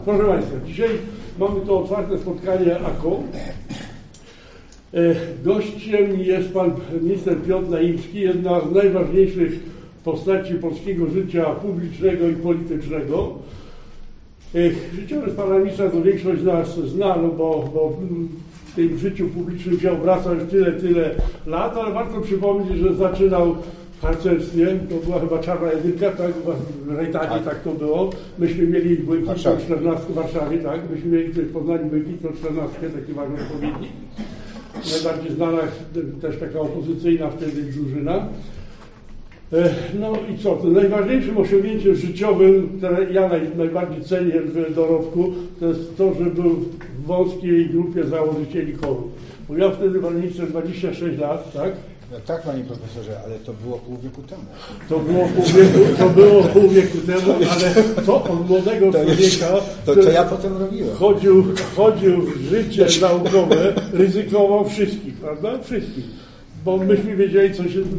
Proszę Państwa, dzisiaj mamy to otwarte spotkanie AKO. Gościem jest pan minister Piotr Naimski, jedna z najważniejszych postaci polskiego życia publicznego i politycznego. Życiorys pana ministra to większość z nas zna, no bo w tym życiu publicznym się obraca już tyle lat, ale warto przypomnieć, że zaczynał w harcerstwie, to była chyba czarna jedynka, tak? W Rejtacie tak to było. Myśmy mieli błękitną 14 w Warszawie, tak? Myśmy mieli tutaj w Poznaniu błękitną 14, taki ważny odpowiednik. Najbardziej znana też taka opozycyjna wtedy drużyna. No i co? To najważniejszym osiągnięciem życiowym, które ja najbardziej cenię w dorobku, to jest to, że był w wąskiej grupie założycieli KOR-u. Bo ja wtedy, pan minister, 26 lat, tak? No tak, panie profesorze, ale to było pół wieku temu. To było pół wieku temu, ale co od młodego człowieka... To co ja potem robiłem? Chodził w życie naukowe, ryzykował wszystkich, prawda? Wszystkich. Bo myśmy wiedzieli,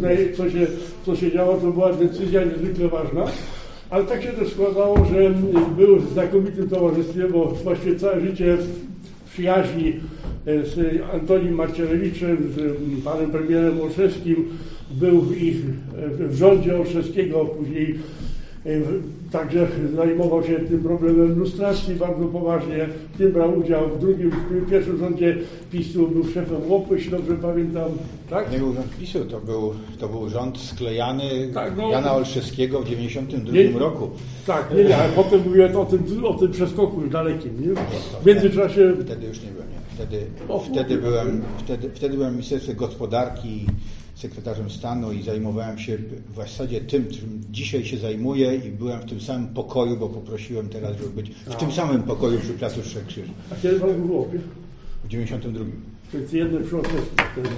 co się działo, to była decyzja niezwykle ważna. Ale tak się też składało, że był w znakomitym towarzystwie, bo właściwie całe życie w przyjaźni z Antonim Macierewiczem, z panem premierem Olszewskim, był w rządzie Olszewskiego, później także zajmował się tym problemem lustracji bardzo poważnie. W tym brał udział w pierwszym rządzie PiS-u, był szefem ŁOPy, jeśli dobrze pamiętam. Tak? Nie był rząd PiS-u, to był rząd sklejany tak, Jana Olszewskiego w 1992 roku. Tak, nie, ale potem mówiłem o tym przeskoku już dalekim. Nie? W międzyczasie... Wtedy już nie byłem, nie. Wtedy byłem w Ministerstwie Gospodarki, sekretarzem stanu i zajmowałem się w zasadzie tym, czym dzisiaj się zajmuję i byłem w tym samym pokoju, bo poprosiłem teraz, żeby być w tym samym pokoju przy Placu Trzech Krzyży. A kiedy pan był w ŁOPie? W 92. To jest jedne przy Olszewskim.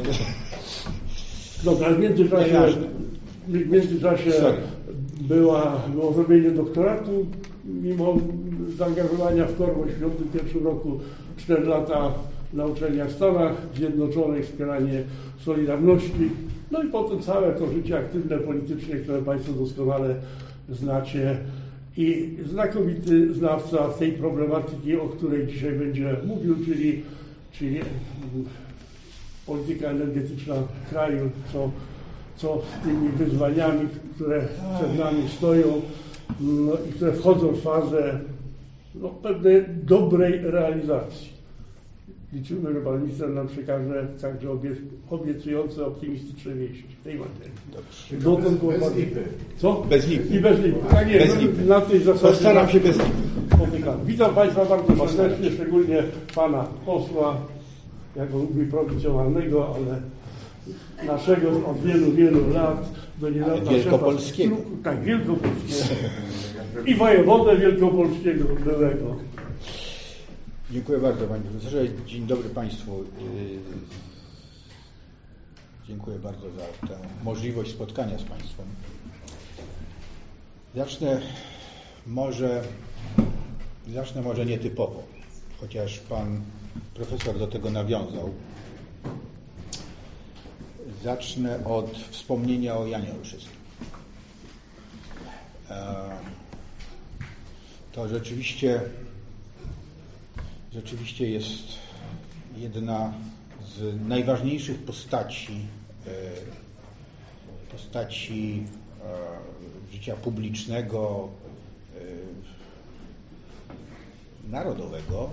Dobra, ale w międzyczasie było zrobienie doktoratu, mimo zaangażowania w KOR w 1981 roku, 4 lata na uczelniach w Stanach Zjednoczonych, wspieranie Solidarności, no i potem całe to życie aktywne, polityczne, które Państwo doskonale znacie i znakomity znawca tej problematyki, o której dzisiaj będzie mówił, czyli polityka energetyczna kraju, co z tymi wyzwaniami, które przed nami stoją i które wchodzą w fazę pewnej dobrej realizacji. Liczymy, że pan minister nam przekaże także obiecujące, optymistyczne wieści w tej materii. Bez lipy. Co? Bez lipy. I bez lipy. Tak jest. Na tej zasadzie postaram się bez lipy. Witam Państwa bardzo serdecznie, szczególnie pana posła, jako lubi prowincjonalnego, ale naszego od wielu lat do niedawna wielkopolskiego. Tak, wielkopolskiego. I wojewodę wielkopolskiego byłego. Dziękuję bardzo, panie profesorze. Dzień dobry państwu. Dziękuję bardzo za tę możliwość spotkania z państwem. Zacznę może nietypowo, chociaż pan profesor do tego nawiązał. Zacznę od wspomnienia o Janie Olszewskim. To rzeczywiście jest jedna z najważniejszych postaci życia publicznego, narodowego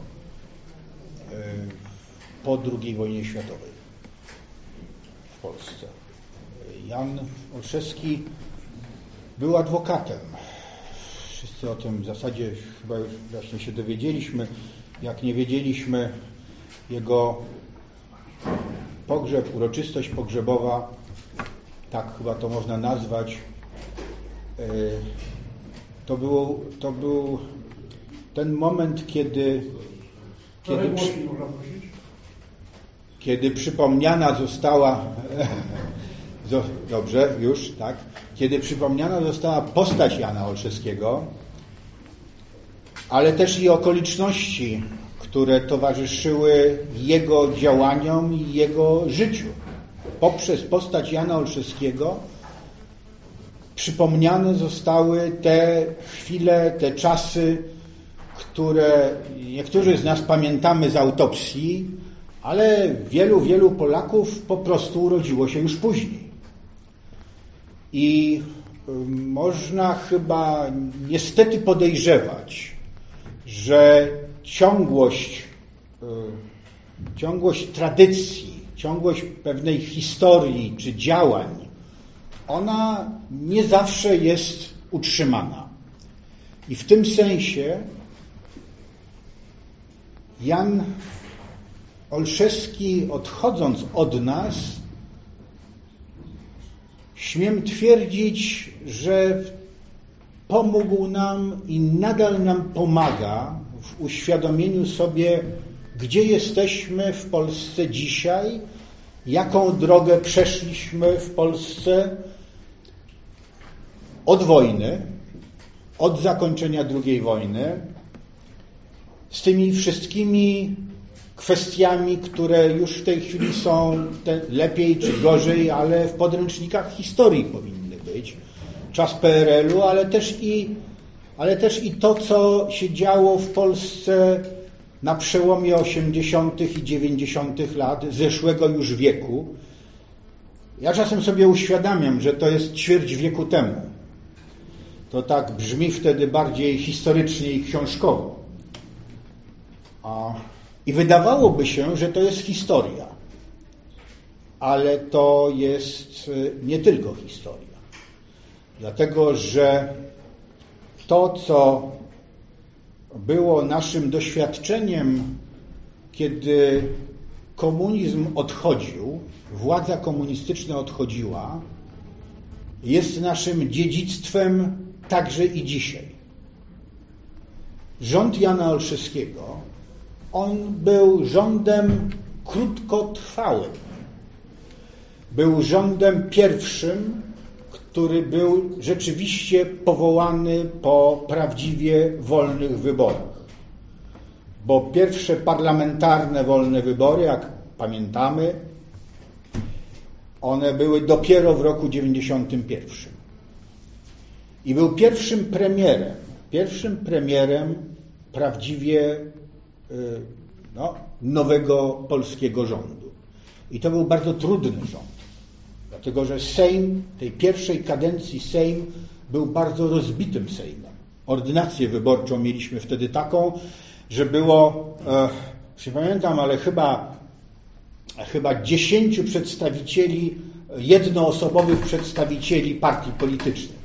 po II wojnie światowej w Polsce. Jan Olszewski był adwokatem. Wszyscy o tym w zasadzie chyba już właśnie się dowiedzieliśmy. Jak nie wiedzieliśmy, jego pogrzeb, uroczystość pogrzebowa, tak chyba to można nazwać, to był ten moment, kiedy przypomniana została dobrze, już, tak, kiedy przypomniana została postać Jana Olszewskiego, ale też i okoliczności, które towarzyszyły jego działaniom i jego życiu. Poprzez postać Jana Olszewskiego przypomniane zostały te chwile, te czasy, które niektórzy z nas pamiętamy z autopsji, ale wielu Polaków po prostu urodziło się już później. I można chyba niestety podejrzewać, że ciągłość tradycji, ciągłość pewnej historii czy działań, ona nie zawsze jest utrzymana. I w tym sensie Jan Olszewski, odchodząc od nas, śmiem twierdzić, że pomógł nam i nadal nam pomaga w uświadomieniu sobie, gdzie jesteśmy w Polsce dzisiaj, jaką drogę przeszliśmy w Polsce od wojny, od zakończenia II wojny, z tymi wszystkimi kwestiami, które już w tej chwili są lepiej czy gorzej, ale w podręcznikach historii powinny być. Czas PRL-u, ale też i to, co się działo w Polsce na przełomie 80. i 90. lat zeszłego już wieku. Ja czasem sobie uświadamiam, że to jest ćwierć wieku temu. To tak brzmi wtedy bardziej historycznie i książkowo. I wydawałoby się, że to jest historia. Ale to jest nie tylko historia. Dlatego, że to, co było naszym doświadczeniem, kiedy komunizm odchodził, władza komunistyczna odchodziła, jest naszym dziedzictwem także i dzisiaj. Rząd Jana Olszewskiego, on był rządem krótkotrwałym. Był rządem pierwszym, który był rzeczywiście powołany po prawdziwie wolnych wyborach. Bo pierwsze parlamentarne wolne wybory, jak pamiętamy, one były dopiero w roku 91. I był pierwszym premierem prawdziwie nowego polskiego rządu. I to był bardzo trudny rząd. Dlatego, że Sejm, tej pierwszej kadencji Sejm był bardzo rozbitym Sejmem. Ordynację wyborczą mieliśmy wtedy taką, że było, nie pamiętam, ale chyba 10 przedstawicieli, jednoosobowych przedstawicieli partii politycznych.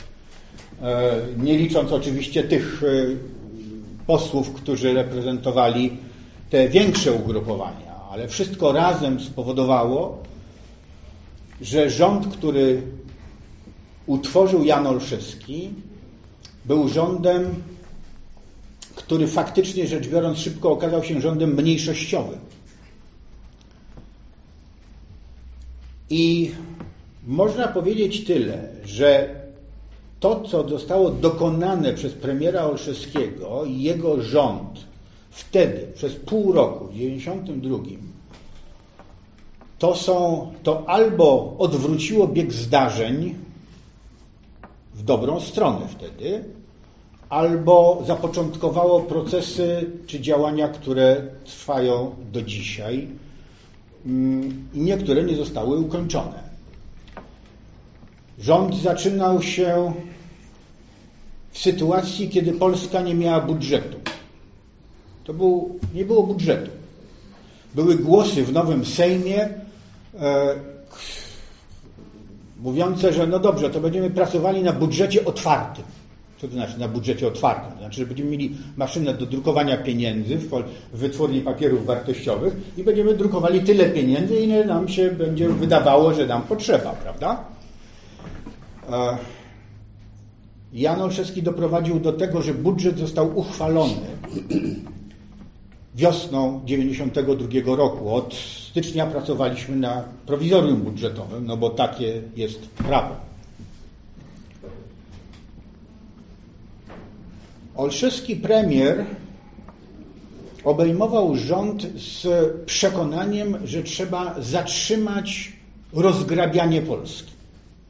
Nie licząc oczywiście tych posłów, którzy reprezentowali te większe ugrupowania, ale wszystko razem spowodowało, że rząd, który utworzył Jan Olszewski, był rządem, który faktycznie rzecz biorąc szybko okazał się rządem mniejszościowym. I można powiedzieć tyle, że to, co zostało dokonane przez premiera Olszewskiego i jego rząd wtedy, przez pół roku, w 92, to albo odwróciło bieg zdarzeń w dobrą stronę wtedy, albo zapoczątkowało procesy czy działania, które trwają do dzisiaj i niektóre nie zostały ukończone. Rząd zaczynał się w sytuacji, kiedy Polska nie miała budżetu. Nie było budżetu. Były głosy w nowym Sejmie mówiące, że no dobrze, to będziemy pracowali na budżecie otwartym. Co to znaczy na budżecie otwartym? To znaczy, że będziemy mieli maszynę do drukowania pieniędzy w wytwórni papierów wartościowych i będziemy drukowali tyle pieniędzy, ile nam się będzie wydawało, że nam potrzeba, prawda? Jan Olszewski doprowadził do tego, że budżet został uchwalony wiosną 92 roku. Od stycznia pracowaliśmy na prowizorium budżetowym, no bo takie jest prawo. Olszewski premier obejmował rząd z przekonaniem, że trzeba zatrzymać rozgrabianie Polski.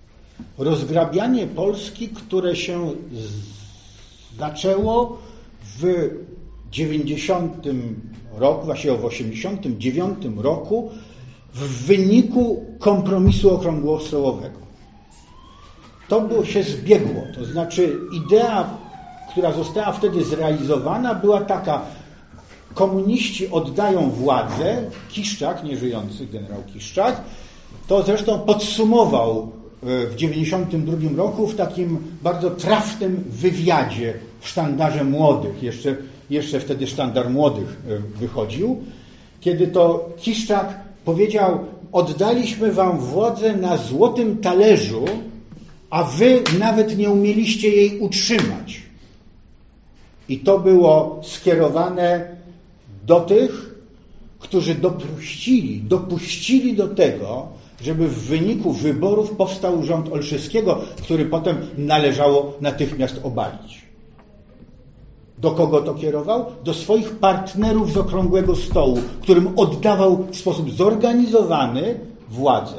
Rozgrabianie Polski, które się zaczęło w 90 roku, właściwie w 89 roku w wyniku kompromisu okrągłostołowego. To się zbiegło, to znaczy idea, która została wtedy zrealizowana, była taka: komuniści oddają władzę, Kiszczak, nieżyjący generał Kiszczak, to zresztą podsumował w 92 roku w takim bardzo trafnym wywiadzie w Sztandarze Młodych, jeszcze wtedy Sztandar Młodych wychodził, kiedy to Kiszczak powiedział: oddaliśmy wam władzę na złotym talerzu, a wy nawet nie umieliście jej utrzymać. I to było skierowane do tych, którzy dopuścili do tego, żeby w wyniku wyborów powstał rząd Olszewskiego, który potem należało natychmiast obalić. Do kogo to kierował? Do swoich partnerów z okrągłego stołu, którym oddawał w sposób zorganizowany władzę.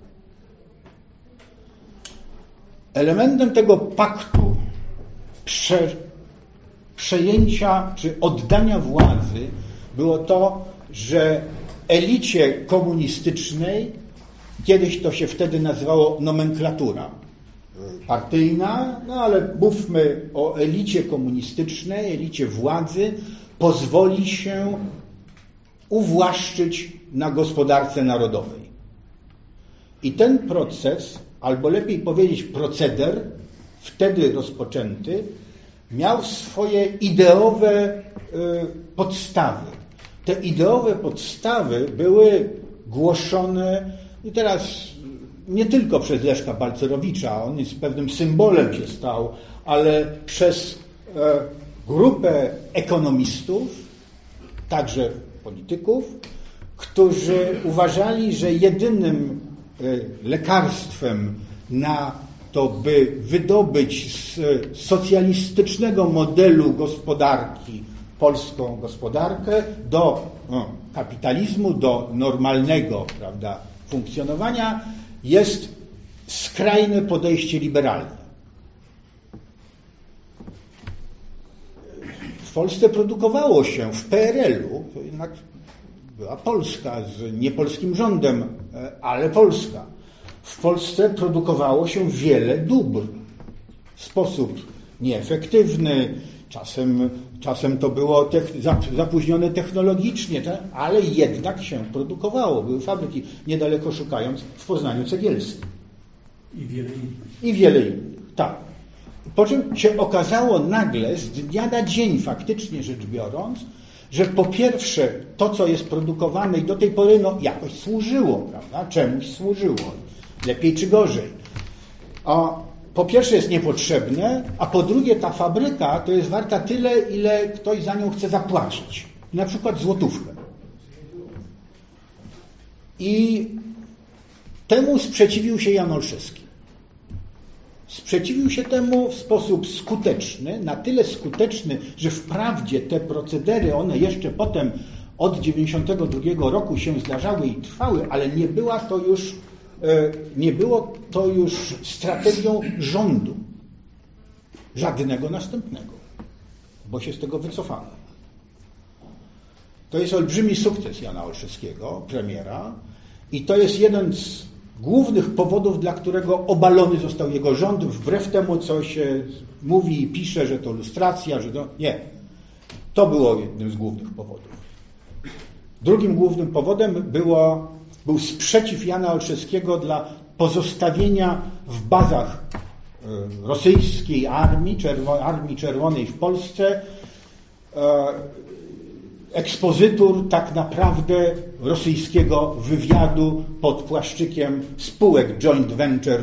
Elementem tego paktu przejęcia czy oddania władzy było to, że elicie komunistycznej, kiedyś to się wtedy nazywało nomenklatura partyjna, no ale mówmy o elicie komunistycznej, elicie władzy, pozwoli się uwłaszczyć na gospodarce narodowej. I ten proces, albo lepiej powiedzieć proceder, wtedy rozpoczęty, miał swoje ideowe podstawy. Te ideowe podstawy były głoszone i teraz nie tylko przez Leszka Balcerowicza, on jest pewnym symbolem się stał, ale przez grupę ekonomistów, także polityków, którzy uważali, że jedynym lekarstwem na to, by wydobyć z socjalistycznego modelu gospodarki polską gospodarkę do kapitalizmu, do normalnego, prawda, funkcjonowania, jest skrajne podejście liberalne. W Polsce produkowało się, w PRL-u, to jednak była Polska z niepolskim rządem, ale Polska. W Polsce produkowało się wiele dóbr w sposób nieefektywny, czasem to było zapóźnione technologicznie, ale jednak się produkowało. Były fabryki, niedaleko szukając, w Poznaniu Cegielskim. I wiele innych. Tak. Po czym się okazało nagle, z dnia na dzień faktycznie rzecz biorąc, że po pierwsze to, co jest produkowane i do tej pory jakoś służyło, prawda? Czemuś służyło. Lepiej czy gorzej. A po pierwsze jest niepotrzebne, a po drugie ta fabryka to jest warta tyle, ile ktoś za nią chce zapłacić. Na przykład złotówkę. I temu sprzeciwił się Jan Olszewski. Sprzeciwił się temu w sposób skuteczny, na tyle skuteczny, że wprawdzie te procedery, one jeszcze potem od 92 roku się zdarzały i trwały, ale nie było to już strategią rządu. Żadnego następnego. Bo się z tego wycofano. To jest olbrzymi sukces Jana Olszewskiego, premiera, i to jest jeden z głównych powodów, dla którego obalony został jego rząd, wbrew temu, co się mówi i pisze, że to lustracja, że to... Nie. To było jednym z głównych powodów. Drugim głównym powodem był sprzeciw Jana Olszewskiego dla pozostawienia w bazach rosyjskiej Armii Czerwonej w Polsce ekspozytur tak naprawdę rosyjskiego wywiadu pod płaszczykiem spółek joint venture,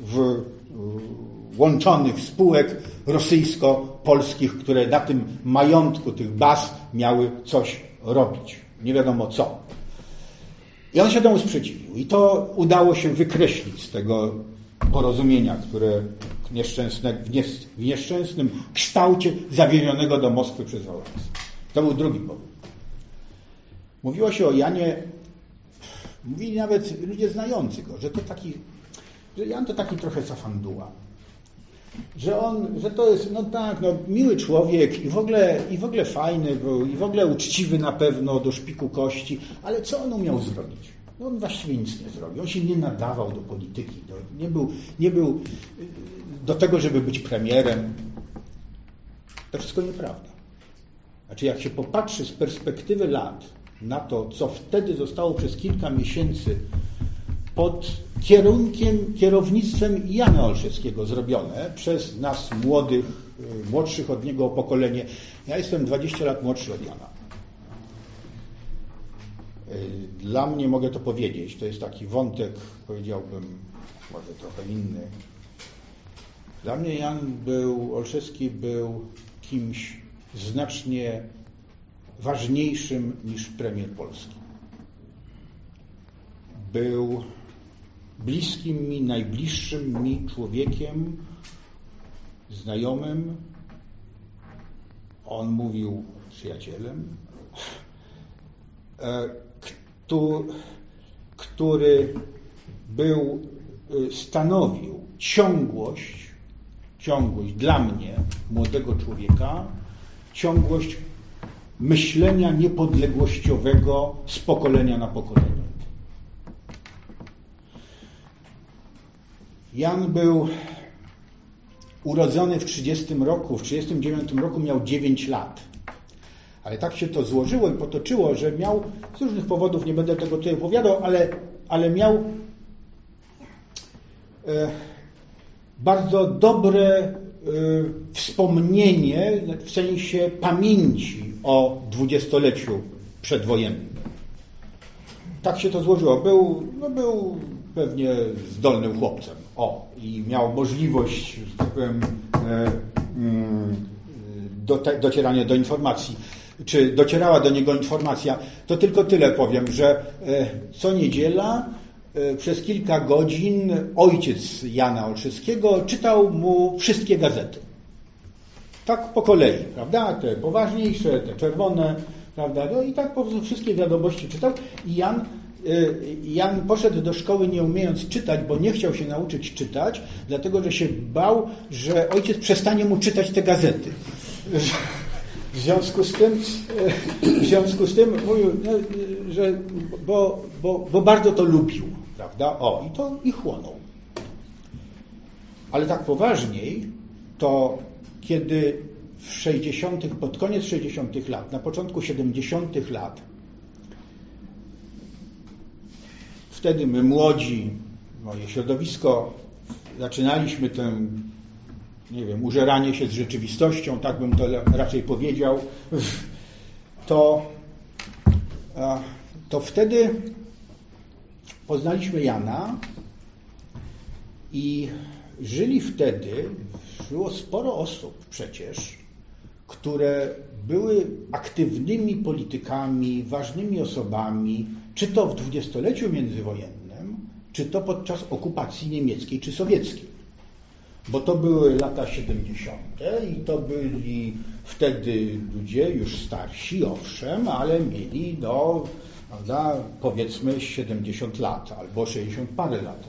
łączonych spółek rosyjsko-polskich, które na tym majątku tych baz miały coś robić. Nie wiadomo co. I on się temu sprzeciwił. I to udało się wykreślić z tego porozumienia, które w nieszczęsnym kształcie zawiezionego do Moskwy przez Wałęsę. To był drugi powód. Mówiło się o Janie, mówili nawet ludzie znający go, że Jan to taki trochę safanduła. że to jest, no tak, no miły człowiek i w ogóle fajny był, i w ogóle uczciwy na pewno do szpiku kości, ale co on umiał zrobić? No on właściwie nic nie zrobił. On się nie nadawał do polityki. Nie był do tego, żeby być premierem. To wszystko nieprawda. Znaczy, jak się popatrzy z perspektywy lat na to, co wtedy zostało przez kilka miesięcy pod kierownictwem Jana Olszewskiego zrobione przez nas młodszych od niego o pokolenie. Ja jestem 20 lat młodszy od Jana. Dla mnie, mogę to powiedzieć, to jest taki wątek, powiedziałbym, może trochę inny. Dla mnie Jan Olszewski był kimś znacznie ważniejszym niż premier Polski. Był bliskim mi, najbliższym mi człowiekiem, znajomym. On mówił przyjacielem, który stanowił ciągłość dla mnie, młodego człowieka, ciągłość myślenia niepodległościowego z pokolenia na pokolenie. Jan był urodzony w 30 roku, w 39 roku miał 9 lat. Ale tak się to złożyło i potoczyło, że miał, z różnych powodów, nie będę tego tutaj opowiadał, ale miał bardzo dobre wspomnienie w sensie pamięci o dwudziestoleciu przedwojennym. Tak się to złożyło. Był pewnie zdolnym chłopcem. I miał możliwość, że tak powiem, docierania do informacji, czy docierała do niego informacja. To tylko tyle powiem, że co niedziela przez kilka godzin ojciec Jana Olszewskiego czytał mu wszystkie gazety. Tak po kolei, prawda? Te poważniejsze, te czerwone, prawda? No i tak po prostu wszystkie wiadomości czytał. I Jan poszedł do szkoły nie umiejąc czytać, bo nie chciał się nauczyć czytać, dlatego że się bał, że ojciec przestanie mu czytać te gazety. W związku z tym mówił, że bo bardzo to lubił, prawda? I chłonął. Ale tak poważniej, to kiedy pod koniec 60 lat, na początku 70 lat, wtedy my młodzi, moje środowisko, zaczynaliśmy użeranie się z rzeczywistością, tak bym to raczej powiedział, to wtedy poznaliśmy Jana i żyło sporo osób przecież, które były aktywnymi politykami, ważnymi osobami, czy to w dwudziestoleciu międzywojennym, czy to podczas okupacji niemieckiej czy sowieckiej. Bo to były lata 70. i to byli wtedy ludzie już starsi, owszem, ale mieli powiedzmy 70 lat albo 60 parę lat.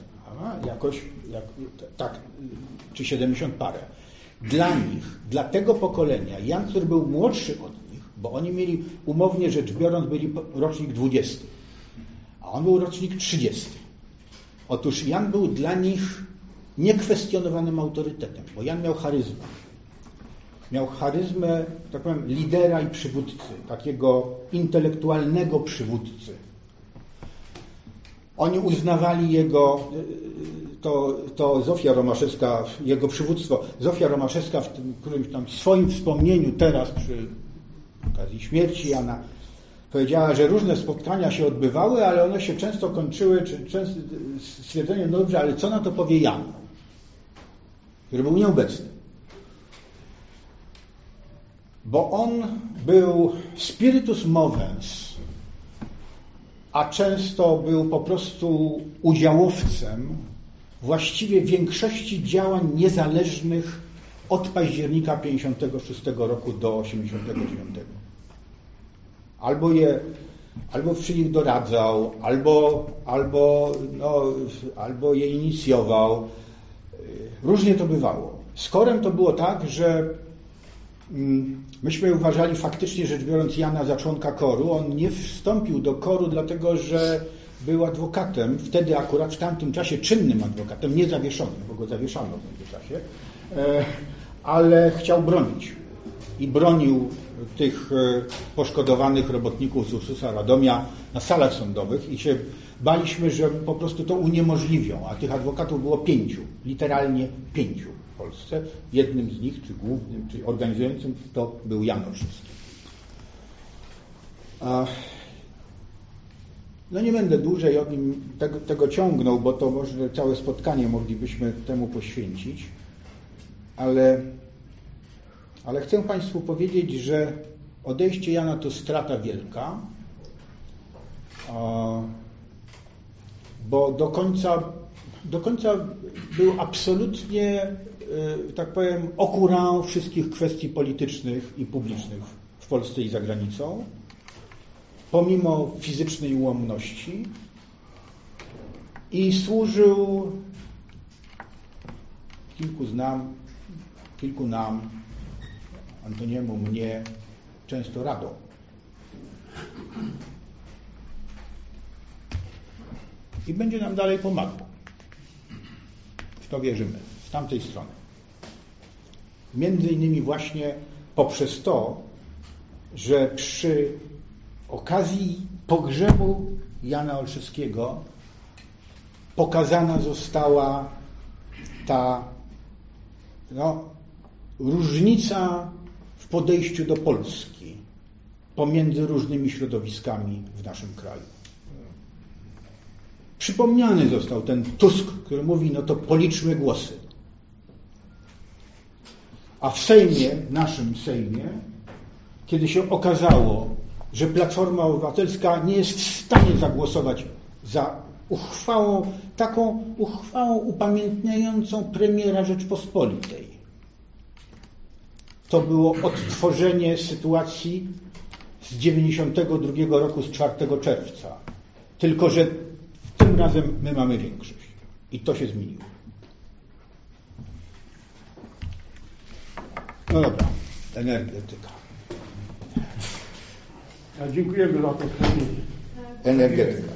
Tak, czy 70 parę. Dla tego pokolenia, Jan, który był młodszy od nich, bo oni mieli, umownie rzecz biorąc, byli rocznik 20, a on był rocznik 30. Otóż Jan był dla nich niekwestionowanym autorytetem, bo Jan miał charyzmę. Miał charyzmę, tak powiem, lidera i przywódcy, takiego intelektualnego przywódcy. Oni uznawali jego, to Zofia Romaszewska, jego przywództwo. Zofia Romaszewska w tym którymś tam swoim wspomnieniu teraz przy okazji śmierci Jana powiedziała, że różne spotkania się odbywały, ale one się często kończyły stwierdzeniem, no dobrze, ale co na to powie Jan, który był nieobecny. Bo on był spiritus movens, a często był po prostu udziałowcem właściwie większości działań niezależnych od października 56 roku do 89. Albo przy nich doradzał, albo je inicjował. Różnie to bywało. Z KOR-em to było tak, że myśmy uważali faktycznie rzecz biorąc Jana za członka KOR-u. On nie wstąpił do KOR-u dlatego, że był adwokatem, wtedy akurat w tamtym czasie czynnym adwokatem, nie zawieszonym, bo go zawieszano w międzyczasie, ale chciał bronić. I bronił tych poszkodowanych robotników z Ursusa Radomia na salach sądowych i się baliśmy, że po prostu to uniemożliwią, a tych adwokatów było 5, literalnie 5 w Polsce. Jednym z nich, czy głównym, czy organizującym to był Jan Olszewski. No nie będę dłużej o nim tego ciągnął, bo to może całe spotkanie moglibyśmy temu poświęcić, ale chcę Państwu powiedzieć, że odejście Jana to strata wielka, bo do końca był absolutnie, tak powiem, au courant wszystkich kwestii politycznych i publicznych w Polsce i za granicą, pomimo fizycznej ułomności, i służył kilku nam, Antoniemu, mnie, często radą. I będzie nam dalej pomagał. W to wierzymy, z tamtej strony. Między innymi właśnie poprzez to, że przy okazji pogrzebu Jana Olszewskiego pokazana została ta różnica w podejściu do Polski pomiędzy różnymi środowiskami w naszym kraju. Przypomniany został ten Tusk, który mówi, no to policzmy głosy. A w Sejmie, naszym Sejmie, kiedy się okazało, że Platforma Obywatelska nie jest w stanie zagłosować za uchwałą, taką uchwałą upamiętniającą premiera Rzeczpospolitej. To było odtworzenie sytuacji z 92 roku, z 4 czerwca. Tylko że tym razem my mamy większość. I to się zmieniło. No dobra, energetyka. Dziękujemy za to wspomnienie. Energetyka.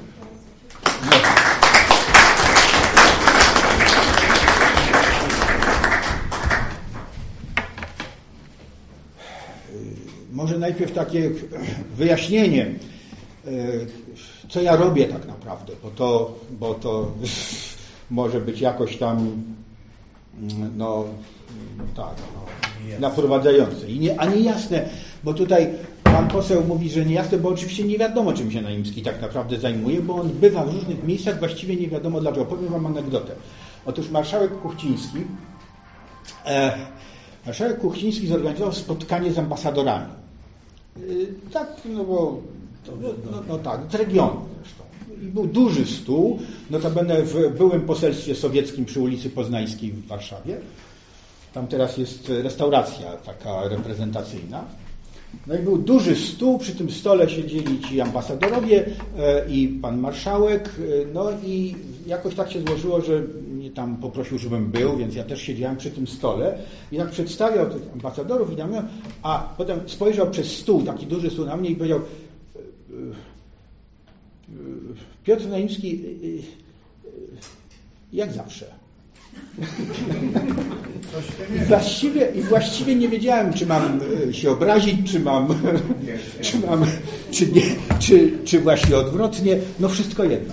Może najpierw takie wyjaśnienie, co ja robię tak naprawdę, bo to może być jakoś tam naprowadzające a nie jasne, bo tutaj pan poseł mówi, że niejasne, bo oczywiście nie wiadomo, czym się Naimski tak naprawdę zajmuje, bo on bywa w różnych miejscach, właściwie nie wiadomo dlaczego. Powiem wam anegdotę. Otóż marszałek Kuchciński zorganizował spotkanie z ambasadorami. Tak, z regionu zresztą. I był duży stół, notabene w byłym poselstwie sowieckim przy ulicy Poznańskiej w Warszawie. Tam teraz jest restauracja taka reprezentacyjna. No i był duży stół, przy tym stole siedzieli ci ambasadorowie i pan marszałek, no i jakoś tak się złożyło, że mnie tam poprosił, żebym był, więc ja też siedziałem przy tym stole i tak przedstawiał tych ambasadorów i na mnie, a potem spojrzał przez stół, taki duży stół na mnie i powiedział: Piotr Naimski, jak zawsze. Właściwie nie wiedziałem, czy mam się obrazić, czy właśnie odwrotnie. No wszystko jedno.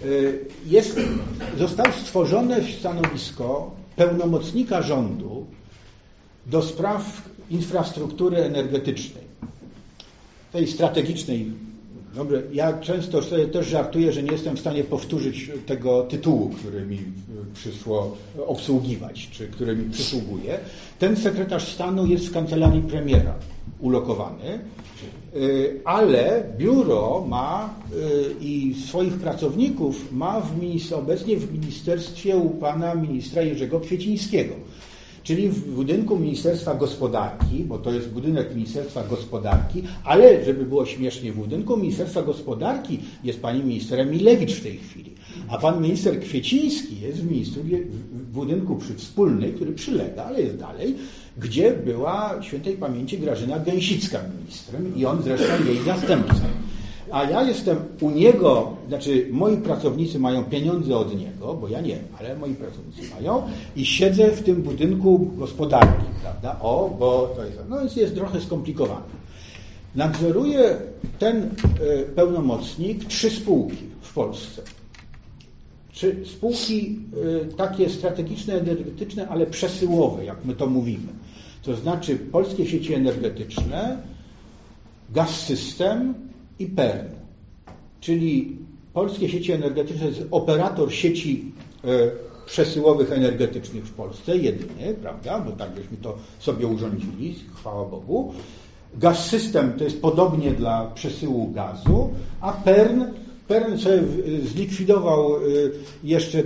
Zostało stworzone stanowisko pełnomocnika rządu do spraw infrastruktury energetycznej, tej strategicznej. Dobrze, ja często sobie też żartuję, że nie jestem w stanie powtórzyć tego tytułu, który mi przyszło obsługiwać, czy który mi przysługuje. Ten sekretarz stanu jest w kancelarii premiera ulokowany, ale biuro ma i swoich pracowników ma obecnie w ministerstwie u pana ministra Jerzego Kwiecińskiego. Czyli w budynku Ministerstwa Gospodarki, bo to jest budynek Ministerstwa Gospodarki, ale żeby było śmiesznie, w budynku Ministerstwa Gospodarki jest pani minister Emilewicz w tej chwili. A pan minister Kwieciński jest w budynku wspólnej, który przylega, ale jest dalej, gdzie była świętej pamięci Grażyna Gęsicka ministrem i on zresztą jej następcą. A ja jestem u niego, znaczy moi pracownicy mają pieniądze od niego, bo ja nie, ale moi pracownicy mają i siedzę w tym budynku gospodarki, prawda? Bo to jest trochę skomplikowane. Nadzoruje ten pełnomocnik 3 spółki w Polsce. 3 spółki takie strategiczne, energetyczne, ale przesyłowe, jak my to mówimy. To znaczy Polskie Sieci Energetyczne, Gaz-System i PERN. Czyli Polskie Sieci Energetyczne to jest operator sieci przesyłowych energetycznych w Polsce, jedyny, prawda, bo tak żeśmy to sobie urządzili, chwała Bogu. Gaz-System to jest podobnie dla przesyłu gazu, a PERN sobie zlikwidował jeszcze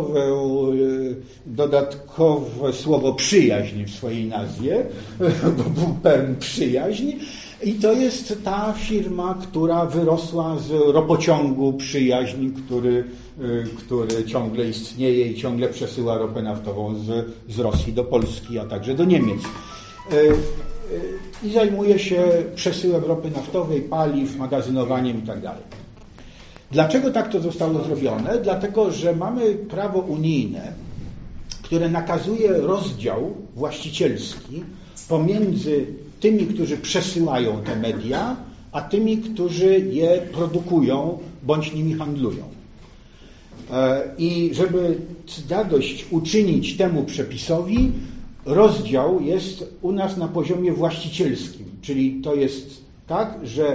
dodatkowe słowo przyjaźń w swojej nazwie, bo był PERN przyjaźń. I to jest ta firma, która wyrosła z ropociągu Przyjaźń, który ciągle istnieje i ciągle przesyła ropę naftową z Rosji do Polski, a także do Niemiec. I zajmuje się przesyłem ropy naftowej, paliw, magazynowaniem itd. Dlaczego tak to zostało zrobione? Dlatego, że mamy prawo unijne, które nakazuje rozdział właścicielski pomiędzy tymi, którzy przesyłają te media, a tymi, którzy je produkują bądź nimi handlują. I żeby zadość uczynić temu przepisowi, rozdział jest u nas na poziomie właścicielskim, czyli to jest tak, że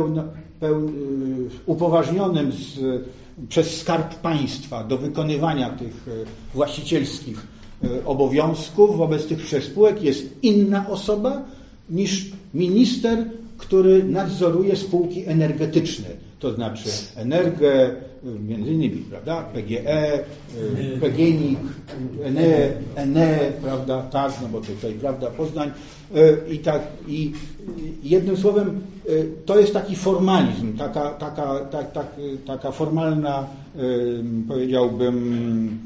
upoważnionym przez Skarb Państwa do wykonywania tych właścicielskich obowiązków wobec tych spółek jest inna osoba niż minister, który nadzoruje spółki energetyczne, to znaczy Energę, między innymi, prawda, PGE, PGNiG, ENE, prawda, tak, no bo tutaj, prawda, Poznań i jednym słowem to jest taki formalizm, taka formalna, powiedziałbym,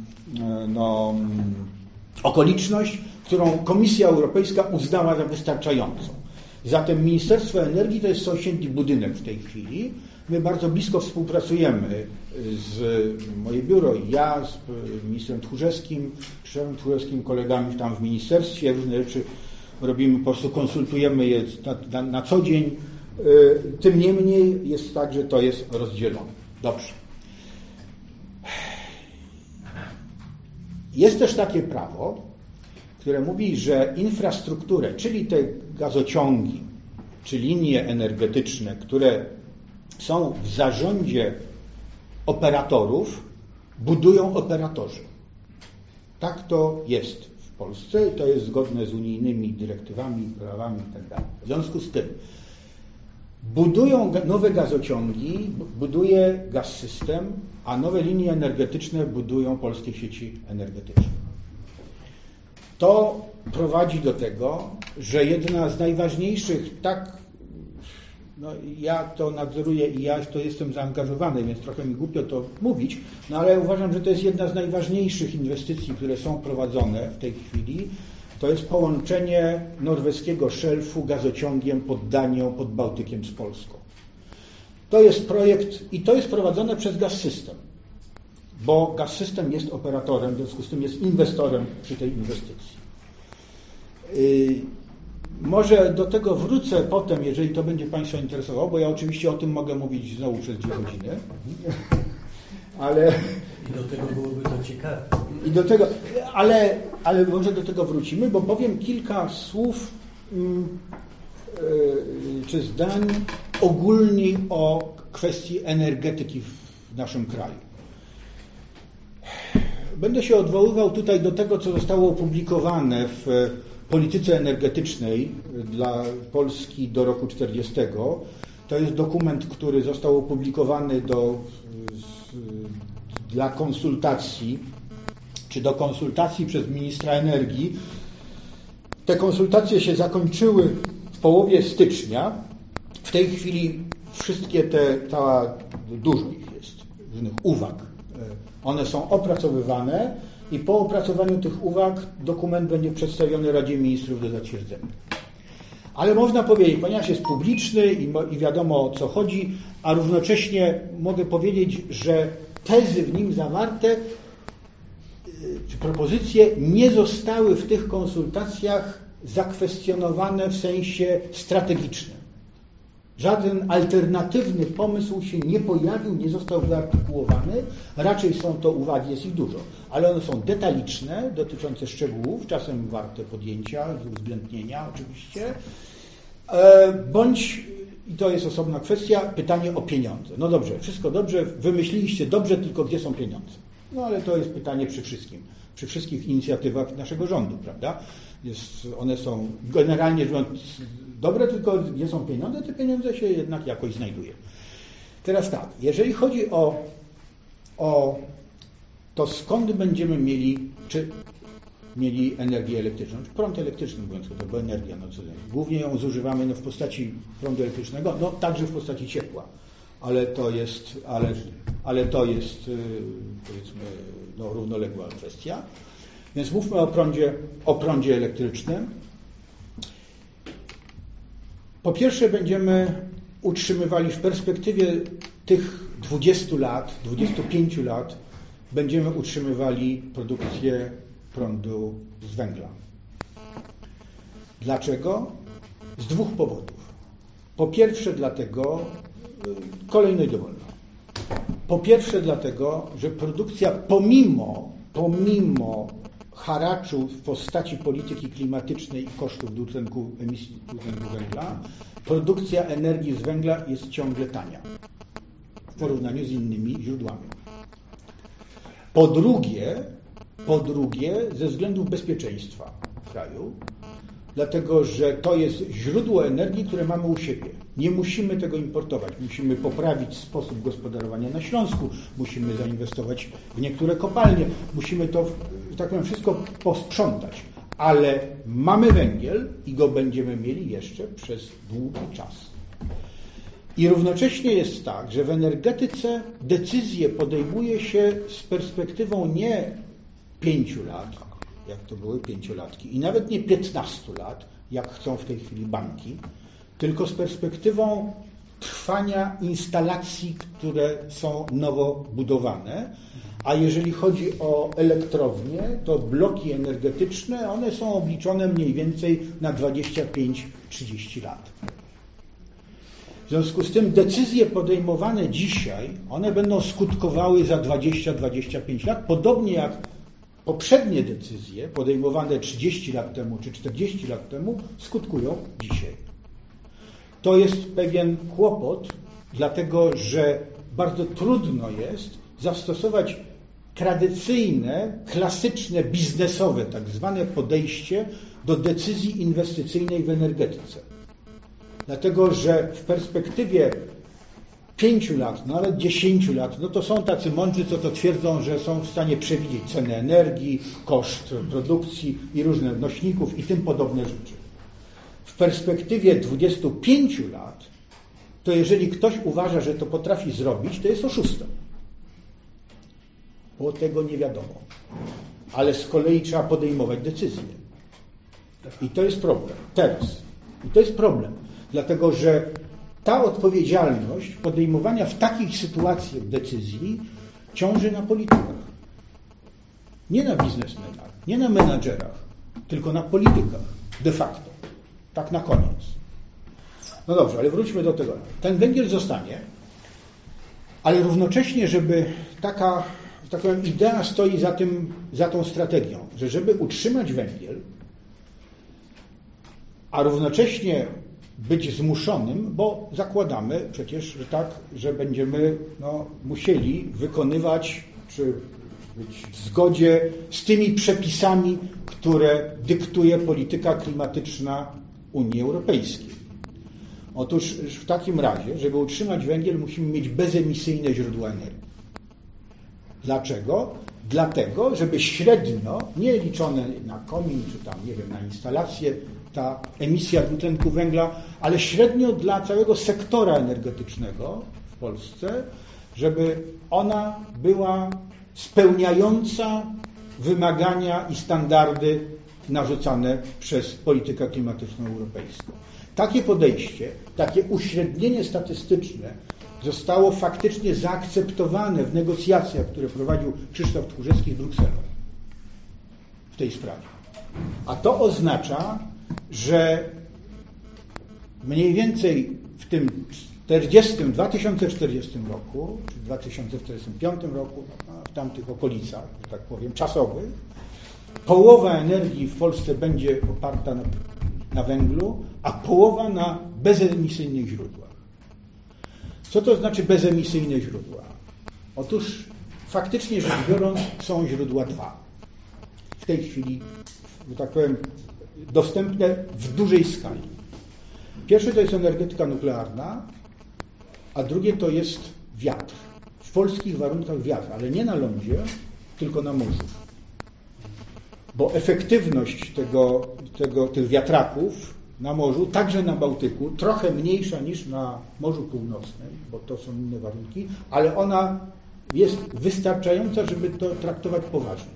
okoliczność, którą Komisja Europejska uznała za wystarczającą. Zatem Ministerstwo Energii to jest sąsiedni budynek w tej chwili. My bardzo blisko współpracujemy moje biuro i ja z ministrem Tchórzewskim, kolegami tam w ministerstwie, różne rzeczy robimy, po prostu konsultujemy je na co dzień. Tym niemniej jest tak, że to jest rozdzielone. Dobrze. Jest też takie prawo, które mówi, że infrastrukturę, czyli te gazociągi, czy linie energetyczne, które są w zarządzie operatorów, budują operatorzy. Tak to jest w Polsce i to jest zgodne z unijnymi dyrektywami, prawami itd. W związku z tym budują nowe gazociągi, buduje Gaz-System, a nowe linie energetyczne budują Polskie Sieci Energetyczne. To prowadzi do tego, że jedna z najważniejszych, ja to nadzoruję i ja to jestem zaangażowany, więc trochę mi głupio to mówić, ale uważam, że to jest jedna z najważniejszych inwestycji, które są prowadzone w tej chwili. To jest połączenie norweskiego szelfu gazociągiem pod Danią, pod Bałtykiem z Polską. To jest projekt i to jest prowadzone przez Gaz-System, bo Gaz-System jest operatorem, w związku z tym jest inwestorem przy tej inwestycji. Może do tego wrócę potem, jeżeli to będzie Państwa interesowało, bo ja oczywiście o tym mogę mówić znowu przez 2 godziny. Ale... I do tego byłoby to ciekawe. Ale może do tego wrócimy, bo powiem kilka słów czy zdań ogólniej o kwestii energetyki w naszym kraju. Będę się odwoływał tutaj do tego, co zostało opublikowane w polityce energetycznej dla Polski do roku 40. To jest dokument, który został opublikowany dla konsultacji, czy do konsultacji przez ministra energii. Te konsultacje się zakończyły w połowie stycznia. W tej chwili wszystkie dużo ich jest, różnych uwag One są opracowywane i po opracowaniu tych uwag dokument będzie przedstawiony Radzie Ministrów do zatwierdzenia. Ale można powiedzieć, ponieważ jest publiczny i wiadomo o co chodzi, a równocześnie mogę powiedzieć, że tezy w nim zawarte, czy propozycje nie zostały w tych konsultacjach zakwestionowane w sensie strategicznym. Żaden alternatywny pomysł się nie pojawił, nie został wyartykułowany. Raczej są to uwagi, jest ich dużo, ale one są detaliczne, dotyczące szczegółów, czasem warte podjęcia, uwzględnienia oczywiście, bądź, i to jest osobna kwestia, pytanie o pieniądze. No dobrze, wszystko dobrze, wymyśliliście dobrze, tylko gdzie są pieniądze? No ale to jest pytanie przy wszystkich inicjatywach naszego rządu, prawda? One są generalnie rzecz biorąc dobre, tylko gdzie są pieniądze, te pieniądze się jednak jakoś znajduje. Teraz tak, jeżeli chodzi o to, skąd będziemy mieli energię elektryczną, czy prąd elektryczny, mówiąc to, bo energia, no co, głównie ją zużywamy w postaci prądu elektrycznego, no także w postaci ciepła, ale to jest powiedzmy równoległa kwestia. Więc mówmy o prądzie elektrycznym. Po pierwsze będziemy utrzymywali w perspektywie tych 20 lat, 25 lat, będziemy utrzymywali produkcję prądu z węgla. Dlaczego? Z dwóch powodów. Po pierwsze dlatego, kolejnej dowolnej. Po pierwsze dlatego, że produkcja pomimo haraczu w postaci polityki klimatycznej i kosztów emisji dwutlenku węgla, produkcja energii z węgla jest ciągle tania w porównaniu z innymi źródłami. Po drugie, ze względów bezpieczeństwa kraju, dlatego że to jest źródło energii, które mamy u siebie. Nie musimy tego importować. Musimy poprawić sposób gospodarowania na Śląsku, musimy zainwestować w niektóre kopalnie, musimy to, tak powiem, wszystko posprzątać. Ale mamy węgiel i go będziemy mieli jeszcze przez długi czas. I równocześnie jest tak, że w energetyce decyzje podejmuje się z perspektywą nie 5 lat, jak to były 5-latki, i nawet nie 15 lat, jak chcą w tej chwili banki, tylko z perspektywą trwania instalacji, które są nowo budowane. A jeżeli chodzi o elektrownie, to bloki energetyczne, one są obliczone mniej więcej na 25-30 lat. W związku z tym decyzje podejmowane dzisiaj, one będą skutkowały za 20-25 lat, podobnie jak poprzednie decyzje podejmowane 30 lat temu czy 40 lat temu skutkują dzisiaj. To jest pewien kłopot, dlatego że bardzo trudno jest zastosować tradycyjne, klasyczne, biznesowe tak zwane podejście do decyzji inwestycyjnej w energetyce. Dlatego że w perspektywie 5 lat, nawet 10 lat, no to są tacy mądrzy, co to twierdzą, że są w stanie przewidzieć cenę energii, koszt produkcji i różne nośników i tym podobne rzeczy. W perspektywie 25 lat, to jeżeli ktoś uważa, że to potrafi zrobić, to jest oszustem. Bo tego nie wiadomo. Ale z kolei trzeba podejmować decyzje. I to jest problem. Teraz. I to jest problem. Dlatego, że ta odpowiedzialność podejmowania w takich sytuacjach decyzji ciąży na politykach. Nie na biznesmenach, nie na menadżerach, tylko na politykach. De facto. Tak na koniec. No dobrze, ale wróćmy do tego. Ten węgiel zostanie, ale równocześnie, żeby taka, że tak powiem, idea stoi za tą strategią, że żeby utrzymać węgiel, a równocześnie być zmuszonym, bo zakładamy przecież, że tak, że będziemy musieli wykonywać, czy być w zgodzie z tymi przepisami, które dyktuje polityka klimatyczna Unii Europejskiej. Otóż w takim razie, żeby utrzymać węgiel, musimy mieć bezemisyjne źródła energii. Dlaczego? Dlatego, żeby średnio, nie liczone na komin, czy tam, nie wiem, na instalację, ta emisja dwutlenku węgla, ale średnio dla całego sektora energetycznego w Polsce, żeby ona była spełniająca wymagania i standardy narzucane przez politykę klimatyczną europejską. Takie podejście, takie uśrednienie statystyczne zostało faktycznie zaakceptowane w negocjacjach, które prowadził Krzysztof Tchórzewski z Brukselą w tej sprawie. A to oznacza, że mniej więcej w tym 2040 roku, czy 2045 roku, w tamtych okolicach, że tak powiem, czasowych, połowa energii w Polsce będzie oparta na węglu, a połowa na bezemisyjnych źródłach. Co to znaczy bezemisyjne źródła? Otóż faktycznie rzecz biorąc są źródła dwa. W tej chwili, że tak powiem, dostępne w dużej skali. Pierwsze to jest energetyka nuklearna, a drugie to jest wiatr. W polskich warunkach wiatr, ale nie na lądzie, tylko na morzu. Bo efektywność tych wiatraków na morzu, także na Bałtyku, trochę mniejsza niż na Morzu Północnym, bo to są inne warunki, ale ona jest wystarczająca, żeby to traktować poważnie.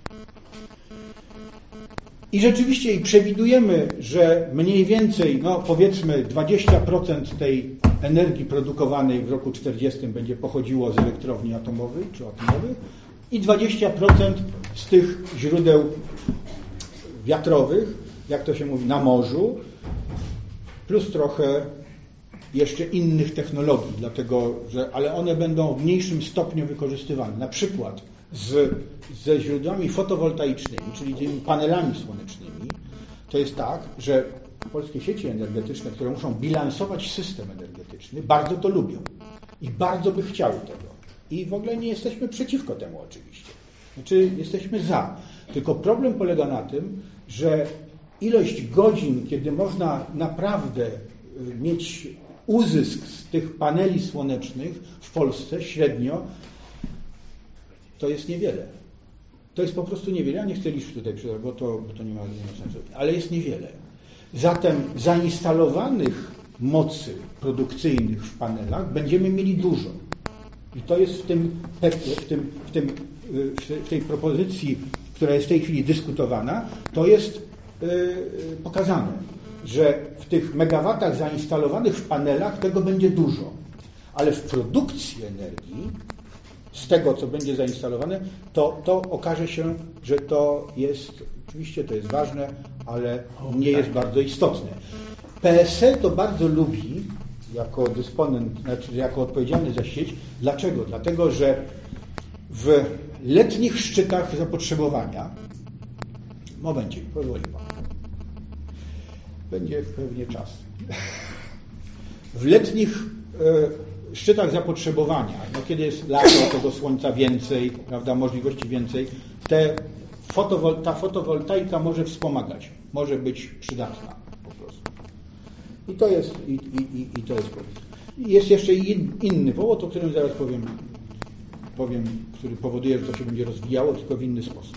I rzeczywiście przewidujemy, że mniej więcej, powiedzmy 20% tej energii produkowanej w roku 40 będzie pochodziło z elektrowni atomowych czy atomowych i 20% z tych źródeł wiatrowych, jak to się mówi, na morzu, plus trochę jeszcze innych technologii, dlatego że, ale one będą w mniejszym stopniu wykorzystywane. Na przykład ze źródłami fotowoltaicznymi, czyli tymi panelami słonecznymi, to jest tak, że polskie sieci energetyczne, które muszą bilansować system energetyczny, bardzo to lubią i bardzo by chciały tego. I w ogóle nie jesteśmy przeciwko temu oczywiście. Znaczy jesteśmy za. Tylko problem polega na tym, że ilość godzin, kiedy można naprawdę mieć uzysk z tych paneli słonecznych w Polsce średnio, to jest niewiele. To jest po prostu niewiele. Ja nie chcę liczyć tutaj, bo to nie ma sensu. Ale jest niewiele. Zatem zainstalowanych mocy produkcyjnych w panelach będziemy mieli dużo. I to jest w tej propozycji, która jest w tej chwili dyskutowana, to jest pokazane, że w tych megawatach zainstalowanych w panelach tego będzie dużo. Ale w produkcji energii z tego, co będzie zainstalowane, to okaże się, że to jest, oczywiście to jest ważne, ale nie jest bardzo istotne. PSE to bardzo lubi jako dysponent, znaczy jako odpowiedzialny za sieć. Dlaczego? Dlatego, że w letnich szczytach zapotrzebowania, momencie, pozwoli Pan, będzie pewnie czas. W letnich szczytach zapotrzebowania, kiedy jest lato, tego słońca więcej, prawda, możliwości więcej, ta fotowoltaika może wspomagać, może być przydatna po prostu. I to jest powód. I jest jeszcze inny powód, o którym zaraz powiem, który powoduje, że to się będzie rozwijało, tylko w inny sposób.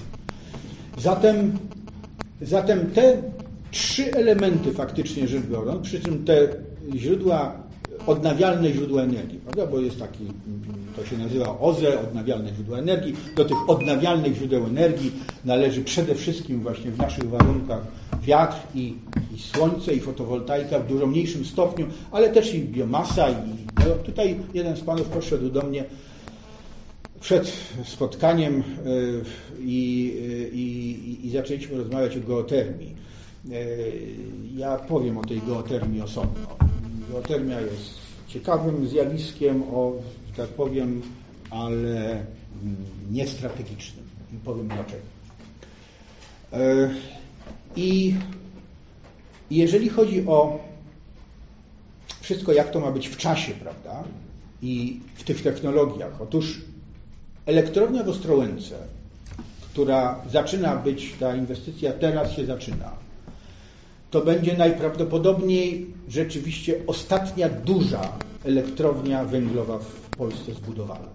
Zatem te trzy elementy faktycznie rzecz biorąc, przy czym te odnawialne źródła energii, prawda? Bo jest taki, to się nazywa OZE, odnawialne źródła energii. Do tych odnawialnych źródeł energii należy przede wszystkim właśnie w naszych warunkach wiatr i słońce i fotowoltaika w dużo mniejszym stopniu, ale też i biomasa. Tutaj jeden z panów podszedł do mnie przed spotkaniem i zaczęliśmy rozmawiać o geotermii. Ja powiem o tej geotermii osobno. Geotermia jest ciekawym zjawiskiem, że tak powiem, ale niestrategicznym. I powiem dlaczego. I jeżeli chodzi o wszystko, jak to ma być w czasie, prawda, i w tych technologiach, otóż elektrownia w Ostrołęce, która zaczyna być, ta inwestycja teraz się zaczyna, to będzie najprawdopodobniej rzeczywiście ostatnia duża elektrownia węglowa w Polsce zbudowana.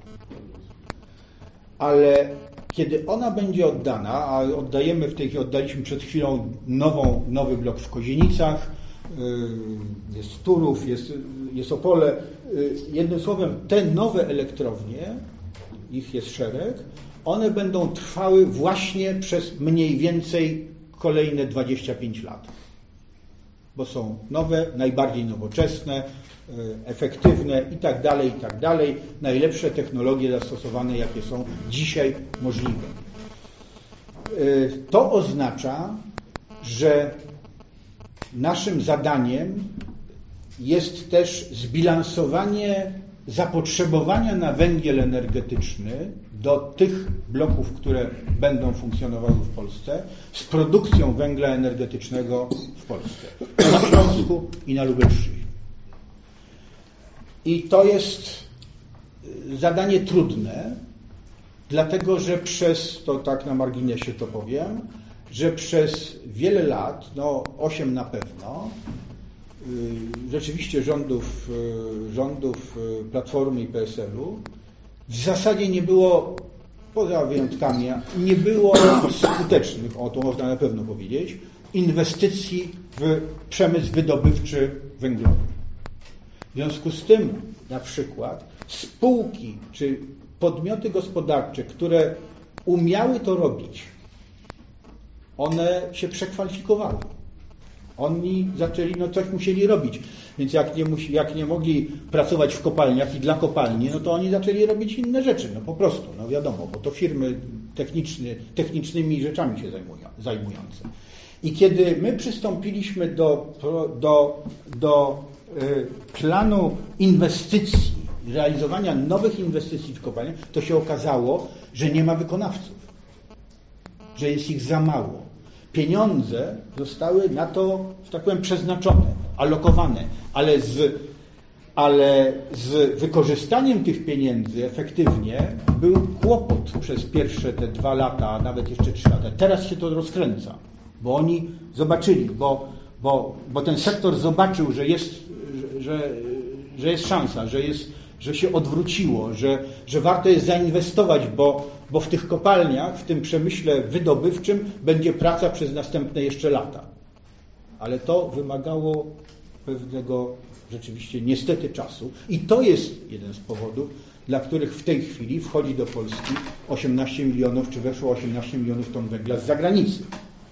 Ale kiedy ona będzie oddana, a oddaliśmy przed chwilą nowy blok w Kozienicach, jest Turów, jest Opole, jednym słowem, te nowe elektrownie, ich jest szereg, one będą trwały właśnie przez mniej więcej kolejne 25 lat. Bo są nowe, najbardziej nowoczesne, efektywne i tak dalej, najlepsze technologie zastosowane, jakie są dzisiaj możliwe. To oznacza, że naszym zadaniem jest też zbilansowanie zapotrzebowania na węgiel energetyczny do tych bloków, które będą funkcjonowały w Polsce, z produkcją węgla energetycznego w Polsce, na Śląsku i na Lubelszczyźnie. I to jest zadanie trudne, dlatego że to tak na marginesie to powiem, że przez wiele lat, 8 na pewno, rzeczywiście rządów Platformy i PSL-u w zasadzie nie było, poza wyjątkami, nie było skutecznych, to można na pewno powiedzieć, inwestycji w przemysł wydobywczy węglowy. W związku z tym na przykład spółki czy podmioty gospodarcze, które umiały to robić, one się przekwalifikowały. Oni zaczęli, coś musieli robić. Więc jak nie mogli pracować w kopalniach i dla kopalni, to oni zaczęli robić inne rzeczy. Po prostu, wiadomo, bo to firmy technicznymi rzeczami się zajmujące. I kiedy my przystąpiliśmy do planu inwestycji, realizowania nowych inwestycji w kopalniach, to się okazało, że nie ma wykonawców, że jest ich za mało. Pieniądze zostały na to, że tak powiem, przeznaczone, alokowane, ale z wykorzystaniem tych pieniędzy efektywnie był kłopot przez pierwsze te 2 lata, a nawet jeszcze 3 lata. Teraz się to rozkręca, bo oni zobaczyli, bo ten sektor zobaczył, że jest szansa, że się odwróciło, że warto jest zainwestować, bo w tych kopalniach, w tym przemyśle wydobywczym będzie praca przez następne jeszcze lata. Ale to wymagało pewnego rzeczywiście niestety czasu i to jest jeden z powodów, dla których w tej chwili wchodzi do Polski 18 milionów, czy weszło 18 milionów ton węgla z zagranicy.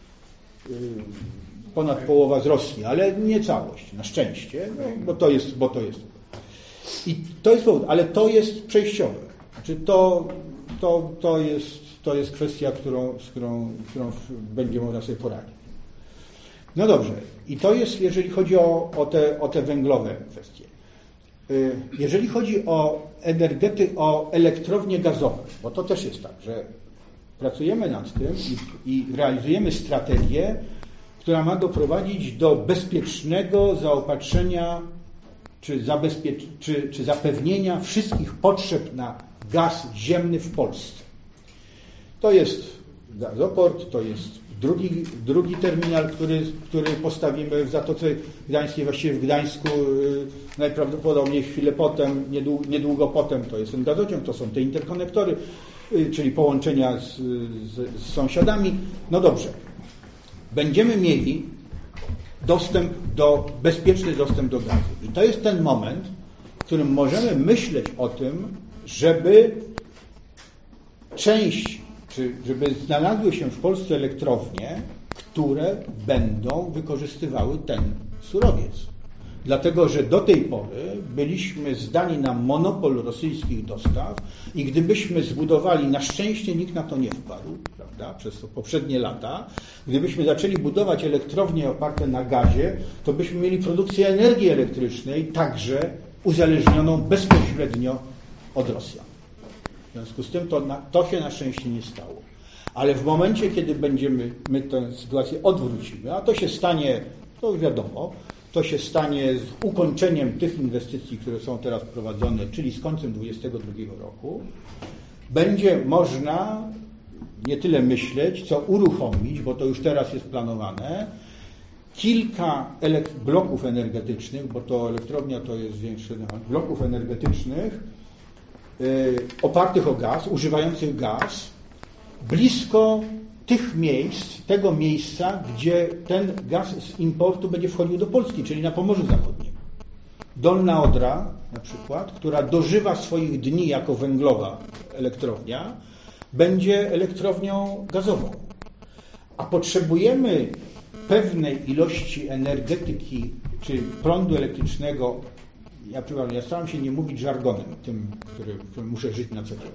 Ponad połowa z Rosji, ale nie całość, na szczęście, bo to jest. I to jest powód, ale to jest przejściowe. Znaczy to jest kwestia, z którą będzie można sobie poradzić. No dobrze, i to jest, jeżeli chodzi o te węglowe kwestie. Jeżeli chodzi o elektrownie gazowe, bo to też jest tak, że pracujemy nad tym i realizujemy strategię, która ma doprowadzić do bezpiecznego zaopatrzenia czy zapewnienia wszystkich potrzeb na gaz ziemny w Polsce. To jest gazoport, to jest drugi terminal, który postawimy w Zatoce Gdańskiej, właściwie w Gdańsku najprawdopodobniej chwilę potem, niedługo potem, to jest ten gazociąg, to są te interkonektory, czyli połączenia z sąsiadami. No dobrze, będziemy mieli bezpieczny dostęp do gazu. I to jest ten moment, w którym możemy myśleć o tym, żeby żeby znalazły się w Polsce elektrownie, które będą wykorzystywały ten surowiec. Dlatego, że do tej pory byliśmy zdani na monopol rosyjskich dostaw i gdybyśmy zbudowali, na szczęście nikt na to nie wpadł, prawda, przez poprzednie lata, gdybyśmy zaczęli budować elektrownie oparte na gazie, to byśmy mieli produkcję energii elektrycznej także uzależnioną bezpośrednio od Rosjan. W związku z tym to się na szczęście nie stało. Ale w momencie, kiedy my tę sytuację odwrócimy, a to się stanie, to wiadomo, to się stanie z ukończeniem tych inwestycji, które są teraz prowadzone, czyli z końcem 2022 roku, będzie można nie tyle myśleć, co uruchomić, bo to już teraz jest planowane, kilka bloków energetycznych, bo to elektrownia to jest większy bloków energetycznych opartych o gaz, używających gaz, blisko tego miejsca, gdzie ten gaz z importu będzie wchodził do Polski, czyli na Pomorzu Zachodnim. Dolna Odra na przykład, która dożywa swoich dni jako węglowa elektrownia, będzie elektrownią gazową. A potrzebujemy pewnej ilości energetyki czy prądu elektrycznego. Ja staram się nie mówić żargonem, tym, którym muszę żyć na co dzień.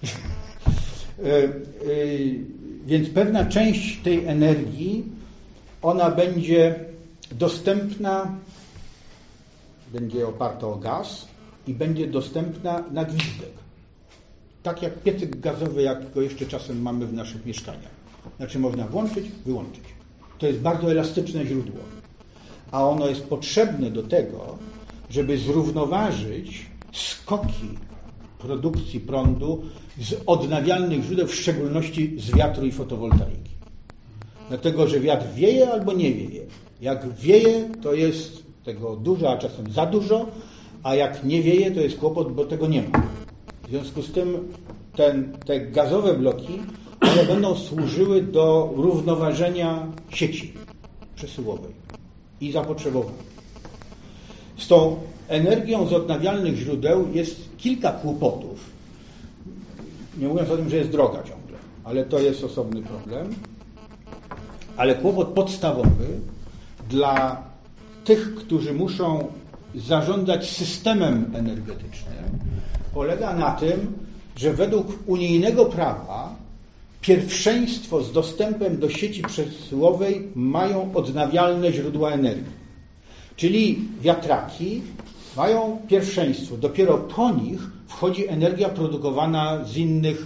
Więc pewna część tej energii, ona będzie dostępna, będzie oparta o gaz i będzie dostępna na gwizdek. Tak jak piecyk gazowy, jak go jeszcze czasem mamy w naszych mieszkaniach. Znaczy można włączyć, wyłączyć. To jest bardzo elastyczne źródło. A ono jest potrzebne do tego, żeby zrównoważyć skoki produkcji prądu z odnawialnych źródeł, w szczególności z wiatru i fotowoltaiki. Dlatego, że wiatr wieje albo nie wieje. Jak wieje, to jest tego dużo, a czasem za dużo, a jak nie wieje, to jest kłopot, bo tego nie ma. W związku z tym te gazowe bloki, one będą służyły do równoważenia sieci przesyłowej i zapotrzebowania. Z tą energią z odnawialnych źródeł jest kilka kłopotów. Nie mówiąc o tym, że jest droga ciągle, ale to jest osobny problem. Ale kłopot podstawowy dla tych, którzy muszą zarządzać systemem energetycznym, polega na tym, że według unijnego prawa pierwszeństwo z dostępem do sieci przesyłowej mają odnawialne źródła energii. Czyli wiatraki mają pierwszeństwo. Dopiero po nich wchodzi energia produkowana z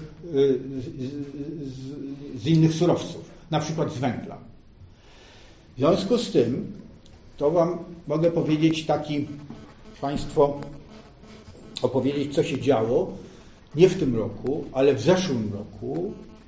innych surowców, na przykład z węgla. W związku z tym, to Wam mogę powiedzieć opowiedzieć, co się działo nie w tym roku, ale w zeszłym roku,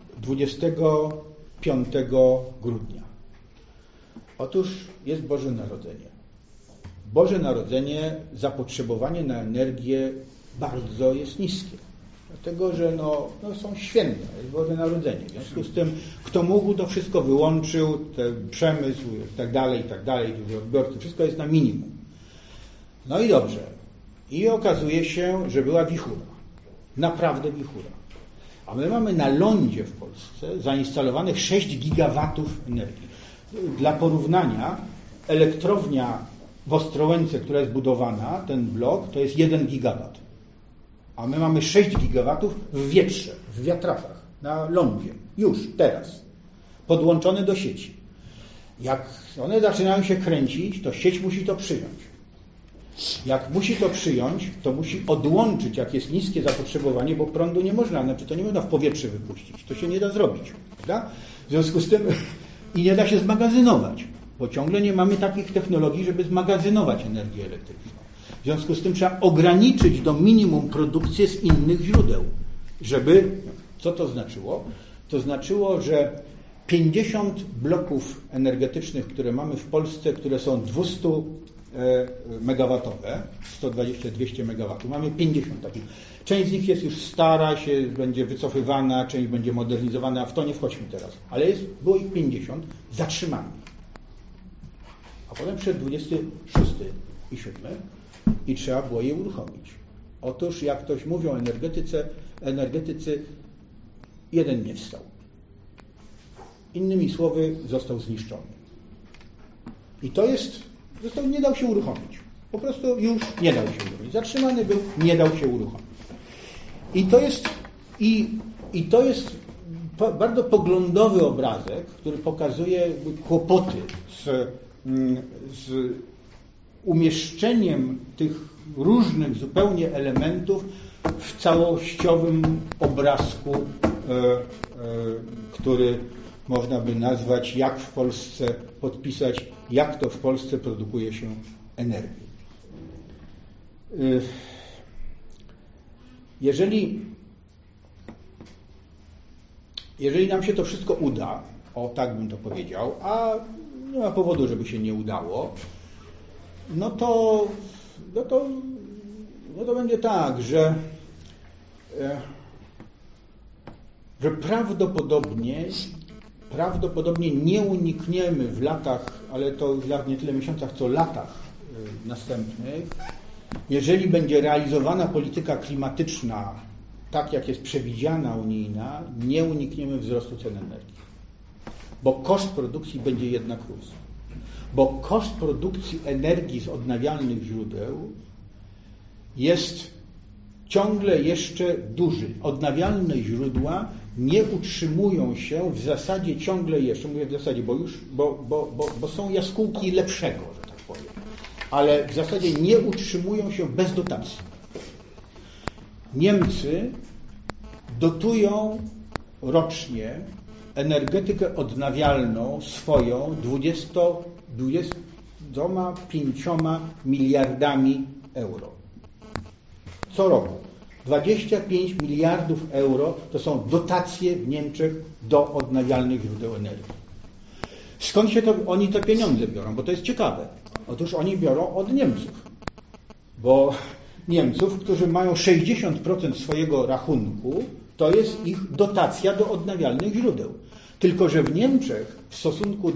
25 grudnia. Otóż jest Boże Narodzenie. Boże Narodzenie, zapotrzebowanie na energię bardzo jest niskie. Dlatego, że są święta, jest Boże Narodzenie. W związku z tym, kto mógł, to wszystko wyłączył, ten przemysł i tak dalej, odbiorcy, wszystko jest na minimum. No i dobrze. I okazuje się, że była wichura. Naprawdę wichura. A my mamy na lądzie w Polsce zainstalowanych 6 gigawatów energii. Dla porównania, elektrownia w Ostrołęce, która jest budowana, ten blok, to jest 1 gigawat. A my mamy 6 gigawatów w wietrze, w wiatrakach, na lądzie. Już, teraz. Podłączone do sieci. Jak one zaczynają się kręcić, to sieć musi to przyjąć. Jak musi to przyjąć, to musi odłączyć, jak jest niskie zapotrzebowanie, bo prądu nie można, to nie można w powietrze wypuścić. To się nie da zrobić. Prawda? W związku z tym i nie da się zmagazynować, bo ciągle nie mamy takich technologii, żeby zmagazynować energię elektryczną. W związku z tym trzeba ograniczyć do minimum produkcję z innych źródeł, żeby... Co to znaczyło? To znaczyło, że 50 bloków energetycznych, które mamy w Polsce, które są 200 megawatowe, 120-200 megawatów, mamy 50 takich. Część z nich jest już stara, będzie wycofywana, część będzie modernizowana, a w to nie wchodźmy teraz. Ale było ich 50 zatrzymanych. A potem przyszedł 26 i 7 i trzeba było je uruchomić. Otóż, jak ktoś mówi o energetycy, jeden nie wstał. Innymi słowy, został zniszczony. I to jest, nie dał się uruchomić. Po prostu już nie dał się uruchomić. Zatrzymany był, nie dał się uruchomić. I to jest bardzo poglądowy obrazek, który pokazuje kłopoty z umieszczeniem tych różnych zupełnie elementów w całościowym obrazku, który można by nazwać, jak w Polsce podpisać, jak to w Polsce produkuje się energię. Jeżeli nam się to wszystko uda, tak bym to powiedział, a nie ma powodu, żeby się nie udało, no to będzie tak, że prawdopodobnie nie unikniemy w latach, ale to w nie tyle miesiącach, co latach następnych, jeżeli będzie realizowana polityka klimatyczna tak, jak jest przewidziana unijna, nie unikniemy wzrostu cen energii. Bo koszt produkcji będzie jednak rósł. Bo koszt produkcji energii z odnawialnych źródeł jest ciągle jeszcze duży. Odnawialne źródła nie utrzymują się w zasadzie ciągle jeszcze, mówię w zasadzie, bo są jaskółki lepszego, że tak powiem, ale w zasadzie nie utrzymują się bez dotacji. Niemcy dotują rocznie energetykę odnawialną swoją 25 miliardami euro. Co roku. 25 miliardów euro to są dotacje w Niemczech do odnawialnych źródeł energii. Skąd się oni te pieniądze biorą? Bo to jest ciekawe. Otóż oni biorą od Niemców. Bo Niemców, którzy mają 60% swojego rachunku, to jest ich dotacja do odnawialnych źródeł. Tylko że w Niemczech w stosunku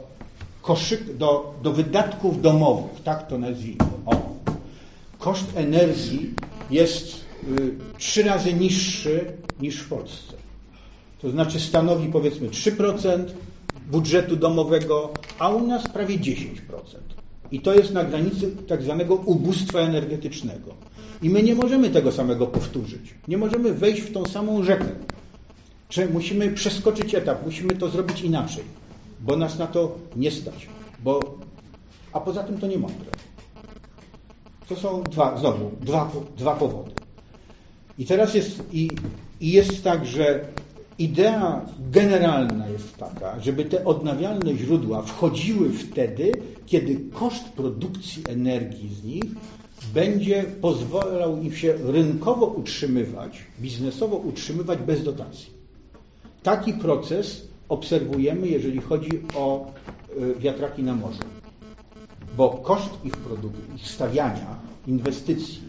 do wydatków domowych, tak to nazwijmy, koszt energii jest 3 razy niższy niż w Polsce. To znaczy stanowi powiedzmy 3% budżetu domowego, a u nas prawie 10%. I to jest na granicy tak zwanego ubóstwa energetycznego. I my nie możemy tego samego powtórzyć. Nie możemy wejść w tą samą rzekę. Musimy przeskoczyć etap, musimy to zrobić inaczej, bo nas na to nie stać. A poza tym to nie mądre. To są dwa powody. I teraz jest tak, że idea generalna jest taka, żeby te odnawialne źródła wchodziły wtedy, kiedy koszt produkcji energii z nich będzie pozwalał im się rynkowo utrzymywać, biznesowo utrzymywać bez dotacji. Taki proces obserwujemy, jeżeli chodzi o wiatraki na morzu. Bo koszt ich stawiania, inwestycji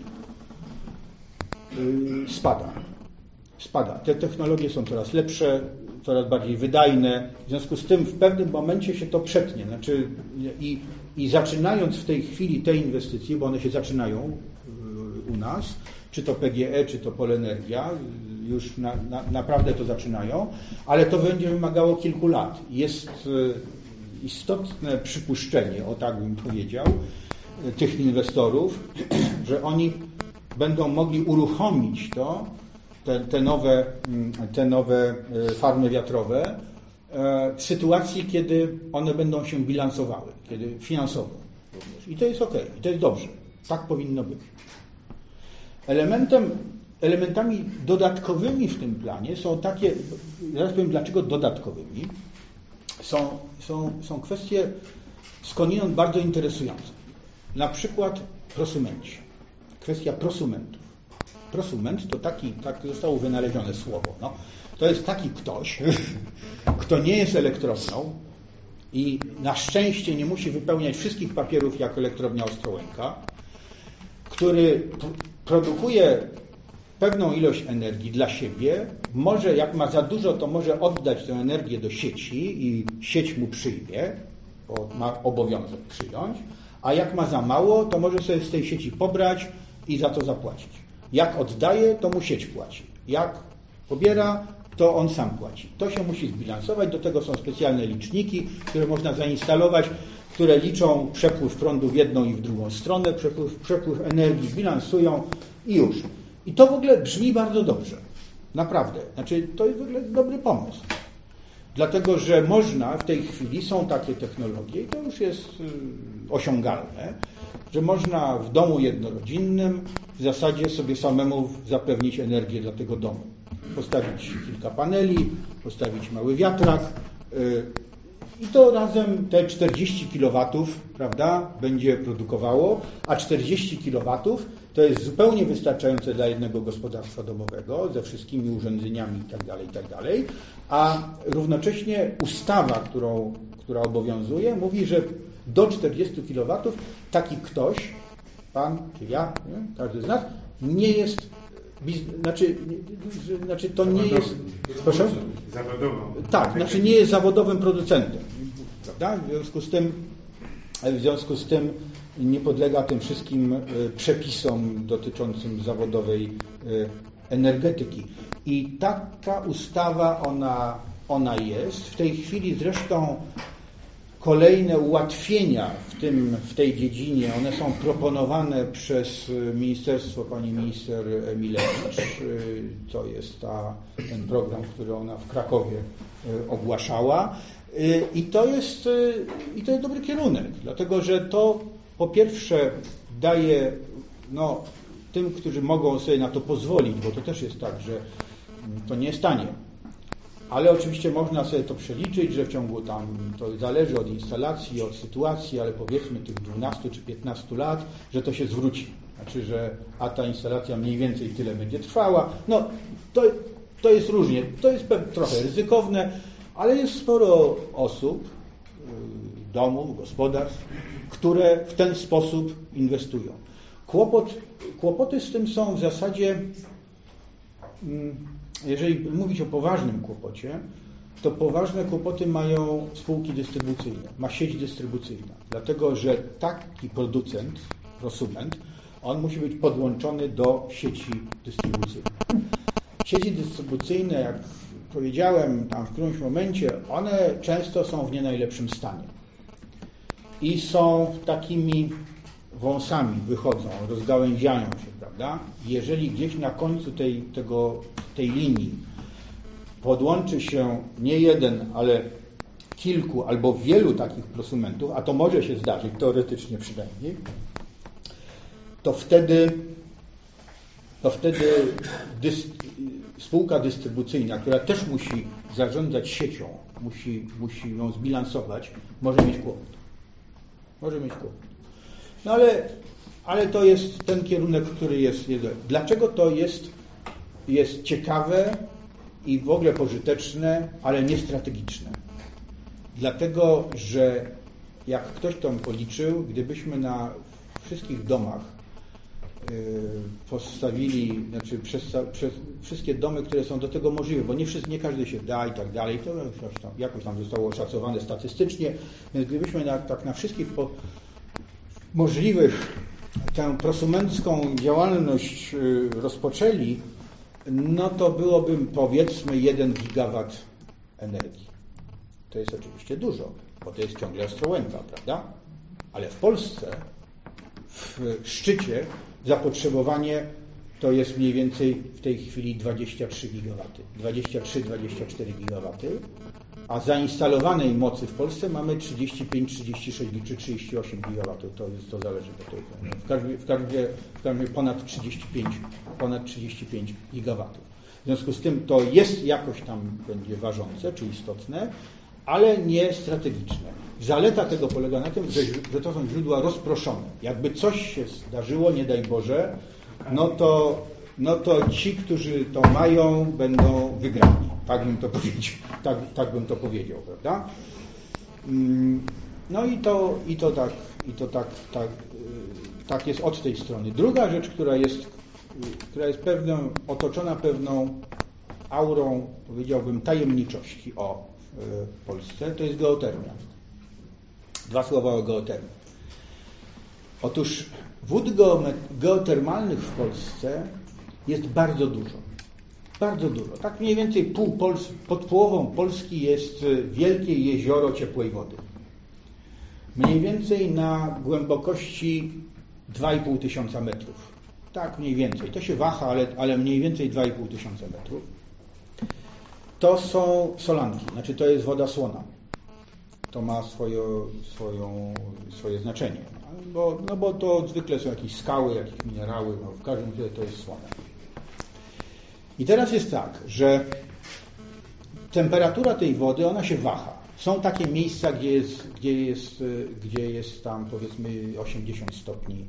spada. Te technologie są coraz lepsze, coraz bardziej wydajne. W związku z tym w pewnym momencie się to przetnie. Znaczy, i zaczynając w tej chwili te inwestycje, bo one się zaczynają u nas, czy to PGE, czy to Polenergia, już naprawdę to zaczynają, ale to będzie wymagało kilku lat. Jest istotne przypuszczenie, o tak bym powiedział, tych inwestorów, że oni będą mogli uruchomić te nowe farmy wiatrowe w sytuacji, kiedy one będą się bilansowały, kiedy finansowo również. I to jest okej, i to jest dobrze. Tak powinno być. Elementami dodatkowymi w tym planie są takie, zaraz powiem dlaczego dodatkowymi, są kwestie skądinąd bardzo interesujące. Na przykład prosumenci. Kwestia prosumentów. Prosument to tak zostało wynalezione słowo. No, to jest taki ktoś, kto nie jest elektrownią i na szczęście nie musi wypełniać wszystkich papierów jak elektrownia Ostrołęka, który produkuje pewną ilość energii dla siebie, może jak ma za dużo, to może oddać tę energię do sieci i sieć mu przyjmie, bo ma obowiązek przyjąć, a jak ma za mało, to może sobie z tej sieci pobrać i za to zapłacić. Jak oddaje, to mu sieć płaci. Jak pobiera, to on sam płaci. To się musi zbilansować, do tego są specjalne liczniki, które można zainstalować, które liczą przepływ prądu w jedną i w drugą stronę, przepływ energii bilansują i już. I to w ogóle brzmi bardzo dobrze. Naprawdę. Znaczy, to jest w ogóle dobry pomysł. Dlatego, że można w tej chwili, są takie technologie i to już jest osiągalne, że można w domu jednorodzinnym w zasadzie sobie samemu zapewnić energię dla tego domu. Postawić kilka paneli, postawić mały wiatrak i to razem te 40 kW, prawda, będzie produkowało, a 40 kW to jest zupełnie wystarczające dla jednego gospodarstwa domowego ze wszystkimi urządzeniami itd., a równocześnie ustawa, która obowiązuje, mówi, że do 40 kW taki ktoś, pan czy ja, nie? Każdy z nas, nie jest, znaczy to nie jest, proszę? Zawodową. Tak, znaczy nie jest zawodowym producentem, prawda? W związku z tym w związku z tym nie podlega tym wszystkim przepisom dotyczącym zawodowej energetyki. I taka ustawa ona jest. W tej chwili zresztą kolejne ułatwienia w tej dziedzinie, one są proponowane przez ministerstwo pani minister Emilewicz. To jest ten program, który ona w Krakowie ogłaszała. I to jest dobry kierunek, dlatego że to po pierwsze daje tym, którzy mogą sobie na to pozwolić, bo to też jest tak, że to nie jest tanie. Ale oczywiście można sobie to przeliczyć, że w ciągu to zależy od instalacji, od sytuacji, ale powiedzmy tych 12 czy 15 lat, że to się zwróci. Znaczy, że ta instalacja mniej więcej tyle będzie trwała. To jest różnie. To jest trochę ryzykowne, ale jest sporo osób, domów, gospodarstw, które w ten sposób inwestują. Kłopoty z tym są w zasadzie, jeżeli mówić o poważnym kłopocie, to poważne kłopoty mają spółki dystrybucyjne, ma sieć dystrybucyjna, dlatego że taki producent, prosument, on musi być podłączony do sieci dystrybucyjnej. Sieci dystrybucyjne, jak powiedziałem tam w którymś momencie, one często są w nie najlepszym stanie i są takimi wąsami, wychodzą, rozgałęziają się, prawda? Jeżeli gdzieś na końcu tej linii podłączy się nie jeden, ale kilku albo wielu takich prosumentów, a to może się zdarzyć, teoretycznie przynajmniej, to wtedy spółka dystrybucyjna, która też musi zarządzać siecią, musi ją zbilansować, może mieć kłopot. No ale to jest ten kierunek, który jest. Dlaczego to jest ciekawe i w ogóle pożyteczne, ale nie strategiczne? Dlatego, że jak ktoś to policzył, gdybyśmy na wszystkich domach postawili, znaczy przez wszystkie domy, które są do tego możliwe, bo nie każdy się da i tak dalej, to jakoś tam zostało oszacowane statystycznie, więc gdybyśmy na wszystkich możliwych tę prosumencką działalność rozpoczęli, no to byłoby powiedzmy 1 gigawat energii. To jest oczywiście dużo, bo to jest ciągle Ostrołęka, prawda? Ale w Polsce w szczycie zapotrzebowanie to jest mniej więcej w tej chwili 23 gigawaty, 23-24 gigawaty, a zainstalowanej mocy w Polsce mamy 35, 36 czy 38 gigawatów, to zależy od tego. W każdym ponad 35 gigawatów. W związku z tym to jest jakoś tam będzie ważące, czy istotne, ale nie strategiczne. Zaleta tego polega na tym, że to są źródła rozproszone. Jakby coś się zdarzyło, nie daj Boże, no to ci, którzy to mają, będą wygrani. Tak bym to powiedział, prawda? No i to tak jest od tej strony. Druga rzecz, która jest otoczona pewną aurą, powiedziałbym, tajemniczości w Polsce, to jest geotermia. 2 słowa o geotermii. Otóż wód geotermalnych w Polsce jest bardzo dużo. Bardzo dużo. Tak mniej więcej pod połową Polski jest wielkie jezioro ciepłej wody. Mniej więcej na głębokości 2,5 tysiąca metrów. Tak mniej więcej. To się waha, ale mniej więcej 2,5 tysiąca metrów. To są solanki, znaczy to jest woda słona. To ma swoje znaczenie. Bo to zwykle są jakieś skały, jakieś minerały, w każdym razie to jest słone. I teraz jest tak, że temperatura tej wody, ona się waha. Są takie miejsca, gdzie jest tam powiedzmy 80 stopni,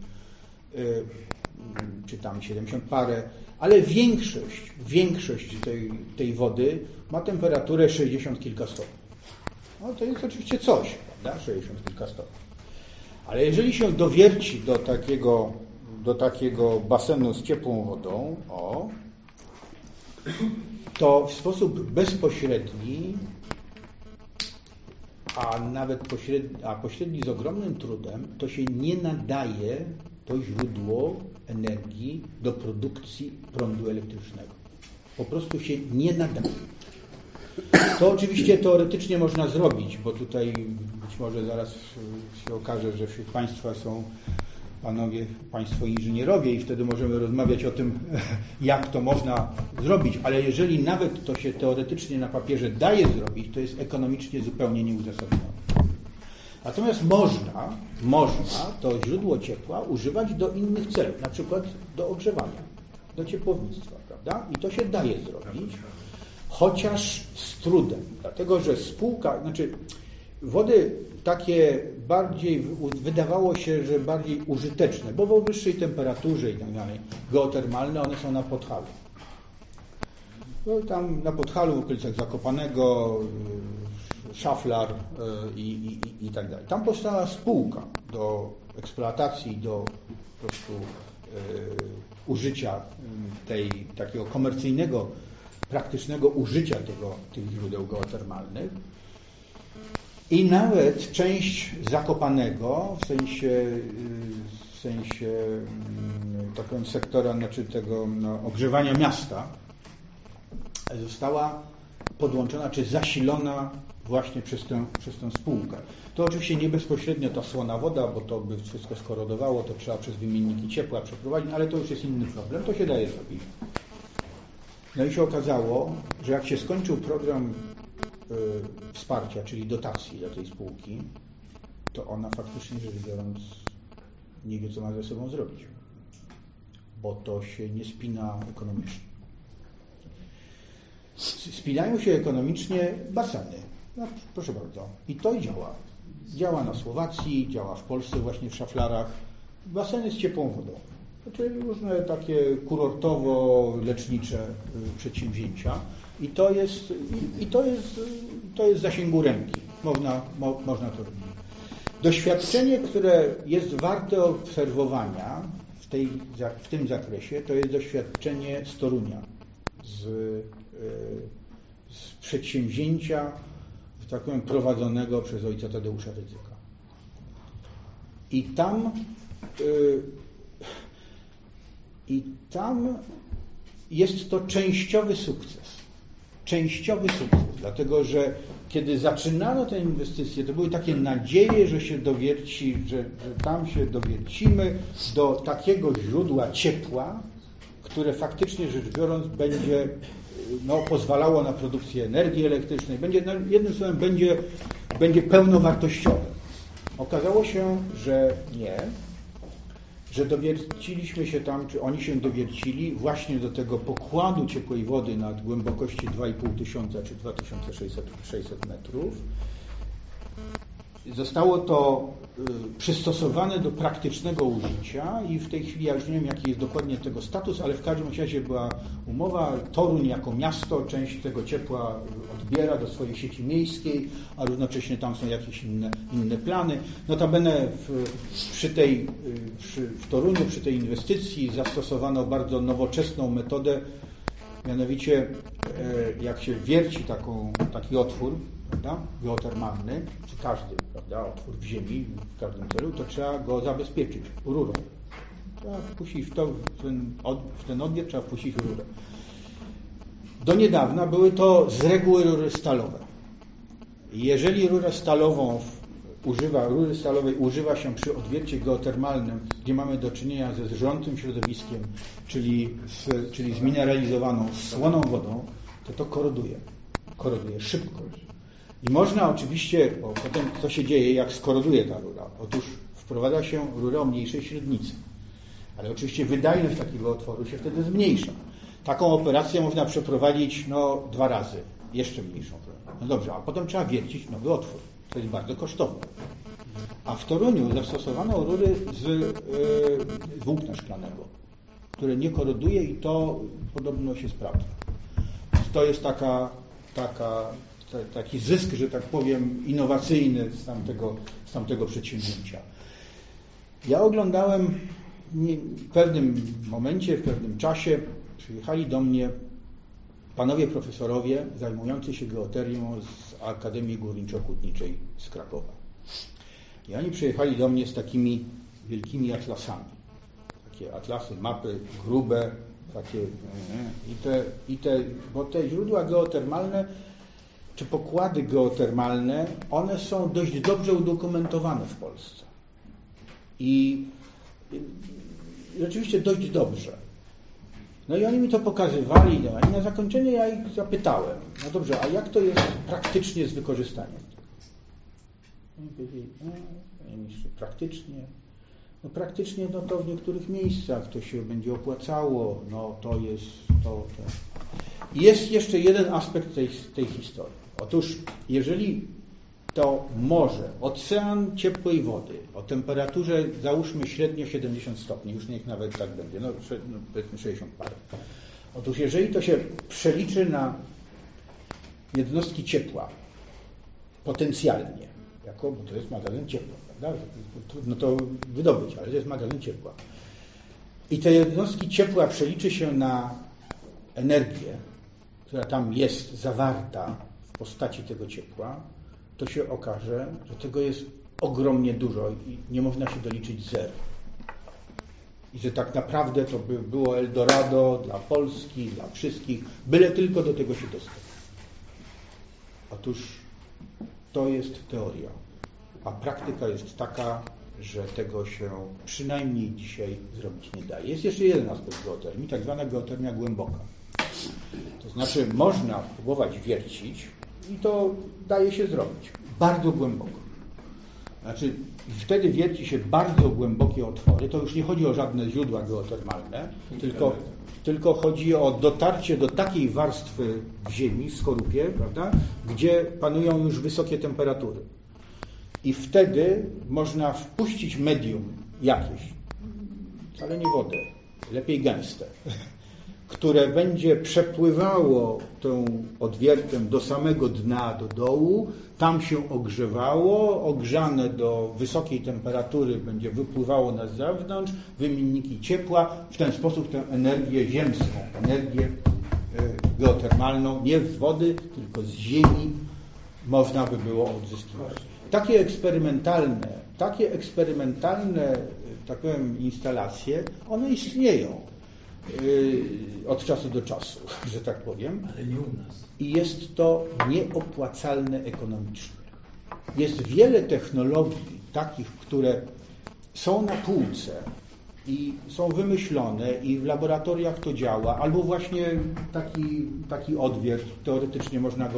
czy tam 70 parę, ale większość tej wody ma temperaturę 60 kilka stopni. No to jest oczywiście coś, prawda? 60 kilka stopni. Ale jeżeli się dowierci do takiego basenu z ciepłą wodą, to w sposób bezpośredni a pośredni z ogromnym trudem, to się nie nadaje to źródło energii do produkcji prądu elektrycznego. Po prostu się nie nadaje. To oczywiście teoretycznie można zrobić, bo tutaj być może zaraz się okaże, że wśród Państwa są Państwo inżynierowie i wtedy możemy rozmawiać o tym, jak to można zrobić, ale jeżeli nawet to się teoretycznie na papierze daje zrobić, to jest ekonomicznie zupełnie nieuzasadnione. Natomiast można to źródło ciepła używać do innych celów, na przykład do ogrzewania, do ciepłownictwa, prawda? I to się daje zrobić, chociaż z trudem, dlatego że wody takie bardziej, wydawało się, że bardziej użyteczne, bo o wyższej temperaturze i tak dalej, geotermalne, one są na Podhalu. No, tam na Podhalu, w okolicach Zakopanego, Szaflar i tak dalej. Tam powstała spółka do eksploatacji, do po prostu użycia takiego komercyjnego, praktycznego użycia tych źródeł geotermalnych. I nawet część Zakopanego, w sensie takiego sektora, tego ogrzewania miasta, została podłączona, czy zasilona właśnie przez tę spółkę. To oczywiście nie bezpośrednio ta słona woda, bo to by wszystko skorodowało, to trzeba przez wymienniki ciepła przeprowadzić, ale to już jest inny problem, to się daje zrobić. No i się okazało, że jak się skończył program wsparcia, czyli dotacji dla tej spółki, to ona faktycznie rzecz biorąc nie wie, co ma ze sobą zrobić, bo to się nie spina ekonomicznie. Spinają się ekonomicznie baseny. No, proszę bardzo. I to działa. Działa na Słowacji, działa w Polsce właśnie w Szaflarach. Baseny z ciepłą wodą. Znaczy różne takie kurortowo-lecznicze przedsięwzięcia. I to jest w zasięgu ręki. Można to robić. Doświadczenie, które jest warte obserwowania w tym zakresie, to jest doświadczenie z Torunia, z przedsięwzięcia, tak powiem, prowadzonego przez ojca Tadeusza Rydzyka. I tam jest to częściowy sukces. Dlatego że kiedy zaczynano te inwestycje, to były takie nadzieje, że się dowierci, że tam się dowiercimy do takiego źródła ciepła, które faktycznie rzecz biorąc będzie pozwalało na produkcję energii elektrycznej, jednym słowem będzie pełnowartościowe. Okazało się, że nie, że dowierciliśmy się tam, czy oni się dowiercili właśnie do tego pokładu ciepłej wody na głębokości 2500 czy 2600 metrów. Zostało to przystosowane do praktycznego użycia i w tej chwili ja już nie wiem, jaki jest dokładnie tego status, ale w każdym razie była umowa. Toruń jako miasto część tego ciepła odbiera do swojej sieci miejskiej, a równocześnie tam są jakieś inne plany. Notabene w Toruniu przy tej inwestycji zastosowano bardzo nowoczesną metodę, mianowicie jak się wierci taki otwór, prawda, geotermalny, czy każdy, prawda, otwór w ziemi, w każdym celu, to trzeba go zabezpieczyć rurą. Trzeba wpuścić w ten odbiór trzeba wpuścić rurę. Do niedawna były to z reguły rury stalowe. Jeżeli rury stalowej używa się przy odwiercie geotermalnym, gdzie mamy do czynienia ze zżątym środowiskiem, czyli zmineralizowaną słoną wodą, to koroduje szybko. I można oczywiście, bo potem co się dzieje, jak skoroduje ta rura? Otóż wprowadza się rurę o mniejszej średnicy. Ale oczywiście wydajność takiego otworu się wtedy zmniejsza. Taką operację można przeprowadzić 2 razy, jeszcze mniejszą. No dobrze, a potem trzeba wiercić nowy otwór. To jest bardzo kosztowne. A w Toruniu zastosowano rury z włókna szklanego, które nie koroduje i to podobno się sprawdza. To jest taki zysk, że tak powiem, innowacyjny z tamtego przedsięwzięcia. Ja oglądałem w pewnym momencie, w pewnym czasie, przyjechali do mnie panowie profesorowie zajmujący się geotermią z Akademii Górniczo-Hutniczej z Krakowa. I oni przyjechali do mnie z takimi wielkimi atlasami. Takie atlasy, mapy grube, takie bo te źródła geotermalne czy pokłady geotermalne, one są dość dobrze udokumentowane w Polsce. I rzeczywiście dość dobrze. No i oni mi to pokazywali, no i na zakończenie ja ich zapytałem, no dobrze, a jak to jest praktycznie z wykorzystaniem tego? Oni powiedzieli, panie ministrze, praktycznie? No praktycznie no to w niektórych miejscach to się będzie opłacało, no to jest to. Jest jeszcze jeden aspekt tej historii. Otóż jeżeli to morze, ocean ciepłej wody o temperaturze załóżmy średnio 70 stopni, już niech nawet tak będzie, no powiedzmy 60 parę. Otóż jeżeli to się przeliczy na jednostki ciepła potencjalnie, bo to jest magazyn ciepła, prawda? Trudno to wydobyć, ale to jest magazyn ciepła. I te jednostki ciepła przeliczy się na energię, która tam jest zawarta w postaci tego ciepła, to się okaże, że tego jest ogromnie dużo i nie można się doliczyć zero. I że tak naprawdę to by było Eldorado dla Polski, dla wszystkich, byle tylko do tego się dostać. Otóż to jest teoria, a praktyka jest taka, że tego się przynajmniej dzisiaj zrobić nie da. Jest jeszcze jeden aspekt geotermii, tak zwana geotermia głęboka. To znaczy można próbować wiercić i to daje się zrobić bardzo głęboko. Znaczy wtedy wierci się bardzo głębokie otwory, to już nie chodzi o żadne źródła geotermalne, tylko chodzi o dotarcie do takiej warstwy w ziemi, w skorupie, prawda, gdzie panują już wysokie temperatury. I wtedy można wpuścić medium jakieś, wcale nie wodę, lepiej gęste, które będzie przepływało tą odwiertem do samego dna, do dołu, tam się ogrzewało, ogrzane do wysokiej temperatury będzie wypływało na zewnątrz, wymienniki ciepła, w ten sposób tę energię ziemską, energię geotermalną, nie z wody, tylko z ziemi można by było odzyskiwać. Takie eksperymentalne, tak powiem, instalacje, one istnieją od czasu do czasu, że tak powiem. Ale nie u nas. I jest to nieopłacalne ekonomicznie. Jest wiele technologii takich, które są na półce i są wymyślone i w laboratoriach to działa, albo właśnie taki odwiert, teoretycznie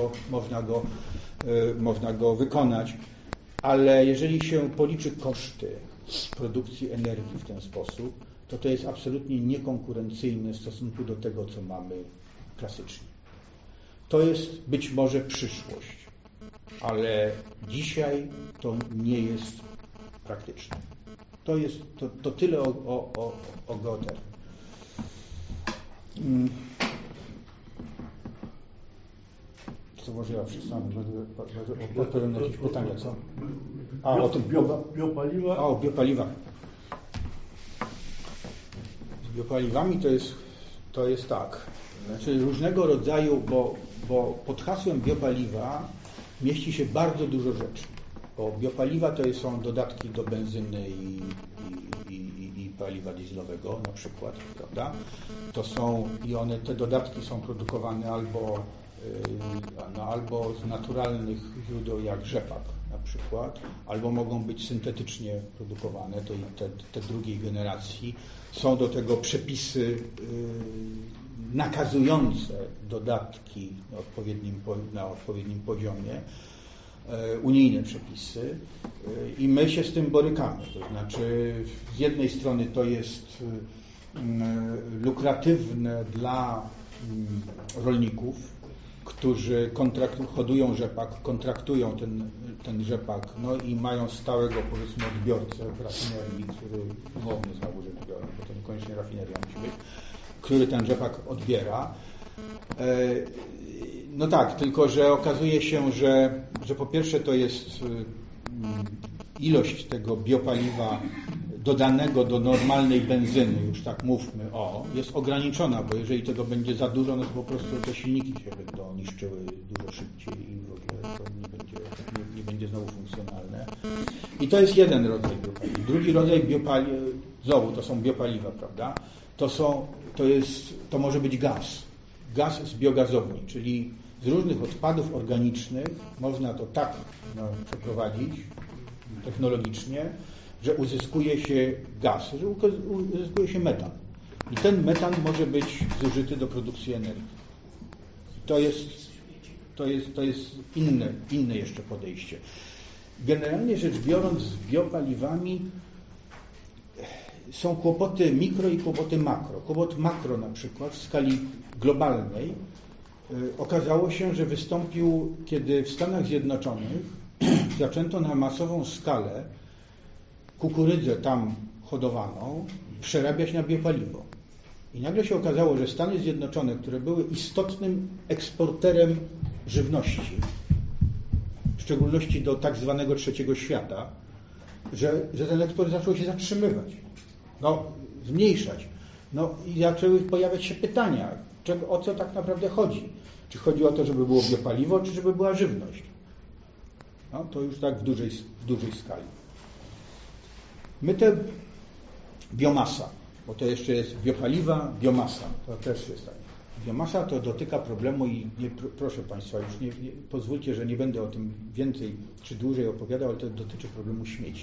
można go wykonać, ale jeżeli się policzy koszty produkcji energii w ten sposób, to jest absolutnie niekonkurencyjne w stosunku do tego, co mamy klasycznie. To jest być może przyszłość, ale dzisiaj to nie jest praktyczne. To tyle o geotermii. Co może ja przestanę, odpowiem na jakieś pytania, co? O tym biopaliwa. O biopaliwach. Z biopaliwami to jest tak. Znaczy różnego rodzaju, bo pod hasłem biopaliwa mieści się bardzo dużo rzeczy. Bo biopaliwa to są dodatki do benzyny i paliwa dieslowego na przykład, prawda? Te dodatki są produkowane albo z naturalnych źródeł jak rzepak na przykład, albo mogą być syntetycznie produkowane, to i te drugiej generacji. Są do tego przepisy nakazujące dodatki na odpowiednim poziomie, unijne przepisy i my się z tym borykamy. To znaczy z jednej strony to jest lukratywne dla rolników, którzy hodują rzepak, kontraktują ten rzepak, no i mają stałego, powiedzmy, odbiorcę w rafinerii, który, umownie znowu rzecz biorąc, bo to niekoniecznie rafineria musi być, który ten rzepak odbiera. No tak, tylko że okazuje się, że po pierwsze to jest ilość tego biopaliwa dodanego do normalnej benzyny, już tak mówmy, jest ograniczona, bo jeżeli tego będzie za dużo, no to po prostu te silniki się będą niszczyły dużo szybciej i w ogóle to nie będzie znowu funkcjonalne. I to jest jeden rodzaj biopaliw. Drugi rodzaj biopaliw, znowu to są biopaliwa, prawda? To może być gaz z biogazowni, czyli z różnych odpadów organicznych można to tak przeprowadzić technologicznie, że uzyskuje się gaz, że uzyskuje się metan. I ten metan może być zużyty do produkcji energii. To jest inne jeszcze podejście. Generalnie rzecz biorąc, z biopaliwami są kłopoty mikro i kłopoty makro. Kłopot makro na przykład w skali globalnej okazało się, że wystąpił, kiedy w Stanach Zjednoczonych zaczęto na masową skalę kukurydzę tam hodowaną przerabiać na biopaliwo. I nagle się okazało, że Stany Zjednoczone, które były istotnym eksporterem żywności, w szczególności do tak zwanego trzeciego świata, że ten eksport zaczął się zatrzymywać, zmniejszać. I zaczęły pojawiać się pytania, o co tak naprawdę chodzi. Czy chodzi o to, żeby było biopaliwo, czy żeby była żywność. To już tak w dużej skali. Biomasa, bo to jeszcze jest biopaliwa, biomasa, to też jest tak. Biomasa to dotyka problemu i proszę Państwa, już nie pozwólcie, że nie będę o tym więcej czy dłużej opowiadał, ale to dotyczy problemu śmieci.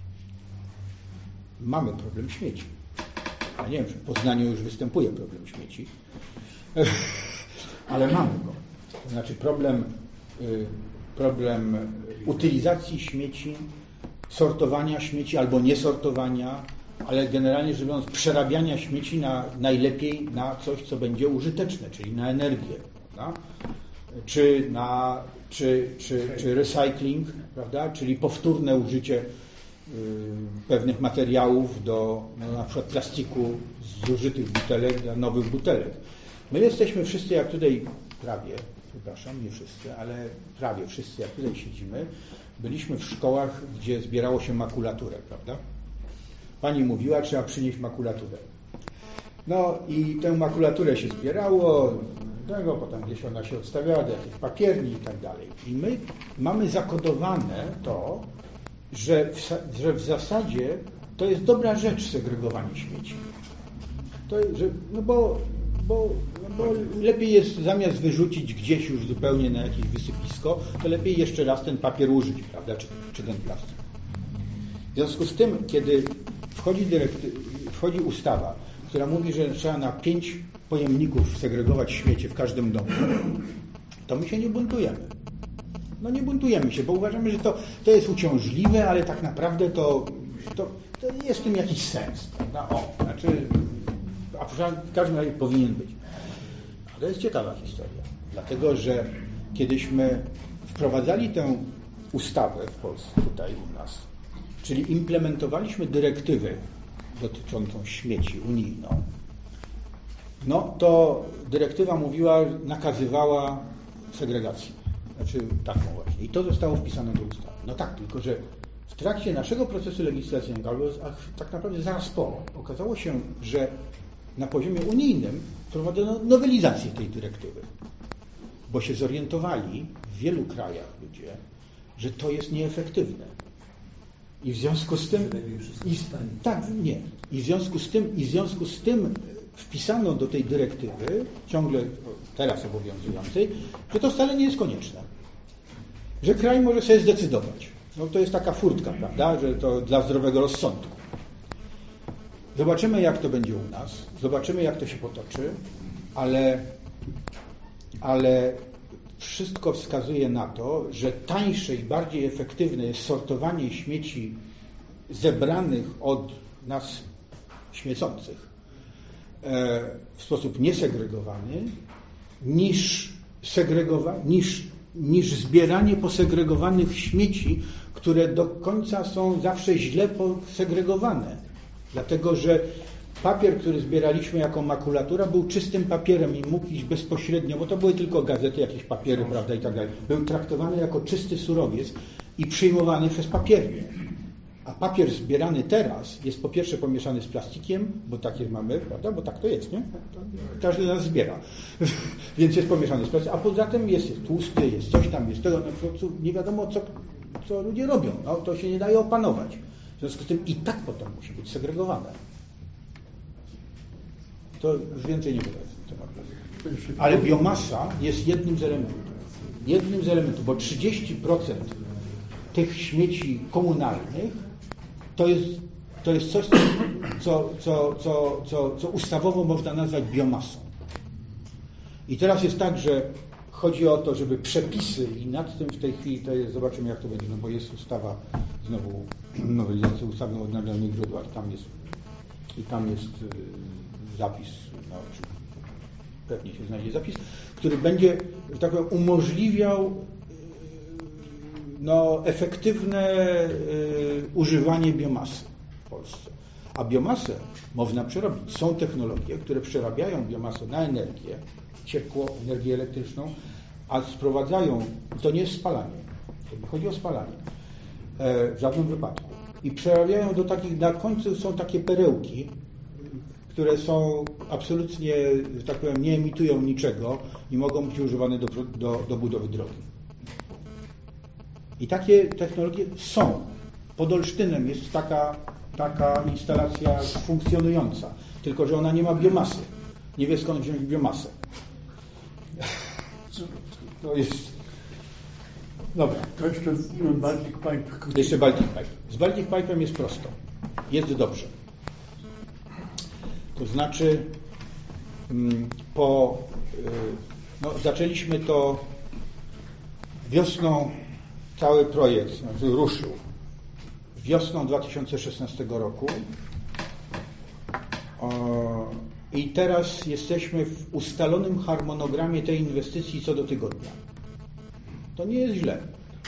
Mamy problem śmieci. Ja nie wiem, czy w Poznaniu już występuje problem śmieci, ale mamy go. To znaczy problem utylizacji śmieci, sortowania śmieci albo niesortowania, ale generalnie rzecz biorąc przerabiania śmieci najlepiej na coś, co będzie użyteczne, czyli na energię, prawda? Czy recycling, prawda? Czyli powtórne użycie pewnych materiałów do na przykład plastiku z zużytych butelek dla nowych butelek. My jesteśmy wszyscy, jak tutaj nie wszyscy, ale prawie wszyscy, jak tutaj siedzimy, byliśmy w szkołach, gdzie zbierało się makulaturę, prawda? Pani mówiła, trzeba przynieść makulaturę. I tę makulaturę się zbierało, potem gdzieś ona się odstawiała do jakiejś papierni i tak dalej. I my mamy zakodowane to, że w zasadzie to jest dobra rzecz segregowanie śmieci. Bo lepiej jest zamiast wyrzucić gdzieś już zupełnie na jakieś wysypisko, to lepiej jeszcze raz ten papier użyć, prawda, czy ten plastik. W związku z tym, kiedy wchodzi ustawa, która mówi, że trzeba na 5 pojemników segregować śmiecie w każdym domu, to my się nie buntujemy. Nie buntujemy się, bo uważamy, że to jest uciążliwe, ale tak naprawdę to jest w tym jakiś sens, prawda? A w każdym razie powinien być. Ale to jest ciekawa historia, dlatego że kiedyśmy wprowadzali tę ustawę w Polsce, tutaj u nas, czyli implementowaliśmy dyrektywę dotyczącą śmieci unijną, to dyrektywa nakazywała segregację. Taką właśnie. I to zostało wpisane do ustawy. Tak, tylko że w trakcie naszego procesu legislacyjnego, albo tak naprawdę zaraz po, okazało się, że na poziomie unijnym prowadzono nowelizację tej dyrektywy, bo się zorientowali w wielu krajach ludzie, że to jest nieefektywne. I w związku z tym w związku z tym wpisano do tej dyrektywy, ciągle teraz obowiązującej, że to wcale nie jest konieczne. Że kraj może sobie zdecydować. To jest taka furtka, prawda, że to dla zdrowego rozsądku. Zobaczymy, jak to będzie u nas, zobaczymy, jak to się potoczy, ale wszystko wskazuje na to, że tańsze i bardziej efektywne jest sortowanie śmieci zebranych od nas śmiecących w sposób niesegregowany niż zbieranie posegregowanych śmieci, które do końca są zawsze źle posegregowane. Dlatego, że papier, który zbieraliśmy jako makulatura, był czystym papierem i mógł iść bezpośrednio, bo to były tylko gazety, jakieś papiery, prawda, i tak dalej. Był traktowany jako czysty surowiec i przyjmowany przez papiernię. A papier zbierany teraz jest po pierwsze pomieszany z plastikiem, bo takie mamy, prawda? Bo tak to jest, nie? Każdy z nas zbiera. Więc jest pomieszany z plastikiem, a poza tym jest tłusty, jest coś tam, jest tego, no, nie wiadomo co ludzie robią. No, to się nie daje opanować. W związku z tym i tak potem musi być segregowane. To już więcej nie powiem na ten temat. Ale biomasa jest jednym z elementów, bo 30% tych śmieci komunalnych to jest coś, co ustawowo można nazwać biomasą. I teraz jest tak, że chodzi o to, żeby przepisy i nad tym w tej chwili to jest, zobaczymy jak to będzie, no bo jest ustawa znowu nowelizacja ustawy o odnawialnych źródłach, tam jest zapis, no, pewnie się znajdzie zapis, który będzie, że tak powiem, umożliwiał efektywne używanie biomasy w Polsce. A biomasę można przerobić. Są technologie, które przerabiają biomasę na energię, ciepło, energię elektryczną, a sprowadzają, to nie jest spalanie, chodzi o spalanie w żadnym wypadku. I przerabiają do takich, na końcu są takie perełki, które są absolutnie, że tak powiem, nie emitują niczego i mogą być używane do budowy drogi. I takie technologie są. Pod Olsztynem jest taka instalacja funkcjonująca, tylko że ona nie ma biomasy. Nie wie skąd wziąć biomasę. To jest... Dobra. To jeszcze Baltic Pipe. Jeszcze Baltic Pipe. Z Baltic Pipe'em jest prosto. Jest dobrze. To znaczy zaczęliśmy to wiosną, cały projekt ruszył wiosną 2016 roku i teraz jesteśmy w ustalonym harmonogramie tej inwestycji co do tygodnia. To nie jest źle.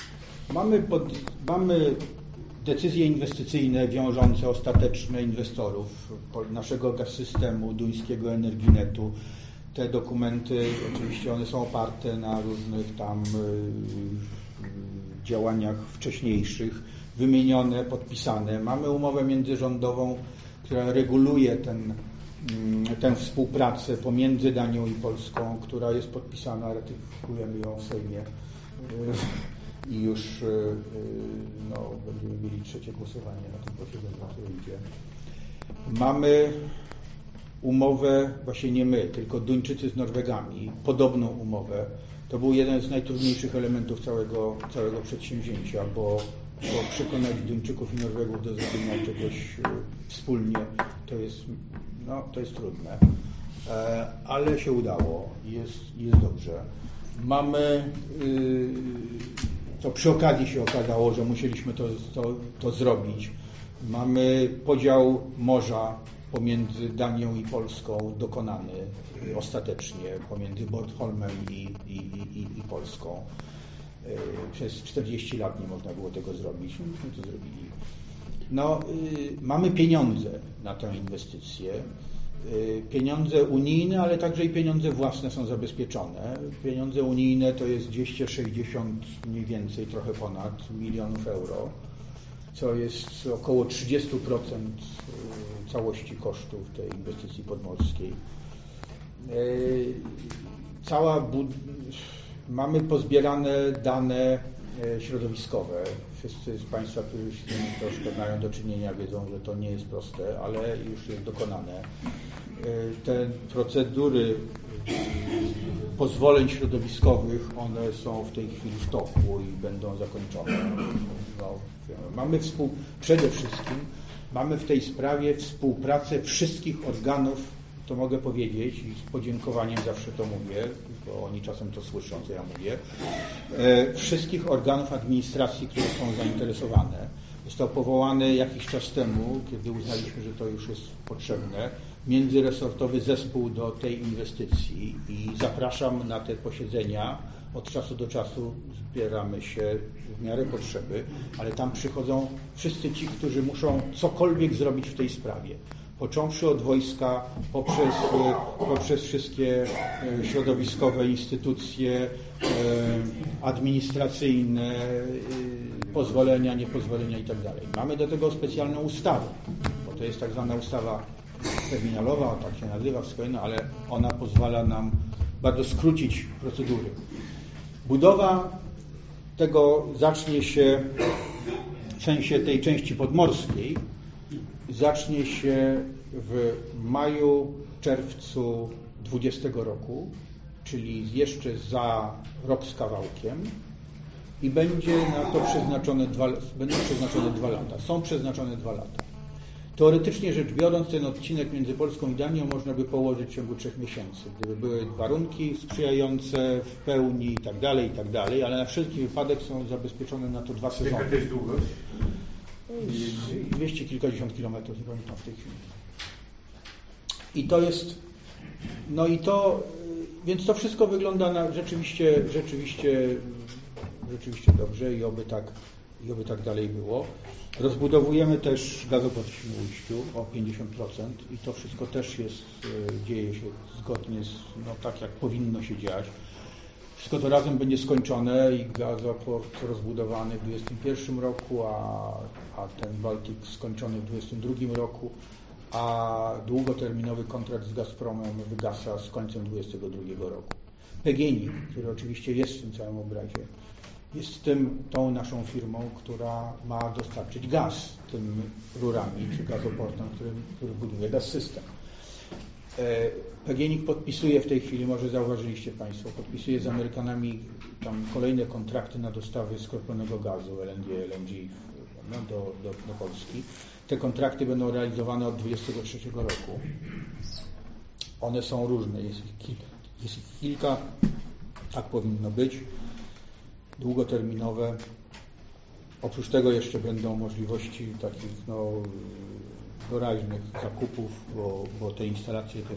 Mamy decyzje inwestycyjne wiążące, ostateczne inwestorów naszego Gaz-Systemu, duńskiego Energinetu. Te dokumenty, oczywiście one są oparte na różnych tam działaniach wcześniejszych, wymienione, podpisane. Mamy umowę międzyrządową, która reguluje tę współpracę pomiędzy Danią i Polską, która jest podpisana, ratyfikujemy ją w Sejmie. I już będziemy mieli trzecie głosowanie na tym posiedzeniu, które idzie. Mamy umowę, właśnie nie my, tylko Duńczycy z Norwegami, podobną umowę. To był jeden z najtrudniejszych elementów całego przedsięwzięcia, bo przekonać Duńczyków i Norwegów do zrobienia czegoś wspólnie, to jest trudne. Ale się udało, jest dobrze. Mamy, to przy okazji się okazało, że musieliśmy to zrobić. Mamy podział morza pomiędzy Danią i Polską dokonany ostatecznie, pomiędzy Bornholmem i Polską. Przez 40 lat nie można było tego zrobić. Myśmy to zrobili. Mamy pieniądze na tę inwestycję. Pieniądze unijne, ale także i pieniądze własne są zabezpieczone. Pieniądze unijne to jest 260 mniej więcej, trochę ponad milionów euro, co jest około 30% całości kosztów tej inwestycji podmorskiej. Mamy pozbierane dane środowiskowe. Wszyscy z Państwa, którzy już z tym troszkę mają do czynienia, wiedzą, że to nie jest proste, ale już jest dokonane. Te procedury pozwoleń środowiskowych, one są w tej chwili w toku i będą zakończone. Przede wszystkim mamy w tej sprawie współpracę wszystkich organów, to mogę powiedzieć i z podziękowaniem zawsze to mówię, bo oni czasem to słyszą, co ja mówię, wszystkich organów administracji, które są zainteresowane. Został powołany jakiś czas temu, kiedy uznaliśmy, że to już jest potrzebne, międzyresortowy zespół do tej inwestycji i zapraszam na te posiedzenia. Od czasu do czasu zbieramy się w miarę potrzeby, ale tam przychodzą wszyscy ci, którzy muszą cokolwiek zrobić w tej sprawie. Począwszy od wojska, poprzez wszystkie środowiskowe instytucje administracyjne, pozwolenia, niepozwolenia i tak dalej. Mamy do tego specjalną ustawę, bo to jest tak zwana ustawa terminalowa, tak się nazywa, ale ona pozwala nam bardzo skrócić procedury. Budowa tego zacznie się, w sensie tej części podmorskiej, zacznie się w maju, czerwcu 20 roku, czyli jeszcze za rok z kawałkiem, i będzie na to będą przeznaczone 2 lata. Są przeznaczone 2 lata. Teoretycznie rzecz biorąc, ten odcinek między Polską i Danią można by położyć w ciągu 3 miesięcy, gdyby były warunki sprzyjające w pełni i tak dalej, ale na wszelki wypadek są zabezpieczone na to 2 sezony. Jaka to jest długość? 200 kilkadziesiąt kilometrów, nie pamiętam w tej chwili. I to jest, więc to wszystko wygląda na rzeczywiście dobrze i oby tak dalej było. Rozbudowujemy też gazoport w Świnoujściu o 50% i to wszystko też dzieje się zgodnie tak jak powinno się dziać. Wszystko to razem będzie skończone i gazoport rozbudowany w 2021 roku, a ten Baltic skończony w 2022 roku, a długoterminowy kontrakt z Gazpromem wygasa z końcem 2022 roku. PGNiG, który oczywiście jest w tym całym obrazie, jest tą naszą firmą, która ma dostarczyć gaz tym rurami czy gazoportem, który buduje Gaz System. PGNiG podpisuje w tej chwili, może zauważyliście Państwo, podpisuje z Amerykanami tam kolejne kontrakty na dostawy skroplonego gazu LNG do Polski. Te kontrakty będą realizowane od 2023 roku. One są różne, jest ich kilka, tak powinno być, długoterminowe. Oprócz tego jeszcze będą możliwości takich doraźnych zakupów, bo te instalacje też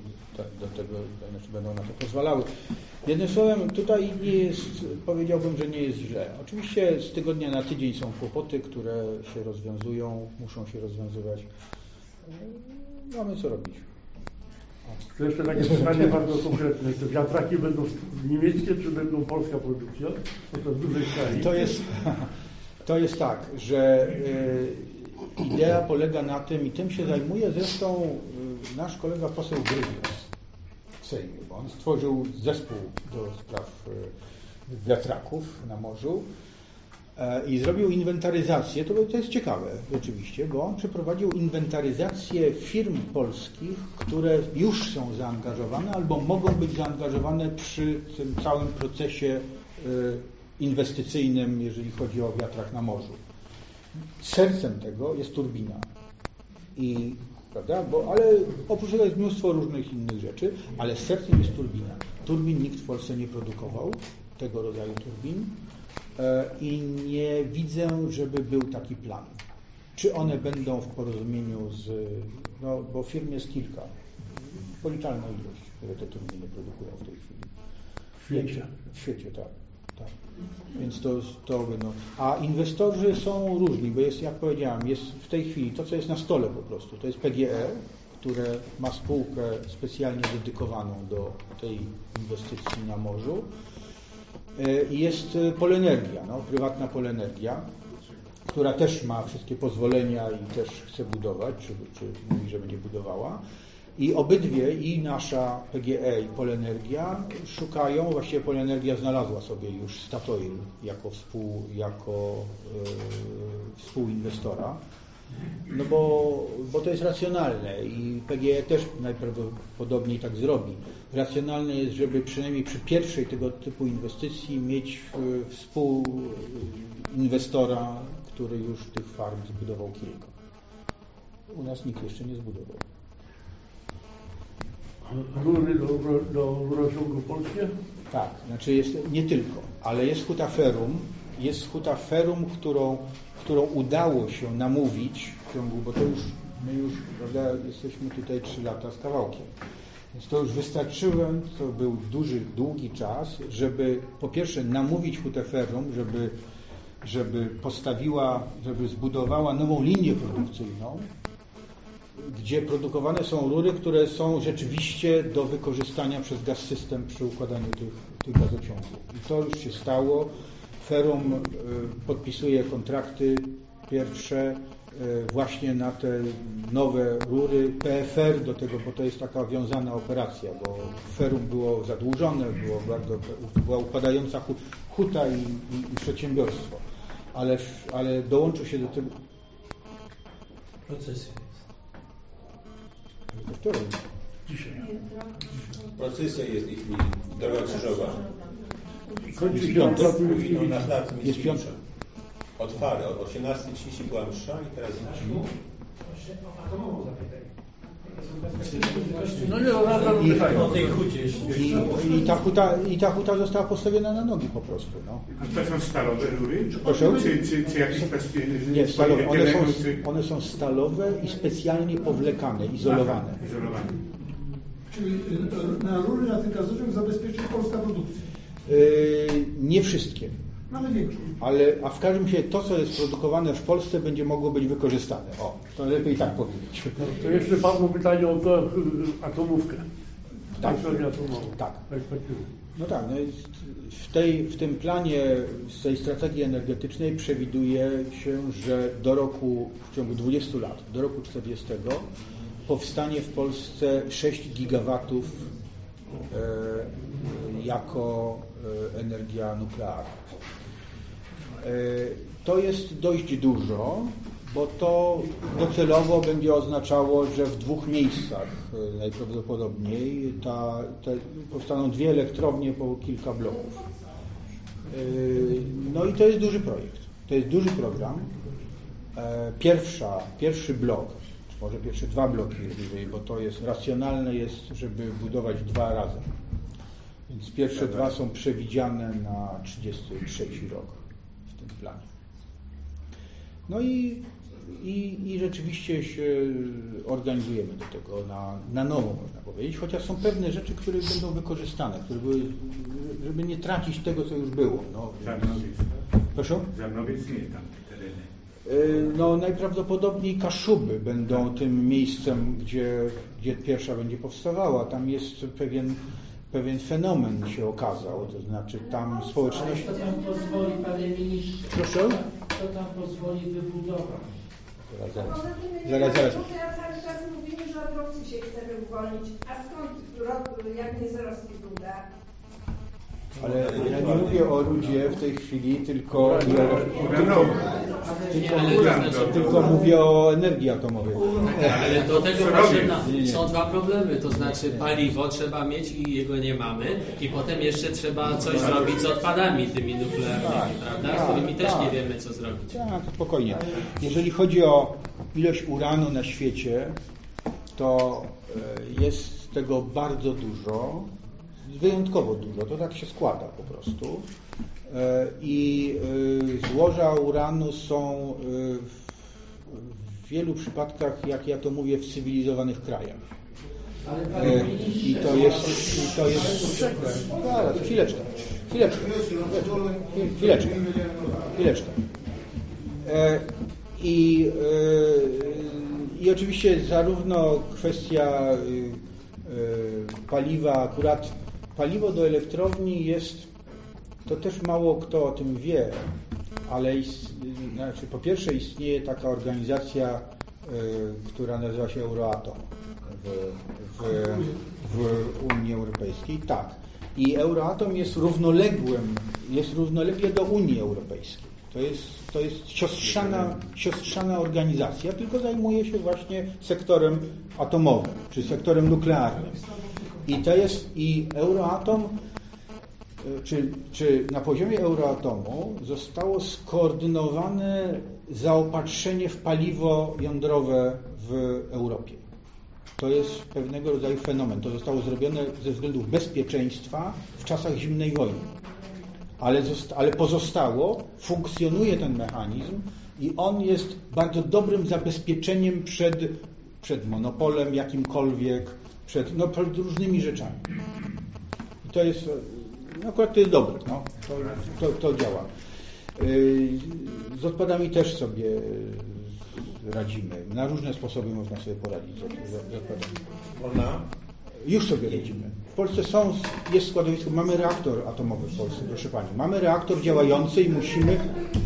będą na to pozwalały. Jednym słowem, tutaj nie jest, powiedziałbym, że nie jest źle. Oczywiście z tygodnia na tydzień są kłopoty, które się rozwiązują, muszą się rozwiązywać. Mamy co robić. To jeszcze takie pytanie bardzo konkretne. Te wiatraki będą niemieckie, czy będą polska produkcja? To w dużej skali. To jest tak, że idea polega na tym, i tym się zajmuje zresztą nasz kolega poseł Grygiel w Sejmie, bo on stworzył zespół do spraw wiatraków na morzu i zrobił inwentaryzację. To jest ciekawe rzeczywiście, bo on przeprowadził inwentaryzację firm polskich, które już są zaangażowane albo mogą być zaangażowane przy tym całym procesie inwestycyjnym, jeżeli chodzi o wiatrak na morzu. Sercem tego jest turbina. Prawda? Ale oprócz tego jest mnóstwo różnych innych rzeczy, ale sercem jest turbina. Turbin nikt w Polsce nie produkował, tego rodzaju turbin, i nie widzę, żeby był taki plan. Czy one będą w porozumieniu bo firm jest kilka, policzalna ilość, które te turbiny produkują w tej chwili. W świecie, tak. Więc to będą. A inwestorzy są różni, bo jest, jak powiedziałem, jest w tej chwili to, co jest na stole po prostu. To jest PGE, które ma spółkę specjalnie dedykowaną do tej inwestycji na morzu. I jest Polenergia, prywatna Polenergia, która też ma wszystkie pozwolenia i też chce budować, czy mówi, że będzie budowała. I obydwie, i nasza PGE i Polenergia szukają, właściwie Polenergia znalazła sobie już Statoil jako współinwestora, bo to jest racjonalne i PGE też najprawdopodobniej tak zrobi. Racjonalne jest, żeby przynajmniej przy pierwszej tego typu inwestycji mieć współinwestora, który już tych farm zbudował kilka. U nas nikt jeszcze nie zbudował. Rury do rurociągu polskie? Tak, znaczy jest nie tylko, ale jest hutaferum, którą udało się namówić w ciągu, bo my już prawda, jesteśmy tutaj 3 lata z kawałkiem. Więc to już wystarczyło, to był długi czas, żeby po pierwsze namówić hutaferum, żeby zbudowała nową linię produkcyjną, gdzie produkowane są rury, które są rzeczywiście do wykorzystania przez Gaz System przy układaniu tych gazociągów. I to już się stało. Ferum podpisuje kontrakty pierwsze właśnie na te nowe rury. PFR do tego, bo to jest taka wiązana operacja, bo Ferum było zadłużone, była upadająca huta i przedsiębiorstwo, ale dołączył się do tego. Proces jest. Wczoraj. Dzisiaj. Procesja jest ich droga krzyżowa. Kończy się akurat Na placu Jest piątka. Mickiewicza. Od Fary, o 18:30 była msza i teraz No nie, no O tej hucie jeszcze. I ta huta została postawiona na nogi po prostu. No. A to są stalowe rury? Proszę? Czy jakieś Nie, stalowe. czy... One są stalowe i specjalnie powlekane, izolowane. Aha, izolowane. Czyli na rury na tym gazociąg zabezpieczy polska produkcja. Nie wszystkie. Mamy większość. A w każdym razie to, co jest produkowane w Polsce, będzie mogło być wykorzystane. O, to lepiej tak powiedzieć. To jeszcze padło pytanie o tę atomówkę. Tak. Atomową. Tak. Perspektywy. No tak, no w tym planie, z tej strategii energetycznej przewiduje się, że do roku, w ciągu 20 lat, do roku 40 powstanie w Polsce 6 gigawatów jako energia nuklearna. To jest dość dużo, bo to docelowo będzie oznaczało, że w 2 miejscach najprawdopodobniej powstaną 2 elektrownie po kilka bloków. No i to jest duży projekt. To jest duży program. Pierwszy blok, czy może pierwsze 2 bloki, bo to jest racjonalne jest, żeby budować 2 razem. Więc pierwsze 2 są przewidziane na 33 rok w tym planie. No i rzeczywiście się organizujemy do tego na nowo, można powiedzieć, chociaż są pewne rzeczy, które będą wykorzystane, żeby nie tracić tego, co już było. No, Żarnowiec. proszę? Żarnowiec nie tam te tereny. No, najprawdopodobniej Kaszuby będą tym miejscem, gdzie pierwsza będzie powstawała. Tam jest pewien fenomen się okazał, to znaczy tam społeczność... Kto tam pozwoli, panie ministrze? Proszę? Kto tam pozwoli wybudować? Zaraz. Teraz cały czas mówimy, że od roku się chcemy uwolnić. A skąd jak nie z Rosji ruda? Ale ja nie mówię o rudzie w tej chwili, tylko mówię o energii atomowej. Ale do tego potrzebna są 2 problemy, to znaczy paliwo trzeba mieć i jego nie mamy i potem jeszcze trzeba coś zrobić z odpadami tymi nuklearnymi, prawda? Z którymi też nie wiemy, co zrobić. Tak, spokojnie. Jeżeli chodzi o ilość uranu na świecie, to jest tego bardzo dużo, wyjątkowo dużo, to tak się składa po prostu. I złoża uranu są w wielu przypadkach, jak ja to mówię, w cywilizowanych krajach. I to jest zaraz, chwileczkę. I oczywiście zarówno kwestia paliwa, akurat paliwo do elektrowni jest, to też mało kto o tym wie, ale po pierwsze istnieje taka organizacja, która nazywa się Euratom w Unii Europejskiej. Tak. I Euratom jest równolegle do Unii Europejskiej. To jest siostrzana organizacja, tylko zajmuje się właśnie sektorem atomowym, czy sektorem nuklearnym. I Euratom, czy na poziomie Euratomu zostało skoordynowane zaopatrzenie w paliwo jądrowe w Europie. To jest pewnego rodzaju fenomen. To zostało zrobione ze względów bezpieczeństwa w czasach zimnej wojny. Ale pozostało, funkcjonuje ten mechanizm i on jest bardzo dobrym zabezpieczeniem przed monopolem jakimkolwiek, przed różnymi rzeczami. I to jest, akurat to jest dobre, no. To działa. Z odpadami też sobie radzimy. Na różne sposoby można sobie poradzić z odpadami. Można? Już sobie radzimy. W Polsce jest składowisko, mamy reaktor atomowy w Polsce, proszę Pani. Mamy reaktor działający i musimy...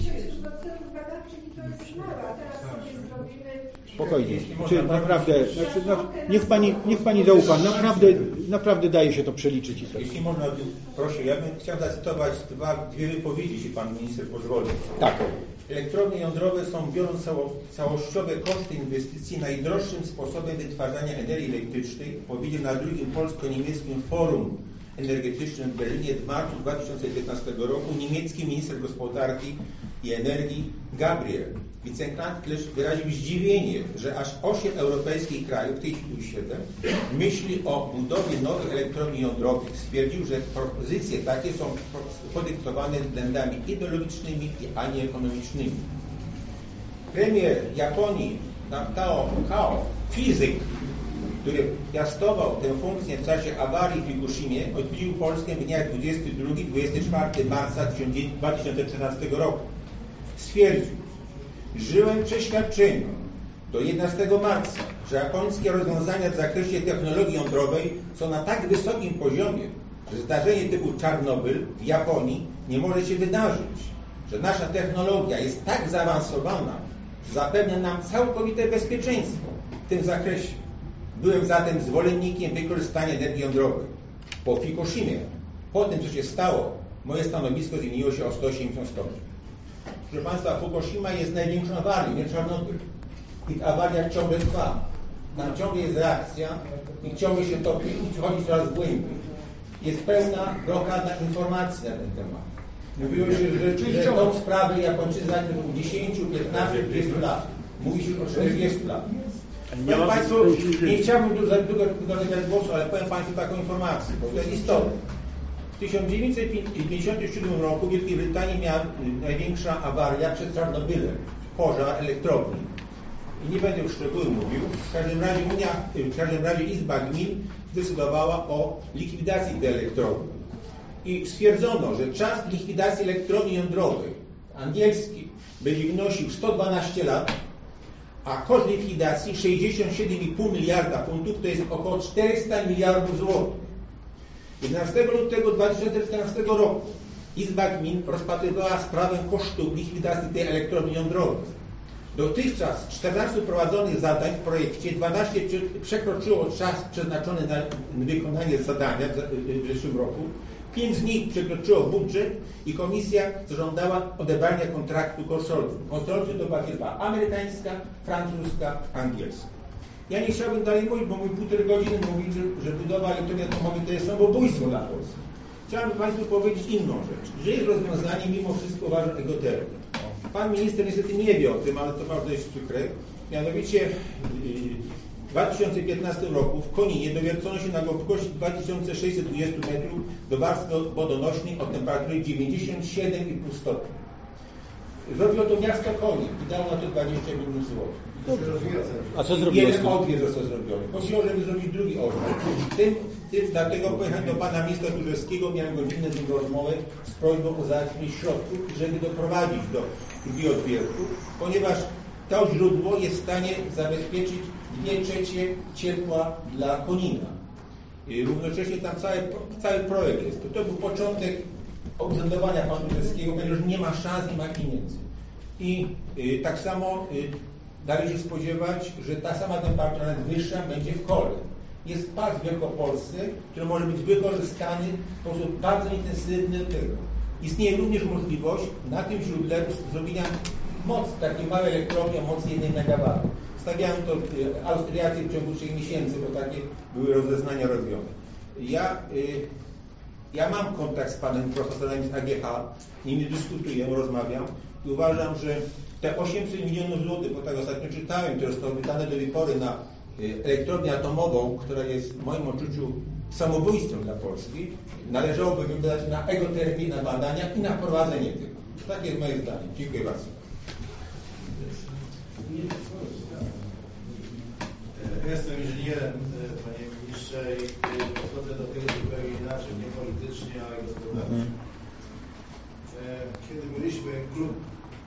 Spokojnie. Czy naprawdę, niech Pani zaufa, naprawdę daje się to przeliczyć. Jeśli można, proszę, ja bym chciał zacytować dwie wypowiedzi, jeśli Pan Minister pozwoli. Tak. Elektrownie jądrowe są, biorąc całościowe koszty inwestycji, najdroższym sposobem wytwarzania energii elektrycznej, powiedział na drugim polsko-niemieckim forum energetycznym w Berlinie w marcu 2015 roku niemiecki minister gospodarki i energii Gabriel Wicekanclerz wyraził zdziwienie, że aż 8 europejskich krajów, w tej chwili 7, myśli o budowie nowych elektrowni jądrowych. Stwierdził, że propozycje takie są podyktowane względami ideologicznymi, a nie ekonomicznymi. Premier Japonii Kao, fizyk, który piastował tę funkcję w czasie awarii w Fukushimie, odwiedził Polskę w dniach 22-24 marca 2013 roku. Stwierdził: żyłem w przeświadczeniu do 11 marca, że japońskie rozwiązania w zakresie technologii jądrowej są na tak wysokim poziomie, że zdarzenie typu Czarnobyl w Japonii nie może się wydarzyć, że nasza technologia jest tak zaawansowana, że zapewnia nam całkowite bezpieczeństwo w tym zakresie. Byłem zatem zwolennikiem wykorzystania energii jądrowej. Po Fukushimie, po tym, co się stało, moje stanowisko zmieniło się o 180 stopni. Proszę Państwa, Fukushima jest największą awarią, nie Czarnobyl. I ta awaria ciągle trwa. Tam ciągle jest reakcja i ciągle się topi i przychodzi coraz głębiej. Jest pełna blokada informacji na ten temat. Mówiło się, że tą sprawę Japończycy zajmują 10, 15, 20 lat. Mówi się o 40 lat. Powiem Państwu, nie chciałbym dużo zabierać głosu, ale powiem Państwu taką informację, bo to jest istotne. W 1957 roku w Wielkiej Brytanii miała największa awaria przed Czarnobylem, pożar elektrowni. I nie będę już szczegółów mówił. W każdym razie Izba Gmin zdecydowała o likwidacji tej elektrowni. I stwierdzono, że czas likwidacji elektrowni jądrowej angielskiej będzie wynosił 112 lat, a koszt likwidacji 67,5 miliarda funtów, to jest około 400 miliardów złotych. 11 lutego 2014 roku Izba Gmin rozpatrywała sprawę kosztów likwidacji tej elektrowni jądrowej. Dotychczas 14 prowadzonych zadań w projekcie, 12 przekroczyło czas przeznaczony na wykonanie zadania w zeszłym roku, 5 z nich przekroczyło budżet i komisja zażądała odebrania kontraktu konsorcjum. Konsorcjum to była firma amerykańska, francuska, angielska. Ja nie chciałbym dalej mówić, bo mój półtorej godziny mówi, że budowa elektrowni atomowej to jest samobójstwo dla Polski. Chciałbym Państwu powiedzieć inną rzecz, że jest rozwiązanie mimo wszystko uważam egotermii. Pan minister niestety nie wie o tym, ale to bardzo jest przykre. Mianowicie w 2015 roku w Koninie dowiercono się na głębokości 2620 metrów do warstwy wodonośnej o temperaturze 97,5 stopni. Zrobiło to miasto Konin i dało na to 20 milionów złotych. A co zrobiło? Jeden odwier został zrobiony. Prosiło, żeby zrobić drugi odwier. Dlatego pojechałem do pana ministra Tchórzewskiego, miałem godzinę z nim rozmowę z prośbą o załatwienie środków, żeby doprowadzić do drugiego odwiertu, ponieważ to źródło jest w stanie zabezpieczyć 2/3 ciepła dla Konina. I równocześnie tam cały projekt jest. To był początek urzędowania pana Tchórzewskiego, ponieważ nie ma szans, nie ma pieniędzy. I tak samo dalej się spodziewać, że ta sama temperatura nawet wyższa będzie w Kole. Jest park w Wielkopolsce, który może być wykorzystany w sposób bardzo intensywny tego. Istnieje również możliwość na tym źródle zrobienia takiej małej elektrowni o mocy 1 MW. Stawiałem to Austriacy w ciągu 3 miesięcy, bo takie były rozeznania robione. Ja mam kontakt z panem profesorem z AGH, nimi dyskutuję, rozmawiam i uważam, że te 800 milionów złotych, bo tak ostatnio czytałem, które zostały wydane do tej pory na elektrownię atomową, która jest w moim odczuciu samobójstwem dla Polski, należałoby wydać na egotermię, na badania i na prowadzenie tego. Takie jest moje zdanie. Dziękuję bardzo. Jestem inżynierem, panie ministrze, i podchodzę do tego zupełnie inaczej, nie politycznie, ale gospodarczo. Kiedy byliśmy, klub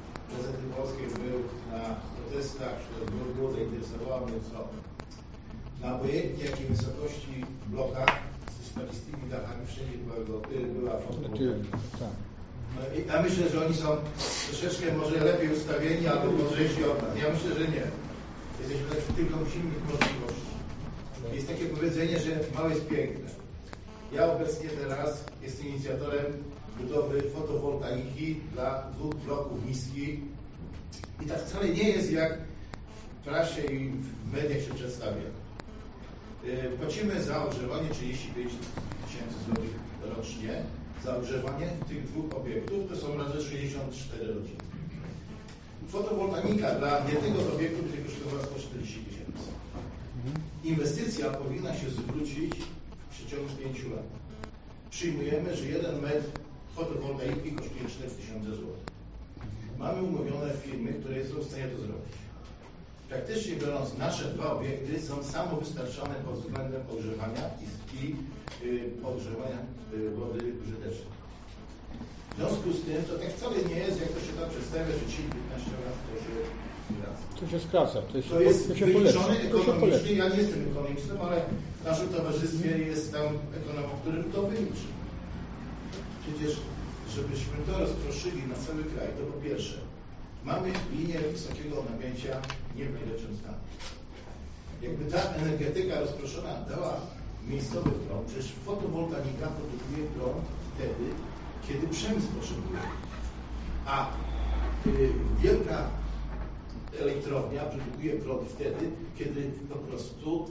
Gazety Polskiej był na protestach, które było zainteresowane, co na obojętnie jakiej wysokości blokach z statystyki dachami wszędzie była fotowoltaika. No, ja myślę, że oni są troszeczkę może lepiej ustawieni albo mądrzejsi od nas. Ja myślę, że nie. Jesteśmy tak, tylko musimy mieć możliwości. Jest takie powiedzenie, że małe jest piękne. Ja obecnie teraz jestem inicjatorem budowy fotowoltaiki dla 2 bloków niskich i tak wcale nie jest, jak w prasie i w mediach się przedstawia. Płacimy za ogrzewanie 35 000 złotych rocznie. Za ogrzewanie tych 2 obiektów to są razy 64 rodziny. Fotowoltaika dla jednego z obiektów będzie kosztowała 140 000. Inwestycja powinna się zwrócić w przeciągu 5 lat. Przyjmujemy, że 1 metr fotowoltaiki kosztuje 4000 zł. Mamy umówione firmy, które są w stanie to zrobić. Praktycznie biorąc, nasze 2 obiekty są samowystarczalne pod względem ogrzewania i ogrzewania wody użytecznej. W związku z tym, to tak wcale nie jest, jak to się tam przedstawia, że 10-15 lat to się skraca. To się skraca. To jest wyliczone ekonomicznie. Ja nie jestem ekonomistą, ale w naszym towarzystwie jest tam ekonom, który to wyliczy. Przecież, żebyśmy to rozproszyli na cały kraj, to po pierwsze, mamy linię wysokiego napięcia nie w najlepszym stanie. Jakby ta energetyka rozproszona dała miejscowy prąd, przecież fotowoltaika produkuje prąd wtedy, kiedy przemysł potrzebuje. A wielka elektrownia produkuje prąd wtedy, kiedy po prostu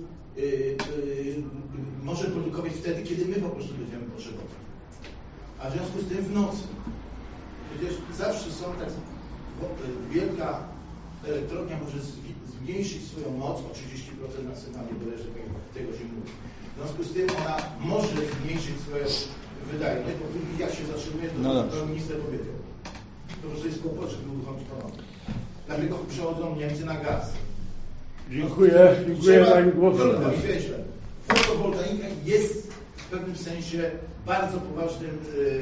może produkować wtedy, kiedy my po prostu będziemy potrzebować. A w związku z tym w nocy. Przecież zawsze są tak, wielka elektrownia może zmniejszyć swoją moc o 30% maksymalnie, bo jeszcze tego się mówi. W związku z tym ona może zmniejszyć swoją wydajność, bo jak się zatrzymuje, to minister powiedział. To jest kłopot, żeby uruchomić ponownie. Dlatego przechodzą Niemcy na gaz. Dziękuję za głos. Fotowoltaika jest w pewnym sensie bardzo poważnym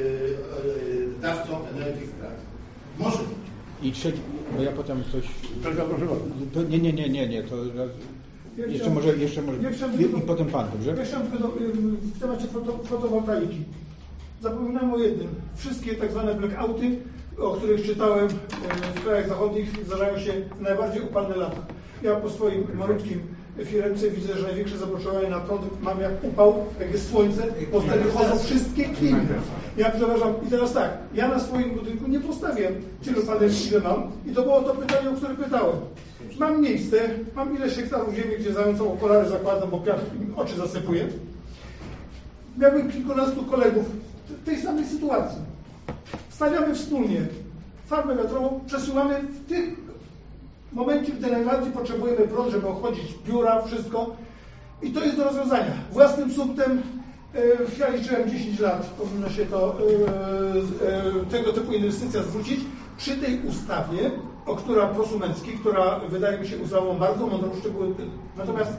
dawcą energii w kraju. Może być. I trzeci, bo ja potem coś... Proszę bardzo. Nie, to... Jeszcze może i potem Pan, dobrze? Ja chciałem tylko w temacie fotowoltaiki. Zapominam o jednym. Wszystkie tak zwane blackouty, o których czytałem w krajach zachodnich, zdarzają się w najbardziej upalne lata. Ja po swoim malutkim firence widzę, że największe zapotrzebowanie na prąd mam jak upał, jak jest słońce, bo wtedy chodzą wszystkie klimy. Ja przepraszam, i teraz tak, ja na swoim budynku nie postawię tylu paneli, ile mam, i to było to pytanie, o które pytałem. Mam miejsce, mam ileś hektarów ziemi, gdzie zającą okulary zakładam, bo piach oczy zasypuje. Miałbym kilkunastu kolegów w tej samej sytuacji. Stawiamy wspólnie farmę wiatrową, przesuwamy w tym momencie, gdy najbardziej potrzebujemy prąd, żeby obchodzić biura, wszystko. I to jest do rozwiązania. Własnym sumptem, ja liczyłem 10 lat, powinno się to tego typu inwestycja zwrócić. Przy tej ustawie, która prosumenckiej, która wydaje mi się ustawą bardzo mądrą, szczegóły. Natomiast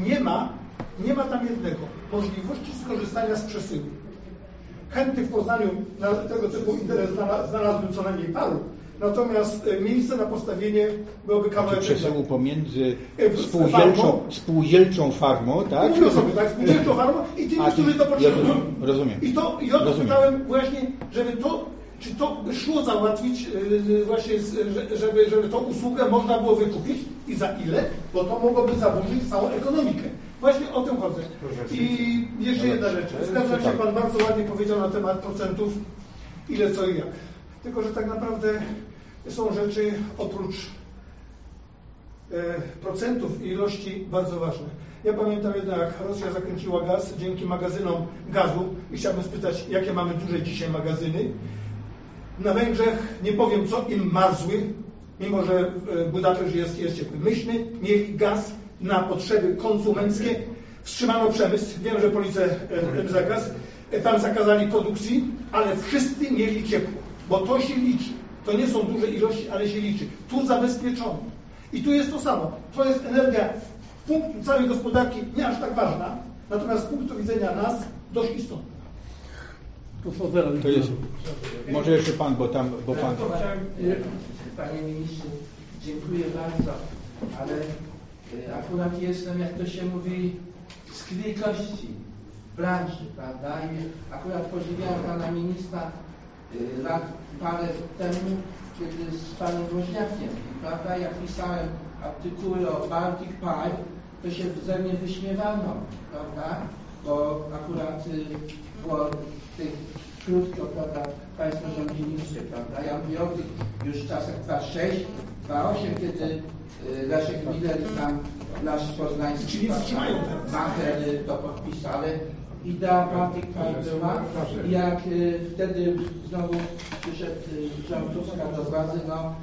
nie ma tam jednego, możliwości skorzystania z przesyłu. Chętnych w Poznaniu na tego typu interes znalazłbym co najmniej paru. Natomiast miejsce na postawienie byłoby kawałek przesyłu pomiędzy spółdzielczą farmą, tak? Mówię sobie, tak, spółdzielczą farmą i tymi, którzy to potrzebują. Rozumiem. I o to pytałem właśnie, żeby to, czy to szło załatwić właśnie, żeby tą usługę można było wykupić i za ile, bo to mogłoby zaburzyć całą ekonomikę. Właśnie o tym chodzę. I jeszcze jedna rzecz. Zgadzam się, Pan bardzo ładnie powiedział na temat procentów, ile, co i jak. Tylko że tak naprawdę są rzeczy oprócz procentów i ilości bardzo ważne. Ja pamiętam jednak, jak Rosja zakręciła gaz dzięki magazynom gazu i chciałbym spytać, jakie mamy duże dzisiaj magazyny. Na Węgrzech, nie powiem co, im marzły, mimo że Budapeszt jest ciepły. Myśmy mieli gaz na potrzeby konsumenckie, wstrzymano przemysł, wiem, że policja zakaz, tam zakazali produkcji, ale wszyscy mieli ciepło, bo to się liczy. To nie są duże ilości, ale się liczy. Tu zabezpieczono. I tu jest to samo. To jest energia z punktu całej gospodarki nie aż tak ważna, natomiast z punktu widzenia nas dość istotna. To jest. Może jeszcze Pan, bo Pan. Panie Ministrze, dziękuję bardzo, ale Akurat jestem, jak to się mówi, z krwi kości w branży, prawda? I akurat podziwiałem pana ministra parę temu, kiedy z panem Woźniakiem, prawda? Jak pisałem artykuły o Baltic Pipe, to się ze mnie wyśmiewano, prawda? Bo akurat było tych krótko, prawda, państwo rządziliście, prawda? Ja mówię o tych już czasach 2006, 2008, kiedy Leszek Miller i tam nasz poznański Macher to podpisali. Idea Baltic Pipe była i jak wtedy znowu przyszedł rząd Tuska do władzy,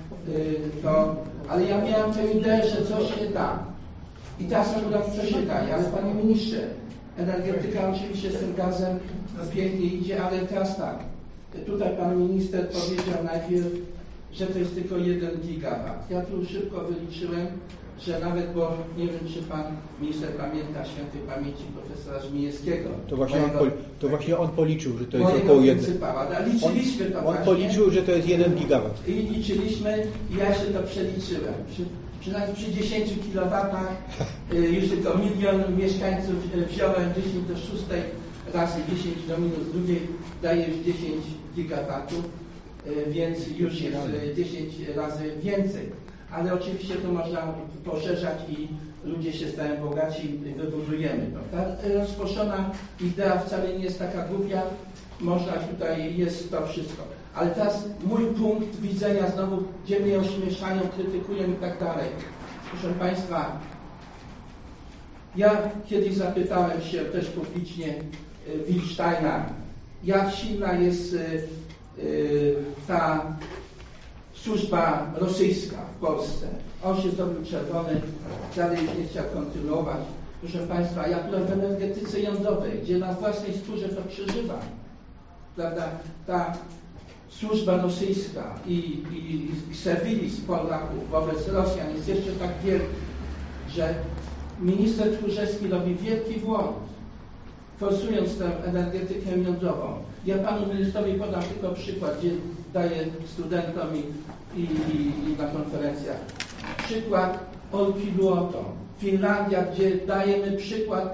ale ja miałem tę ideę, że coś się da. I teraz akurat co się daje, ale panie ministrze, energetyka oczywiście z tym gazem pięknie idzie, ale teraz tak, tutaj pan minister powiedział najpierw, że to jest tylko 1 gigawat. Ja tu szybko wyliczyłem, że nawet, bo nie wiem, czy pan minister pamięta świętej pamięci profesora Żmijewskiego. To właśnie on policzył, że to jest około 1. Liczyliśmy to on właśnie. Policzył, że to jest 1 gigawat. I liczyliśmy i ja się to przeliczyłem. Przynajmniej przy 10 kilowatach już tylko 1 milion mieszkańców wziąłem 10 do 6 razy 10 do minus 2 daje już 10 gigawatów, więc już jest 10 razy więcej. Ale oczywiście to można poszerzać i ludzie się stają bogaci i wybudujemy. Ta rozproszona idea wcale nie jest taka głupia, można tutaj jest to wszystko. Ale teraz mój punkt widzenia znowu, gdzie mnie ośmieszają, krytykują i tak dalej. Proszę Państwa, ja kiedyś zapytałem się też publicznie Wilsteina, jak silna jest ta służba rosyjska w Polsce. On się zrobił czerwony, dalej nie chciał kontynuować. Proszę Państwa, ja byłem w energetyce jądrowej, gdzie na własnej skórze to przeżywam. Prawda? Ta służba rosyjska i serwilis Polaków wobec Rosjan jest jeszcze tak wielki, że minister Tchórzewski robi wielki błąd, forsując tę energetykę jądrową. Ja panu ministrowi podam tylko przykład, gdzie daję studentom i na konferencjach. Przykład Olkiluoto. Finlandia, gdzie dajemy przykład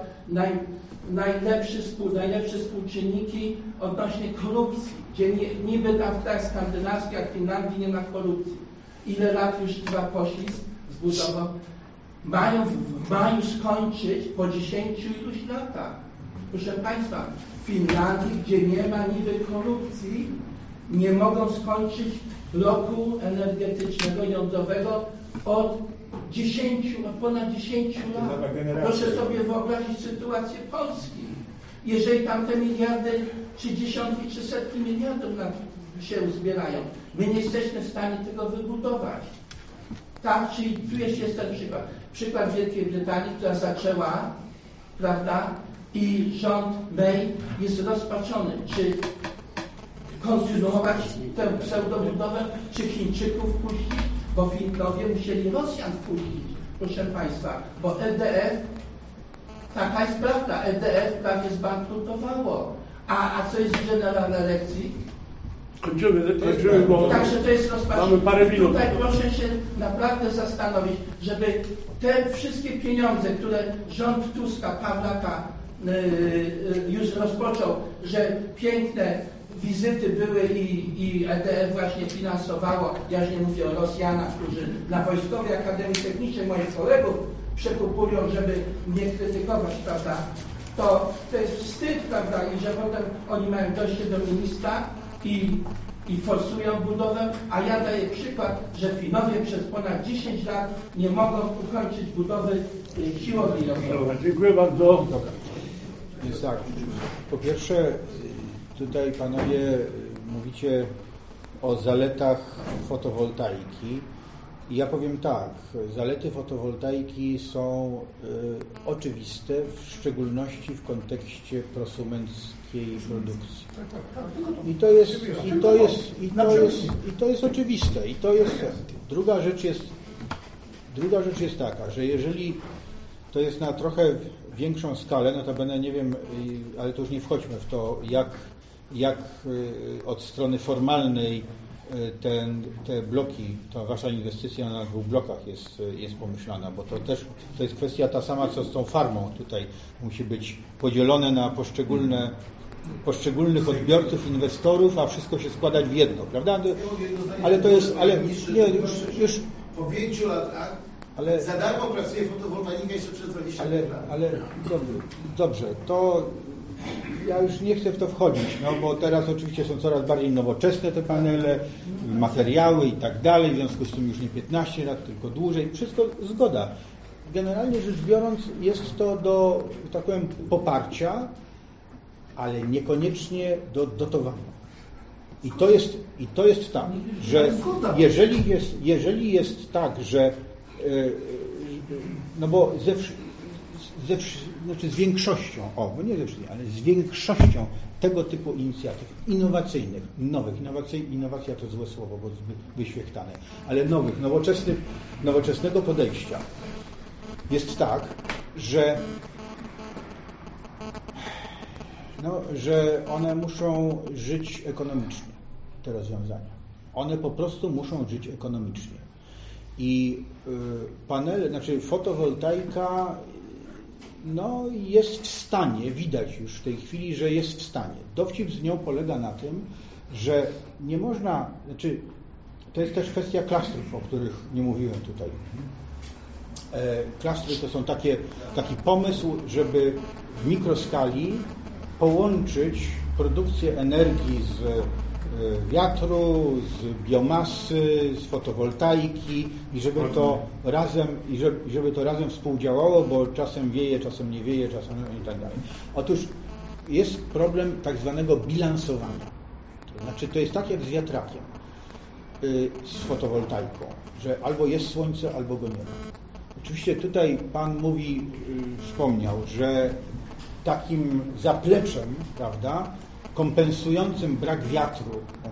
najlepsze współczynniki odnośnie korupcji, gdzie niby w krajach skandynawskich, jak w Finlandii nie ma korupcji. Ile lat już trwa poślizg z budową? Mają w maju skończyć po 10 iluś latach. Proszę Państwa, w Finlandii, gdzie nie ma niby korupcji, nie mogą skończyć roku energetycznego, jądrowego od ponad 10 lat. Proszę sobie wyobrazić sytuację Polski. Jeżeli tam te miliardy, czy dziesiątki, czy setki miliardów się uzbierają, my nie jesteśmy w stanie tego wybudować. Tak, czyli tu jeszcze jest ten przykład. Przykład Wielkiej Brytanii, która zaczęła, prawda, i rząd May jest rozpaczony, czy kontynuować tę pseudobudowę, czy Chińczyków puścić, bo Finowie musieli Rosjan wpuścić, proszę Państwa, bo EDF, taka jest prawda, EDF prawie zbankrutowało. A co jest w General Electric? Kończymy, bo także to jest rozpaczone. Mamy parę minut. Tutaj proszę się naprawdę zastanowić, żeby te wszystkie pieniądze, które rząd Tuska, Pawlaka już rozpoczął, że piękne wizyty były i EDF właśnie finansowało, ja już nie mówię o Rosjanach, którzy na Wojskowej Akademii Technicznej moich kolegów przekupują, żeby mnie krytykować, prawda, to jest wstyd, prawda, i że potem oni mają dojście do ministra i forsują budowę, a ja daję przykład, że Finowie przez ponad 10 lat nie mogą ukończyć budowy siłowni jądrowej. Dziękuję bardzo. Więc tak, po pierwsze tutaj panowie mówicie o zaletach fotowoltaiki i ja powiem tak, zalety fotowoltaiki są oczywiste, w szczególności w kontekście prosumenckiej produkcji. I to jest oczywiste. I to jest druga rzecz jest taka, że jeżeli to jest na trochę większą skalę, notabene nie wiem, ale to już nie wchodźmy w to, jak od strony formalnej te bloki, ta wasza inwestycja na 2 blokach jest pomyślana, bo to jest kwestia ta sama, co z tą farmą. Tutaj musi być podzielone na poszczególnych odbiorców, inwestorów, a wszystko się składać w jedno, prawda? Ale to jest, już po 5 latach za darmo pracuje fotowoltaika jeszcze przez 20 lat. Ale dobrze, to ja już nie chcę w to wchodzić, no bo teraz oczywiście są coraz bardziej nowoczesne te panele, materiały i tak dalej, w związku z tym już nie 15 lat, tylko dłużej, wszystko zgoda. Generalnie rzecz biorąc jest to do, że tak powiem, poparcia, ale niekoniecznie do dotowania. I to jest tak, że jeżeli jest tak, że no bo z większością, bo nie ze wszystkimi, ale z większością tego typu inicjatyw innowacyjnych, nowych, innowacja to złe słowo, bo zbyt wyświechtane, ale nowych, nowoczesnego podejścia jest tak, że one muszą żyć ekonomicznie, te rozwiązania. One po prostu muszą żyć ekonomicznie. I fotowoltaika jest w stanie, widać już w tej chwili, że jest w stanie. Dowcip z nią polega na tym, że nie można, to jest też kwestia klastrów, o których nie mówiłem tutaj. Klastry to są taki pomysł, żeby w mikroskali połączyć produkcję energii z wiatru, z biomasy, z fotowoltaiki i żeby to razem współdziałało, bo czasem wieje, czasem nie wieje, czasem i tak dalej. Otóż jest problem tak zwanego bilansowania. To znaczy to jest tak jak z wiatrakiem, z fotowoltaiką, że albo jest słońce, albo go nie ma. Oczywiście tutaj Pan wspomniał, że takim zapleczem, prawda, kompensującym brak wiatru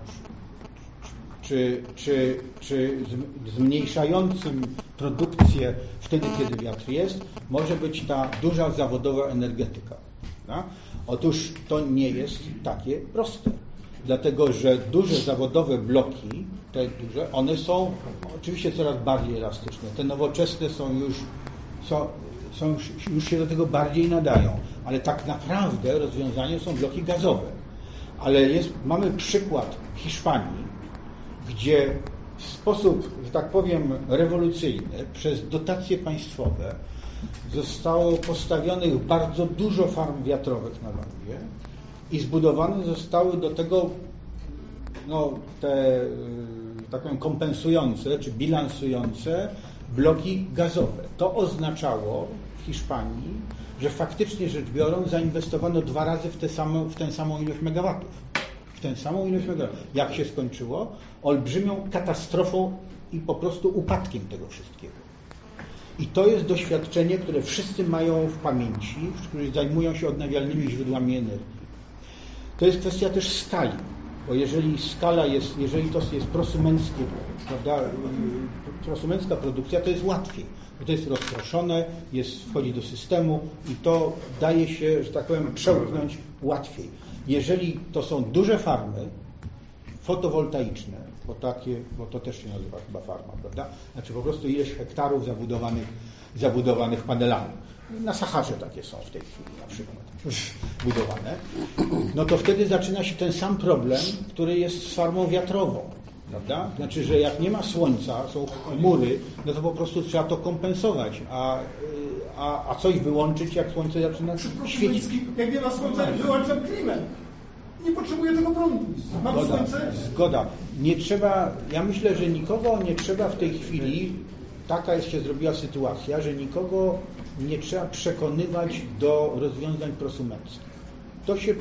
czy zmniejszającym produkcję wtedy, kiedy wiatr jest, może być ta duża zawodowa energetyka. Prawda? Otóż to nie jest takie proste, dlatego że duże zawodowe bloki, te duże, one są oczywiście coraz bardziej elastyczne. Te nowoczesne już się do tego bardziej nadają, ale tak naprawdę rozwiązaniem są bloki gazowe. Ale mamy przykład Hiszpanii, gdzie w sposób, że tak powiem, rewolucyjny przez dotacje państwowe zostało postawionych bardzo dużo farm wiatrowych na lądzie i zbudowane zostały do tego te, tak powiem, kompensujące czy bilansujące bloki gazowe. To oznaczało w Hiszpanii, że faktycznie rzecz biorąc zainwestowano 2 razy w tę samą ilość megawatów. Jak się skończyło? Olbrzymią katastrofą i po prostu upadkiem tego wszystkiego. I to jest doświadczenie, które wszyscy mają w pamięci, którzy zajmują się odnawialnymi źródłami energii. To jest kwestia też skali, bo jeżeli to jest prosumenckie, prawda, prosumencka produkcja, to jest łatwiej, bo to jest rozproszone, wchodzi do systemu i to daje się, że tak powiem, przełknąć łatwiej. Jeżeli to są duże farmy fotowoltaiczne, bo to też się nazywa chyba farma, prawda? Znaczy po prostu ileś hektarów zabudowanych panelami. Na Saharze takie są w tej chwili na przykład budowane. No to wtedy zaczyna się ten sam problem, który jest z farmą wiatrową. Prawda? Znaczy, że jak nie ma słońca, są chmury, no to po prostu trzeba to kompensować, a coś wyłączyć, jak słońce zaczyna świecić. Jak nie ma słońca, wyłączam klimę. Nie potrzebuję tego prądu. Mam słońce. Zgoda. Nie trzeba, ja myślę, że nikogo nie trzeba w tej chwili, taka się zrobiła sytuacja, że nikogo nie trzeba przekonywać do rozwiązań prosumenckich. To się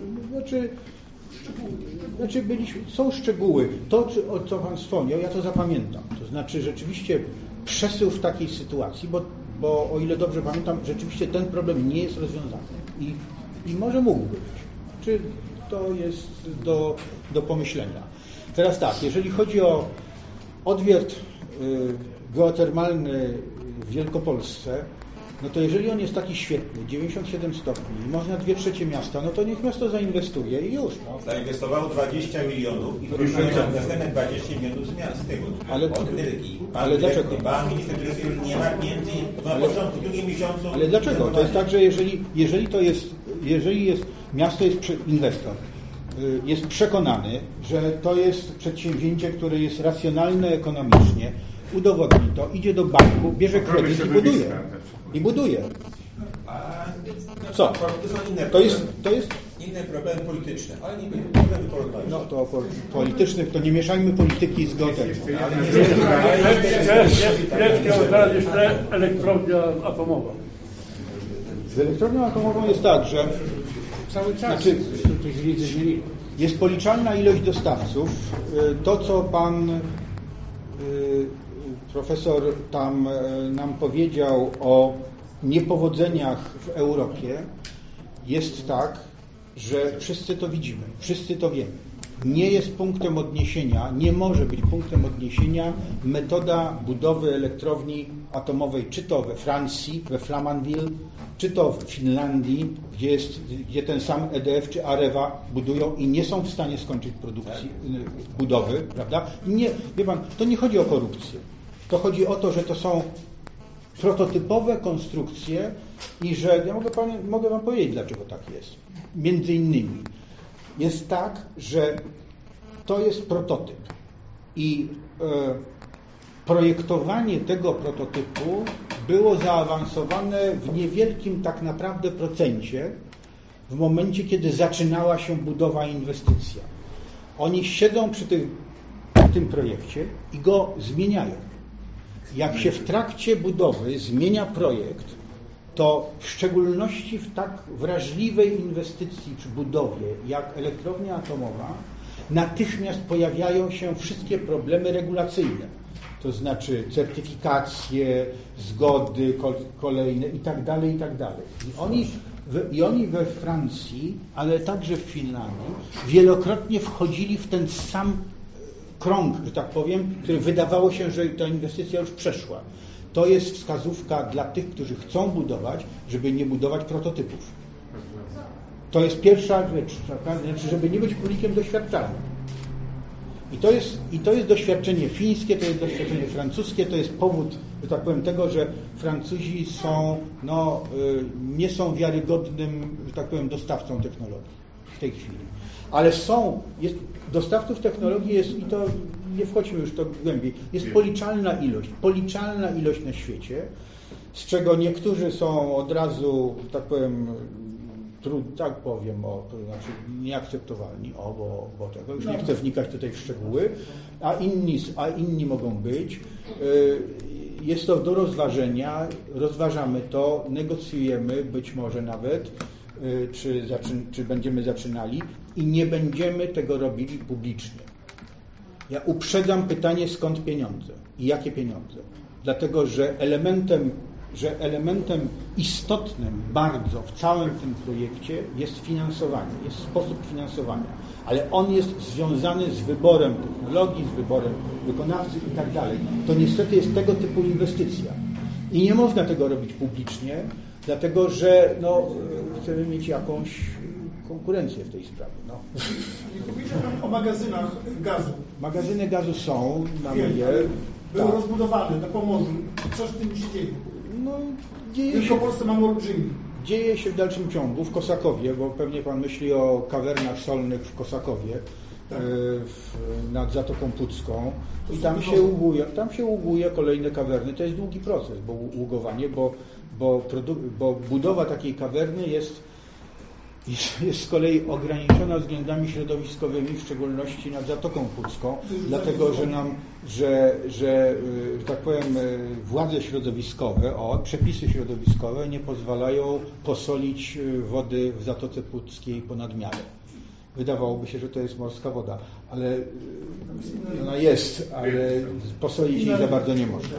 są szczegóły. To, o co Pan wspomniał, ja to zapamiętam. To znaczy rzeczywiście przesył w takiej sytuacji, bo o ile dobrze pamiętam, rzeczywiście ten problem nie jest rozwiązany. I może mógłby być. Czy to jest do pomyślenia. Teraz tak, jeżeli chodzi o odwiert geotermalny w Wielkopolsce, no to jeżeli on jest taki świetny, 97 stopni i można 2/3 miasta, no to niech miasto zainwestuje i już. No. Zainwestowało 20 milionów i proszę następne 20 milionów z tego. Od energii. Ale dlaczego? Pan minister nie ma pieniędzy na początku, w drugim miesiącu. Ale dlaczego? To jest tak, że jeżeli miasto jest inwestor, jest przekonany, że to jest przedsięwzięcie, które jest racjonalne ekonomicznie, udowodni to, idzie do banku, bierze kredyt i buduje. Co? To jest inne problemy polityczne, ale nie problemy porozmawiać. No to politycznych, to nie mieszajmy polityki z gotem. Teraz jeszcze elektrownia atomowa. Z elektrownią atomową jest tak, że Cały czas jest policzalna ilość dostawców. To, co pan profesor tam nam powiedział o niepowodzeniach w Europie, jest tak, że wszyscy to widzimy, wszyscy to wiemy. Nie jest punktem odniesienia, nie może być punktem odniesienia metoda budowy elektrowni atomowej, czy to we Francji, we Flamanville, czy to w Finlandii, gdzie ten sam EDF czy Areva budują i nie są w stanie skończyć produkcji, budowy, prawda? Nie, wie pan, to nie chodzi o korupcję. To chodzi o to, że to są prototypowe konstrukcje i że, ja mogę wam powiedzieć, dlaczego tak jest. Między innymi jest tak, że to jest prototyp i projektowanie tego prototypu było zaawansowane w niewielkim tak naprawdę procencie w momencie, kiedy zaczynała się budowa, inwestycja. Oni siedzą przy tym projekcie i go zmieniają. Jak się w trakcie budowy zmienia projekt, to w szczególności w tak wrażliwej inwestycji przy budowie jak elektrownia atomowa natychmiast pojawiają się wszystkie problemy regulacyjne, to znaczy certyfikacje, zgody kolejne itd. I oni we Francji, ale także w Finlandii wielokrotnie wchodzili w ten sam krąg, że tak powiem, który wydawało się, że ta inwestycja już przeszła. To jest wskazówka dla tych, którzy chcą budować, żeby nie budować prototypów. To jest pierwsza rzecz, znaczy, żeby nie być królikiem doświadczalnym. I to jest doświadczenie fińskie, to jest doświadczenie francuskie, to jest powód, że tak powiem, tego, że Francuzi są, nie są wiarygodnym, że tak powiem, dostawcą technologii w tej chwili. Ale dostawców technologii jest, i to nie wchodźmy już to głębiej, jest policzalna ilość na świecie, z czego niektórzy są od razu, że tak powiem, tak powiem, to znaczy nieakceptowalni, bo tego już nie chcę wnikać tutaj w szczegóły, a inni mogą być. Jest to do rozważenia, rozważamy to, negocjujemy być może nawet, czy będziemy zaczynali i nie będziemy tego robili publicznie. Ja uprzedzam pytanie, skąd pieniądze i jakie pieniądze. Dlatego, że elementem istotnym bardzo w całym tym projekcie jest finansowanie, jest sposób finansowania, ale on jest związany z wyborem technologii, z wyborem wykonawcy i tak dalej. To niestety jest tego typu inwestycja. I nie można tego robić publicznie, dlatego że chcemy mieć jakąś konkurencję w tej sprawie. Powiedział Pan o magazynach gazu. Magazyny gazu są, mamy je. Były rozbudowane na Pomorzu. Co z tym się dzieje? Tylko w Polsce mamy olbrzymi. Dzieje się w dalszym ciągu w Kosakowie, bo pewnie Pan myśli o kawernach solnych w Kosakowie, tak. Nad Zatoką Pucką. I tam się ługuje kolejne kawerny. To jest długi proces, bo ługowanie, bo budowa takiej kawerny jest z kolei ograniczona względami środowiskowymi, w szczególności nad Zatoką Pucką, dlatego że tak powiem, władze środowiskowe, przepisy środowiskowe nie pozwalają posolić wody w Zatoce Puckiej ponad miarę. Wydawałoby się, że to jest morska woda, ale ona jest, ale posolić jej za bardzo nie można.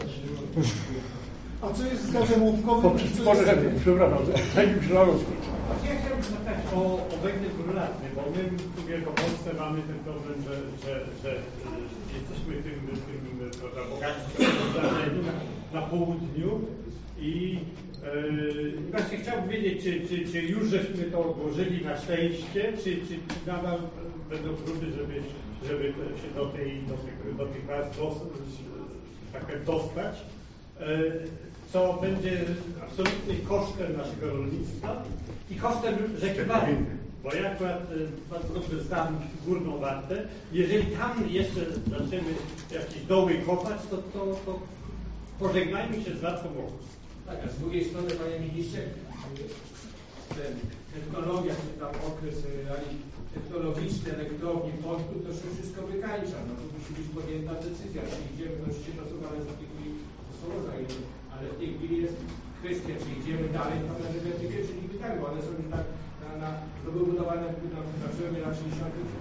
A co jest z gazem łupkowym? Przepraszam, zanim się na rozkrój. Ja chciałbym zapytać o węgiel brunatny, bo my w Wielkopolsce mamy ten problem, że jesteśmy tym bogactwem na południu i właśnie chciałbym wiedzieć, czy już żeśmy to odłożyli na szczęście, czy nadal będą próby, żeby się do tych raz dostać, co będzie absolutnym kosztem naszego rolnictwa i kosztem rzeki Warty. Bo ja akurat bardzo dobrze znam Górną Wartę. Jeżeli tam jeszcze zaczniemy jakieś doły kopać, to pożegnajmy się z Wartą Morską. Tak, a z drugiej strony, panie ministrze, technologia, czy tam okres technologiczny elektrowni portu, to się wszystko wykańcza. No to musi być podjęta decyzja, czy idziemy, no oczywiście to są ale w tej chwili ale w tej chwili jest kwestia, czy idziemy dalej w energetykę, czy nie tak, bo one są już tak to były budowane na przełomie lat 60. i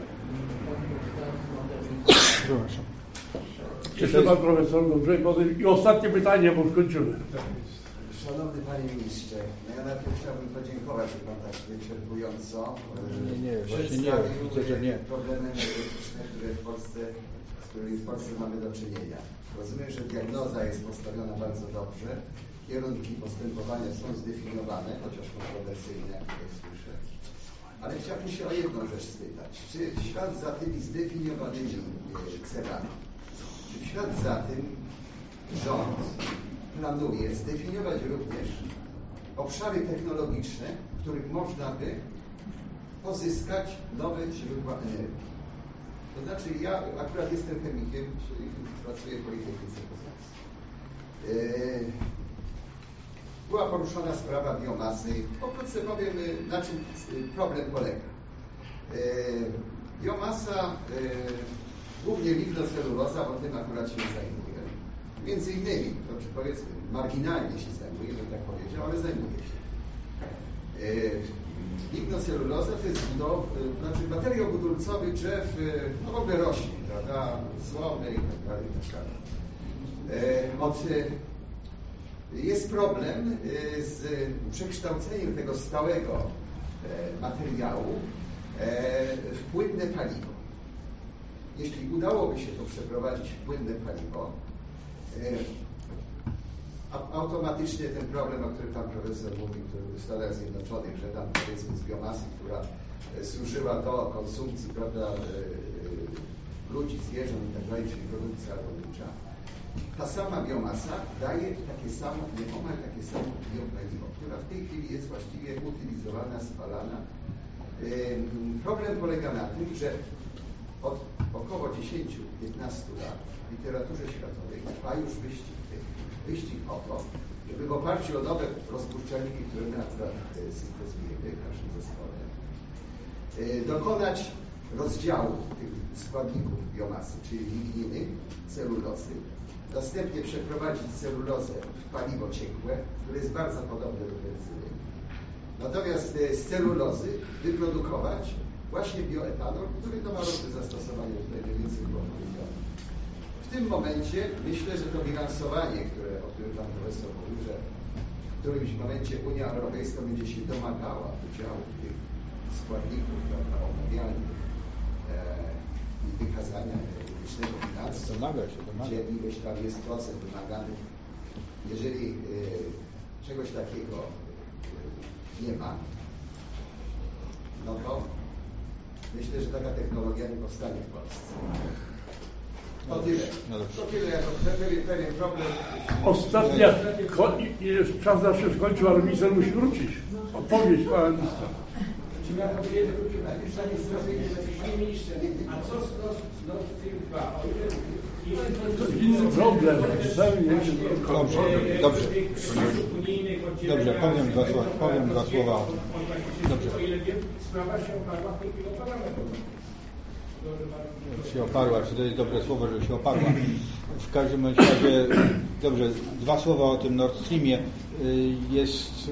70. Jeszcze pan profesor Andrzej Bodyn. I ostatnie pytanie, bo skończymy. Szanowny Panie Ministrze, ja najpierw chciałbym podziękować, że Pan tak wyczerpująco przedstawił problemy energetyczne, z którymi w Polsce mamy do czynienia. Rozumiem, że diagnoza jest postawiona bardzo dobrze, kierunki postępowania są zdefiniowane, chociaż kontrowersyjne, jak tutaj słyszę. Ale chciałbym się o jedną rzecz spytać. Czy w ślad za tymi zdefiniowanymi celami, czy w ślad za tym rząd planuje zdefiniować również obszary technologiczne, w których można by pozyskać nowe źródła energii? To znaczy, ja akurat jestem chemikiem, czyli pracuję w Politechnice Poznańskiej. Była poruszona sprawa biomasy. Pokrótce powiem, na czym problem polega. Biomasa, głównie lignoceluloza, bo tym akurat się zajmuje. Między innymi, to czy powiedzmy, marginalnie się zajmuje, bym tak powiedział, ale zajmuje się. Lignoceluloza to jest znaczy materiał budulcowy drzew, no w ogóle roślin, prawda, słomy i tak dalej. Jest problem z przekształceniem tego stałego materiału w płynne paliwo. Jeśli udałoby się to przeprowadzić w płynne paliwo, automatycznie ten problem, o którym pan profesor mówił, który w Stanach Zjednoczonych, że tam powiedzmy z biomasy, która służyła do konsumpcji, prawda, ludzi, zwierząt i tak dalej, czyli produkcja rolnicza, ta sama biomasa daje takie samo, nieomal takie samo biopaliwo, która w tej chwili jest właściwie utylizowana, spalana. Problem polega na tym, że od około 10-15 lat w literaturze światowej trwa już wyścig o to, żeby w oparciu o nowe rozpuszczalniki, które my akurat syntezujemy w naszym zespole, dokonać rozdziału tych składników biomasy, czyli ligniny, celulozy, następnie przeprowadzić celulozę w paliwo ciekłe, które jest bardzo podobne do benzyny. Natomiast z celulozy wyprodukować właśnie bioetanol, który to ma różne zastosowanie, tutaj mniej więcej było powiedziane. W tym momencie myślę, że to bilansowanie, o którym pan profesor mówił, że w którymś momencie Unia Europejska będzie się domagała udziału tych składników omawialnych i wykazania energetycznego bilansu, gdzie ileś tam jest procent wymaganych. Jeżeli czegoś takiego nie ma, no to myślę, że taka technologia nie powstanie w Polsce. To tyle jako pewien problem. Ostatnia, czas nam się skończył, ale minister musi wrócić. Odpowiedź pana ministra. Czy ja powiedzieć, panie ministrze, a co z Nord Stream 2? To jest inny problem. Dobrze, powiem dwa słowa. Dobrze. O ile wiem, sprawa się oparła w tej chwili o parlamentu. Się oparła, czy to jest dobre słowo, że się oparła. W każdym razie, dobrze, dwa słowa o tym Nord Streamie. Jest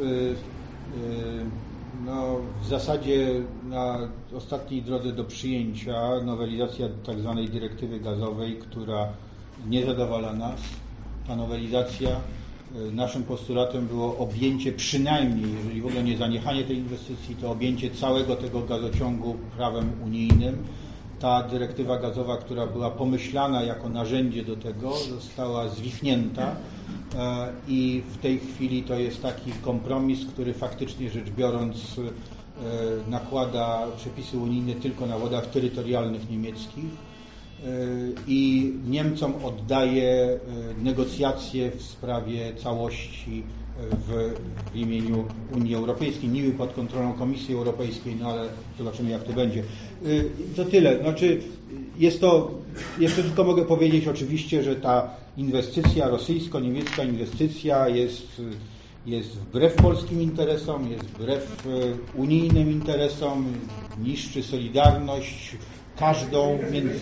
w zasadzie na ostatniej drodze do przyjęcia nowelizacja tak zwanej dyrektywy gazowej, która nie zadowala nas. Ta nowelizacja Naszym postulatem było objęcie przynajmniej, jeżeli w ogóle nie zaniechanie tej inwestycji, to objęcie całego tego gazociągu prawem unijnym. Ta dyrektywa gazowa, która była pomyślana jako narzędzie do tego, została zwichnięta i w tej chwili to jest taki kompromis, który faktycznie rzecz biorąc nakłada przepisy unijne tylko na wodach terytorialnych niemieckich i Niemcom oddaje negocjacje w sprawie całości w imieniu Unii Europejskiej, niby pod kontrolą Komisji Europejskiej, no ale zobaczymy, jak to będzie. To tyle. Znaczy, jeszcze tylko mogę powiedzieć oczywiście, że ta inwestycja, rosyjsko-niemiecka inwestycja jest wbrew polskim interesom, jest wbrew unijnym interesom, niszczy solidarność każdą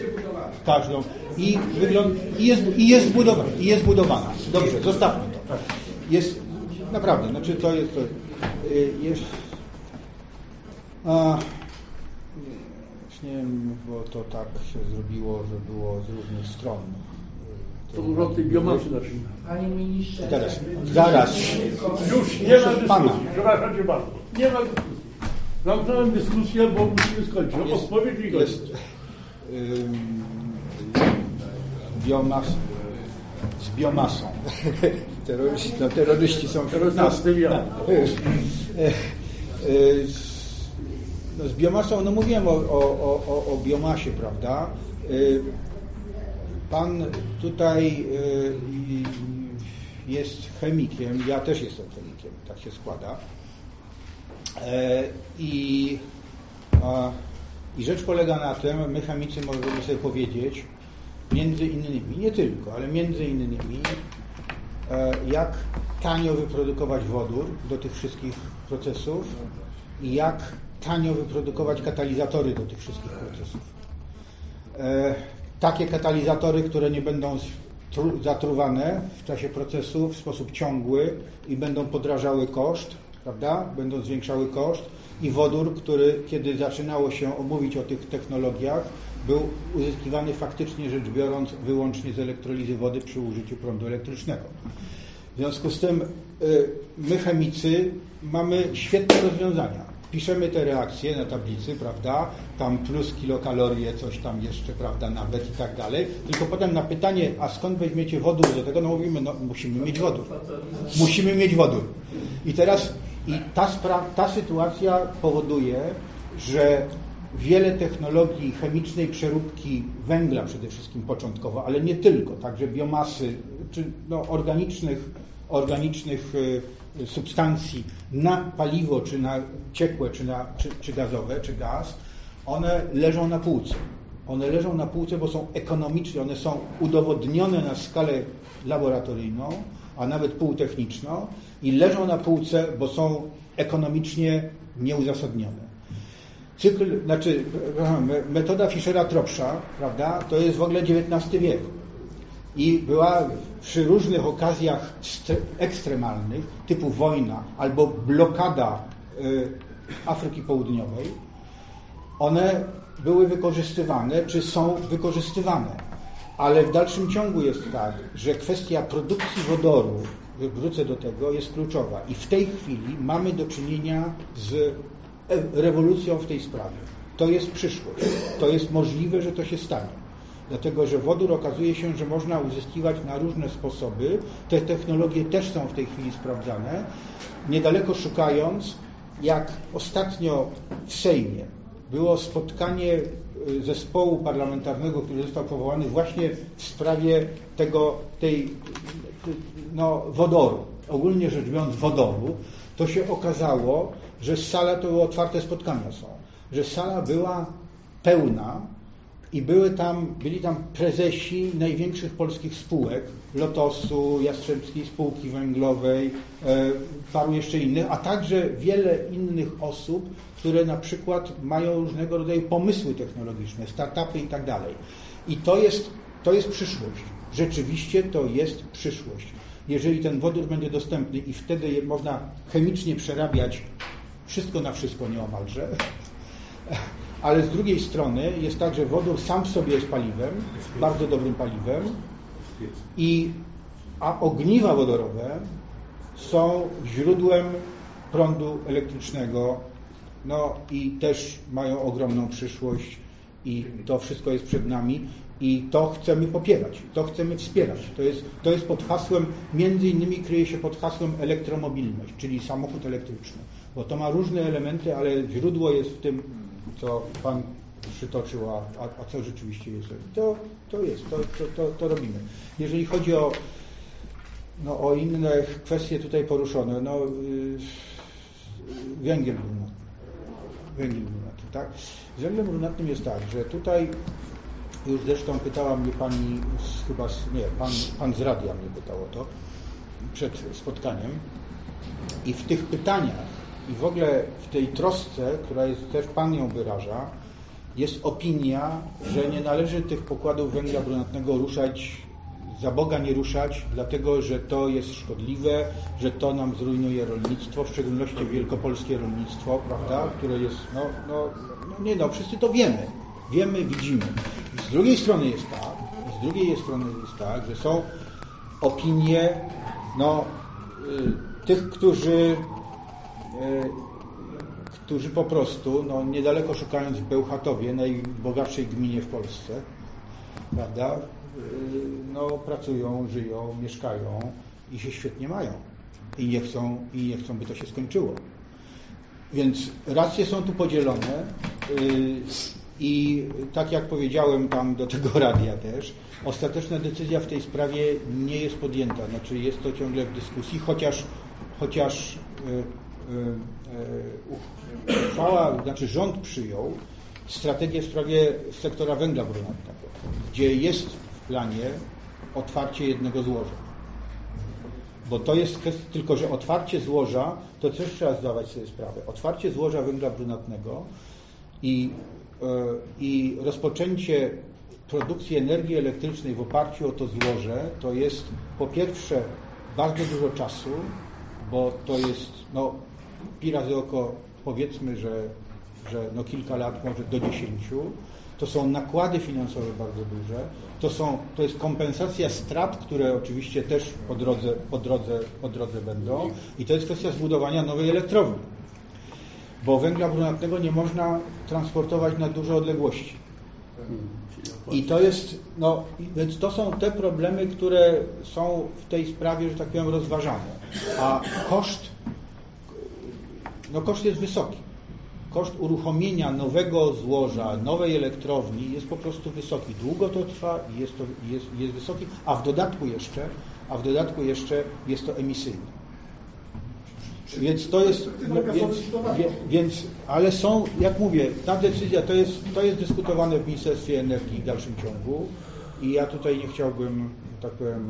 i jest budowana. Dobrze, zostawmy to. Jest naprawdę, znaczy to jest nie wiem, bo to tak się zrobiło, że było z różnych stron. To dużo tej biomasy zaczyna. Panie ministrze, zaraz. Już nie ma dyskusji. Przepraszam cię bardzo. Nie ma dyskusji. Zamknąłem dyskusję, bo musimy skończyć. Odpowiedź i jest z biomasą. Terroryści są wśród nas. Z biomasą, no mówiłem o biomasie, prawda? Pan tutaj jest chemikiem, ja też jestem chemikiem, tak się składa. I rzecz polega na tym, my chemicy możemy sobie powiedzieć, między innymi, nie tylko, ale między innymi, jak tanio wyprodukować wodór do tych wszystkich procesów i jak tanio wyprodukować katalizatory do tych wszystkich procesów. Takie katalizatory, które nie będą zatruwane w czasie procesu w sposób ciągły i będą podrażały koszt, prawda? Będą zwiększały koszt i wodór, który kiedy zaczynało się mówić o tych technologiach, był uzyskiwany faktycznie rzecz biorąc wyłącznie z elektrolizy wody przy użyciu prądu elektrycznego. W związku z tym my chemicy mamy świetne rozwiązania. Piszemy te reakcje na tablicy, prawda, tam plus kilokalorie, coś tam jeszcze, prawda, nawet i tak dalej. Tylko potem na pytanie, a skąd weźmiecie wodór do tego, no mówimy, no musimy mieć wodór. Musimy mieć wodór. I teraz ta sytuacja powoduje, że wiele technologii chemicznej przeróbki węgla przede wszystkim początkowo, ale nie tylko, także biomasy, czy organicznych substancji na paliwo, czy na ciekłe, czy gazowe, czy gaz, one leżą na półce. One leżą na półce, bo są ekonomiczne, one są udowodnione na skalę laboratoryjną, a nawet półtechniczną i leżą na półce, bo są ekonomicznie nieuzasadnione. Metoda Fischera-Tropscha, prawda, to jest w ogóle XIX wiek i była przy różnych okazjach ekstremalnych, typu wojna albo blokada Afryki Południowej, one były wykorzystywane, czy są wykorzystywane. Ale w dalszym ciągu jest tak, że kwestia produkcji wodoru, wrócę do tego, jest kluczowa. I w tej chwili mamy do czynienia z rewolucją w tej sprawie. To jest przyszłość. To jest możliwe, że to się stanie. Dlatego, że wodór okazuje się, że można uzyskiwać na różne sposoby. Te technologie też są w tej chwili sprawdzane. Niedaleko szukając, jak ostatnio w Sejmie było spotkanie zespołu parlamentarnego, który został powołany właśnie w sprawie wodoru. Ogólnie rzecz biorąc wodoru, to się okazało, że sala to były otwarte spotkania są, że sala była pełna i byli tam prezesi największych polskich spółek, Lotosu, Jastrzębskiej Spółki Węglowej, paru jeszcze innych, a także wiele innych osób, które na przykład mają różnego rodzaju pomysły technologiczne, startupy i tak dalej. I to jest przyszłość. Rzeczywiście to jest przyszłość. Jeżeli ten wodór będzie dostępny i wtedy można chemicznie przerabiać wszystko na wszystko nieomalże, ale z drugiej strony jest tak, że wodór sam w sobie jest paliwem, bardzo dobrym paliwem, a ogniwa wodorowe są źródłem prądu elektrycznego, no i też mają ogromną przyszłość i to wszystko jest przed nami i to chcemy popierać, to chcemy wspierać. To jest pod hasłem, między innymi kryje się pod hasłem elektromobilność, czyli samochód elektryczny, bo to ma różne elementy, ale źródło jest w tym, co Pan przytoczył, a co rzeczywiście jest. To robimy. Jeżeli chodzi o inne kwestie tutaj poruszone, węgiel brunatny, tak? Z węglem brunatnym jest tak, że tutaj już zresztą pytała mnie pani, pan z radia mnie pytał o to przed spotkaniem i w tych pytaniach i w ogóle w tej trosce, która jest, też pan ją wyraża, jest opinia, że nie należy tych pokładów węgla brunatnego ruszać, za Boga nie ruszać, dlatego że to jest szkodliwe, że to nam zrujnuje rolnictwo, w szczególności wielkopolskie rolnictwo, prawda, które jest, wszyscy to wiemy, widzimy. Z drugiej strony jest tak, że są opinie, tych, którzy po prostu, niedaleko szukając w Bełchatowie, najbogatszej gminie w Polsce, prawda, pracują, żyją, mieszkają i się świetnie mają. I nie chcą, by to się skończyło. Więc racje są tu podzielone i tak jak powiedziałem tam do tego radia też, ostateczna decyzja w tej sprawie nie jest podjęta. Znaczy jest to ciągle w dyskusji, chociaż rząd przyjął strategię w sprawie sektora węgla brunatnego, gdzie jest w planie otwarcie jednego złoża. Bo to jest kwestia, tylko że otwarcie złoża, to też trzeba zdawać sobie sprawę. Otwarcie złoża węgla brunatnego i rozpoczęcie produkcji energii elektrycznej w oparciu o to złoże, to jest po pierwsze bardzo dużo czasu, bo to jest pi razy oko, powiedzmy, że kilka lat, może do 10. To są nakłady finansowe bardzo duże. To jest kompensacja strat, które oczywiście też po drodze będą. I to jest kwestia zbudowania nowej elektrowni. Bo węgla brunatnego nie można transportować na duże odległości. I to jest, więc to są te problemy, które są w tej sprawie, że tak powiem, rozważane. A koszt jest wysoki. Koszt uruchomienia nowego złoża, nowej elektrowni jest po prostu wysoki. Długo to trwa i jest wysoki, a w dodatku jeszcze jest to emisyjne. Więc to jest, ale są, jak mówię, ta decyzja to jest dyskutowane w Ministerstwie Energii w dalszym ciągu i ja tutaj nie chciałbym, tak powiem,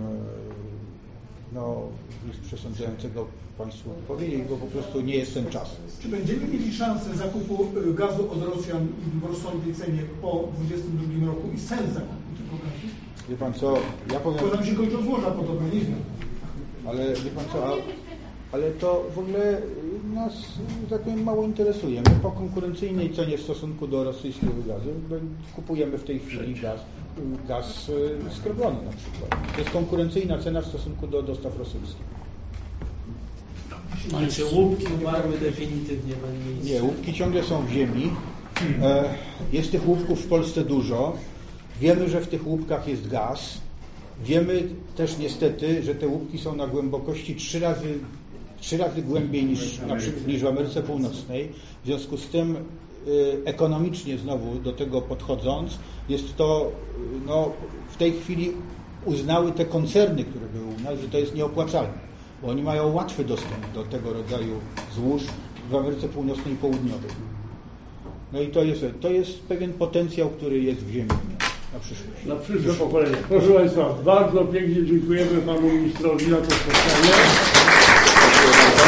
nic przesądzającego Państwu powiedzieć, bo po prostu nie jest ten czas. Czy będziemy mieli szansę zakupu gazu od Rosjan w rozsądnej cenie po 2022 roku i sens zakupu tego gazu? Wie Pan co, ja powiem... Bo nam się kończą złoża podobno, nie wiem. Ale wie Pan co, ale to w ogóle nas, tak powiem, mało interesuje. My po konkurencyjnej cenie w stosunku do rosyjskiego gazu kupujemy w tej chwili gaz skrobiony na przykład. To jest konkurencyjna cena w stosunku do dostaw rosyjskich. Ale czy łupki umarły definitywnie? Nie, łupki ciągle są w ziemi. Jest tych łupków w Polsce dużo. Wiemy, że w tych łupkach jest gaz. Wiemy też niestety, że te łupki są na głębokości 3 razy głębiej niż w Ameryce Północnej. W związku z tym ekonomicznie znowu do tego podchodząc, jest to w tej chwili uznały te koncerny, które były u nas, że to jest nieopłacalne, bo oni mają łatwy dostęp do tego rodzaju złóż w Ameryce Północnej i Południowej. I to jest pewien potencjał, który jest w ziemi na przyszłość. Na przyszłe pokolenie. Proszę Państwa, bardzo pięknie dziękujemy Panu Ministrowi za to spotkanie.